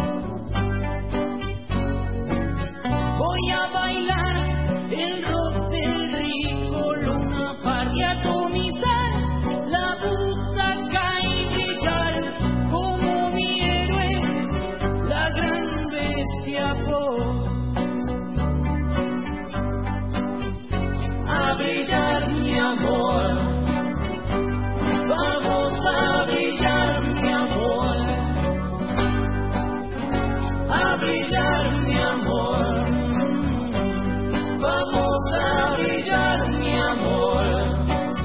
Voy a bailar el rock del rico, Luna Park y atomizar la butaca y brillar como mi héroe, la gran bestia pop. A brillar, mi amor. Vamos a brillar, mi amor, a brillar, mi amor. Vamos a brillar, mi amor.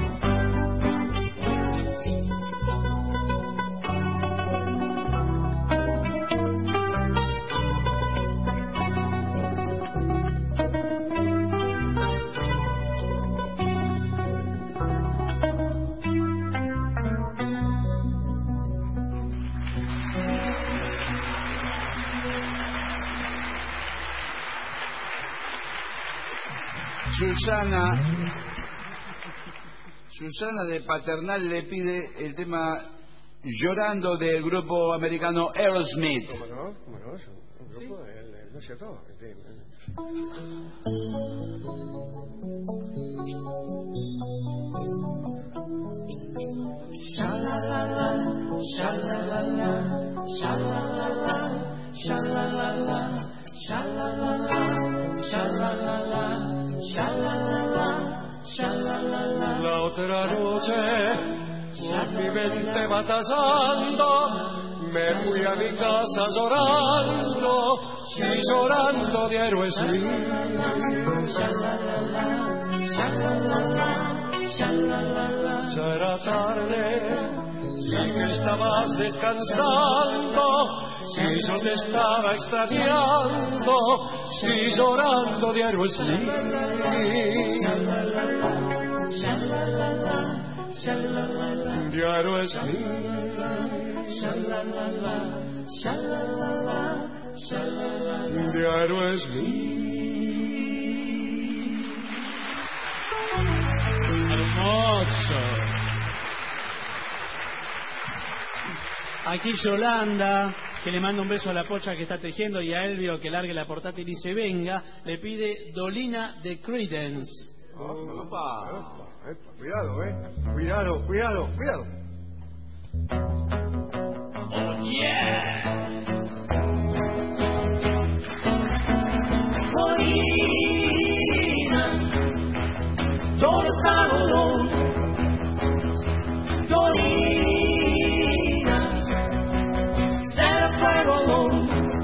Susana, Susana de Paternal le pide el tema Llorando del grupo americano Aerosmith. ¿Cómo no? ¿Cómo no? Es un grupo, el- el- ¿no es cierto? Este, el- Sha-la-la-la, sha-la-la-la, sha-la-la-la, sha-la-la-la, sha-la-la-la, sha-la-la-la, sha-la-la-la, sha-la-la-la. La otra noche, con mi mente batallando, me fui a mi casa llorando, y llorando de héroes ya era tarde, y que estabas descansando, y yo te estaba extrañando, y llorando de héroes Diario es Diario es Hermoso. Aquí Yolanda, que le manda un beso a la pocha que está tejiendo, y a Elvio, que largue la portátil y se venga, le pide Dolina de Creedence. Opa, opa, epa, cuidado, eh. Cuidado, cuidado, cuidado. Oh yeah. Dolina, don't start alone. Dolina, set up right alone.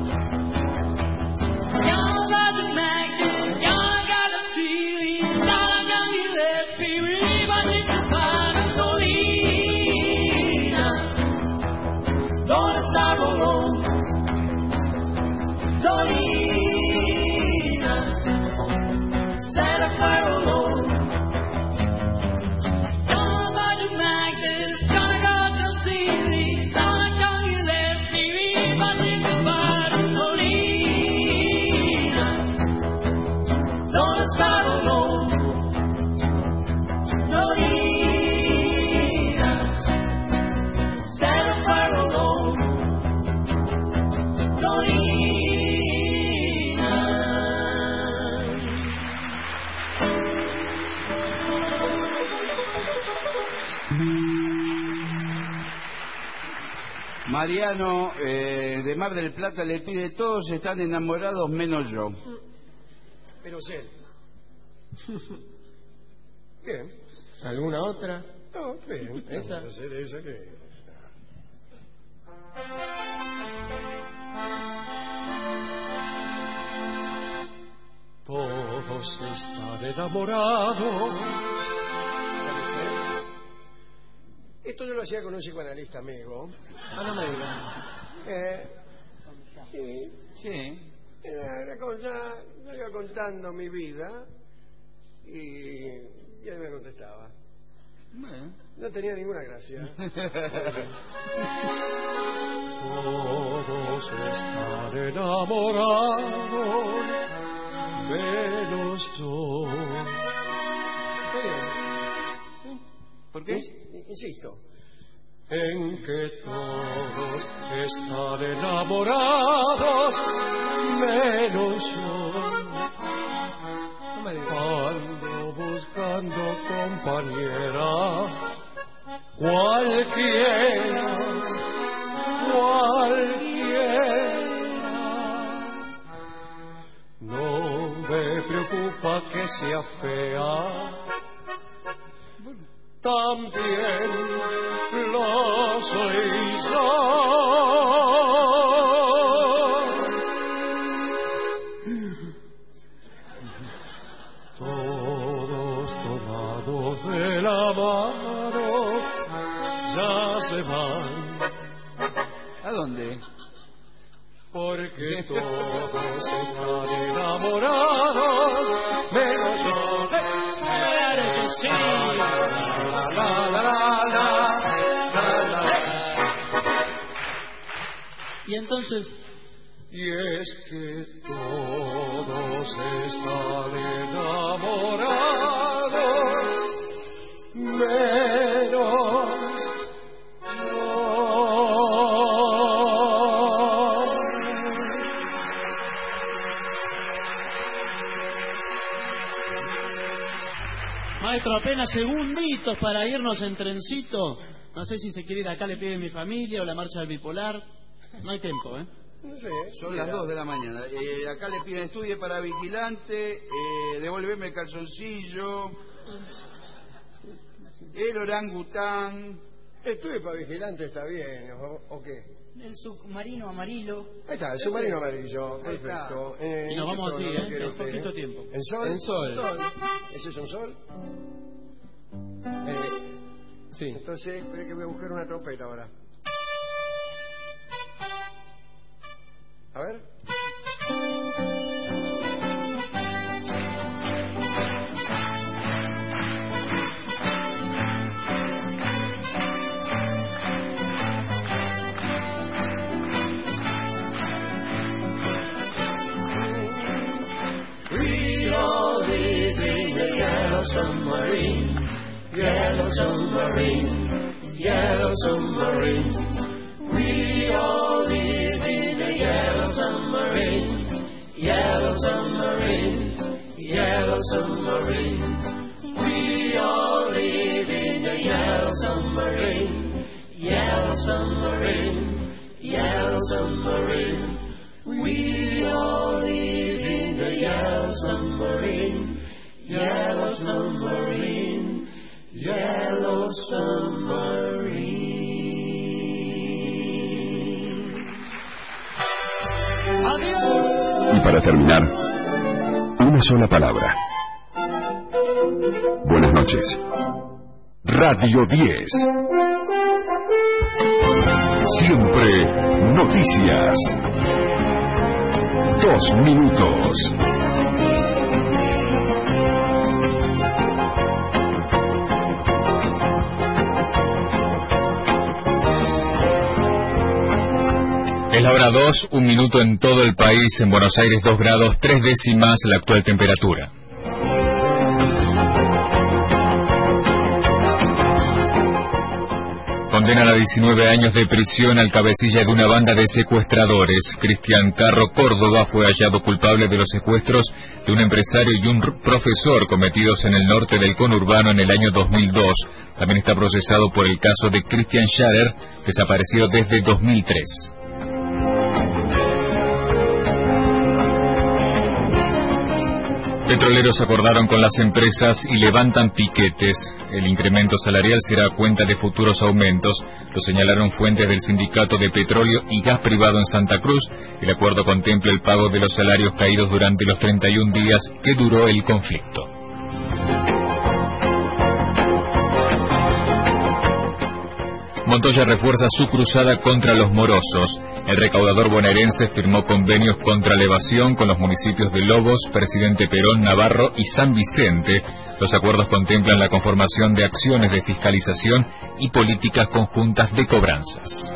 Y'all got the magnet, y'all got the ceiling, y'all got me left here, but it's a part of Dolina. Don't start alone. Dolina, set up right alone. Mariano, eh, de Mar del Plata, le pide: todos están enamorados menos yo. Menos él. Bien. ¿Alguna otra? No, bien. ¿Esa? Vamos a hacer esa que... Todos están enamorados. Esto yo lo hacía con un psicoanalista amigo. Ah, no me digas. Eh, sí. Sí. Era, era cosa, yo iba contando mi vida y, y él me contestaba. Bueno. No tenía ninguna gracia. Todos están enamorados, menos yo. ¿Por qué? Insisto. En que todos están enamorados, menos yo. No me digas. Ando buscando compañera, cualquiera, cualquiera. No me preocupa que sea fea, también lo soy yo. Todos tomados de la mano ya se van. ¿A dónde? Porque todos están enamorados, menos yo. Claro que sí. La, la, la, la, la, la, la. Y entonces... Y es que todos están enamorados, menos Maestro, apenas segunditos para irnos en trencito. No sé si se quiere ir acá, le pide mi familia o la marcha del bipolar. No hay tiempo, ¿eh? No sé. Son las dos de la mañana. Eh, acá le piden estudie para vigilante, eh, devolverme el calzoncillo, el orangután. Estuve para vigilante, está bien, ¿o, o qué? El submarino amarillo. Ahí está, el submarino amarillo, perfecto. Eh, Y nos vamos así, ¿eh? quiere En usted? poquito tiempo. ¿En sol? En sol. ¿Ese es un sol? Eh, sí. Entonces, espere que voy a buscar una trompeta ahora. A ver. We all live in a yellow submarine, yellow submarine, yellow submarine. We all live in a yellow submarine, yellow submarine, yellow submarine. We all live in a yellow submarine, yellow submarine, yellow submarine. We all live in a yellow submarine, yellow submarine, yellow submarine. Y para terminar, una sola palabra. Buenas noches. Radio diez. Siempre noticias. Dos minutos. Es la hora dos, un minuto en todo el país. En Buenos Aires, dos grados, tres décimas la actual temperatura. Condenan a diecinueve años de prisión al cabecilla de una banda de secuestradores. Cristian Carro Córdoba fue hallado culpable de los secuestros de un empresario y un profesor cometidos en el norte del conurbano en el año dos mil dos. También está procesado por el caso de Christian Scharer, desaparecido desde dos mil tres. Petroleros acordaron con las empresas y levantan piquetes. El incremento salarial será a cuenta de futuros aumentos. Lo señalaron fuentes del Sindicato de Petróleo y Gas Privado en Santa Cruz. El acuerdo contempla el pago de los salarios caídos durante los treinta y un días que duró el conflicto. Montoya refuerza su cruzada contra los morosos. El recaudador bonaerense firmó convenios contra la evasión con los municipios de Lobos, Presidente Perón, Navarro y San Vicente. Los acuerdos contemplan la conformación de acciones de fiscalización y políticas conjuntas de cobranzas.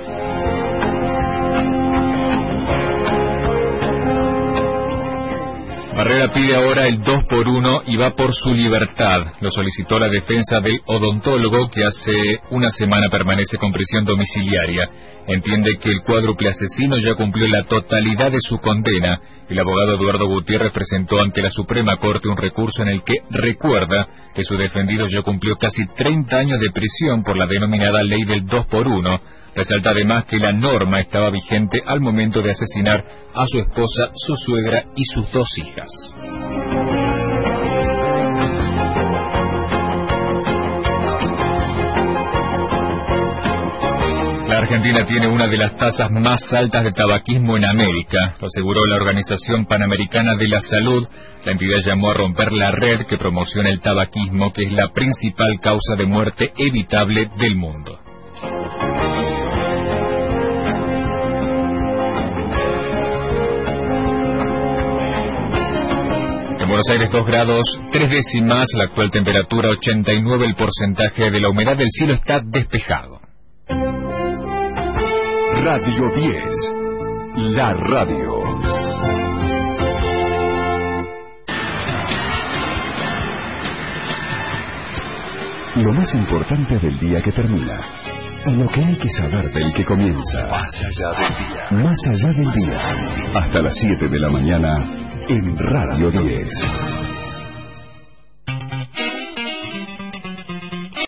Barrera pide ahora el dos por uno y va por su libertad. Lo solicitó la defensa del odontólogo que hace una semana permanece con prisión domiciliaria. Entiende que el cuádruple asesino ya cumplió la totalidad de su condena. El abogado Eduardo Gutiérrez presentó ante la Suprema Corte un recurso en el que recuerda que su defendido ya cumplió casi treinta años de prisión por la denominada ley del dos por uno. Resalta además que la norma estaba vigente al momento de asesinar a su esposa, su suegra y sus dos hijas. La Argentina tiene una de las tasas más altas de tabaquismo en América, lo aseguró la Organización Panamericana de la Salud. La entidad llamó a romper la red que promociona el tabaquismo, que es la principal causa de muerte evitable del mundo. En Buenos Aires dos grados, tres décimas, la actual temperatura ochenta y nueve, el porcentaje de la humedad del cielo está despejado. Radio diez, la radio. Lo más importante del día que termina, y lo que hay que saber del que comienza. Más allá del día. Más allá del día. Hasta las siete de la mañana en Radio diez.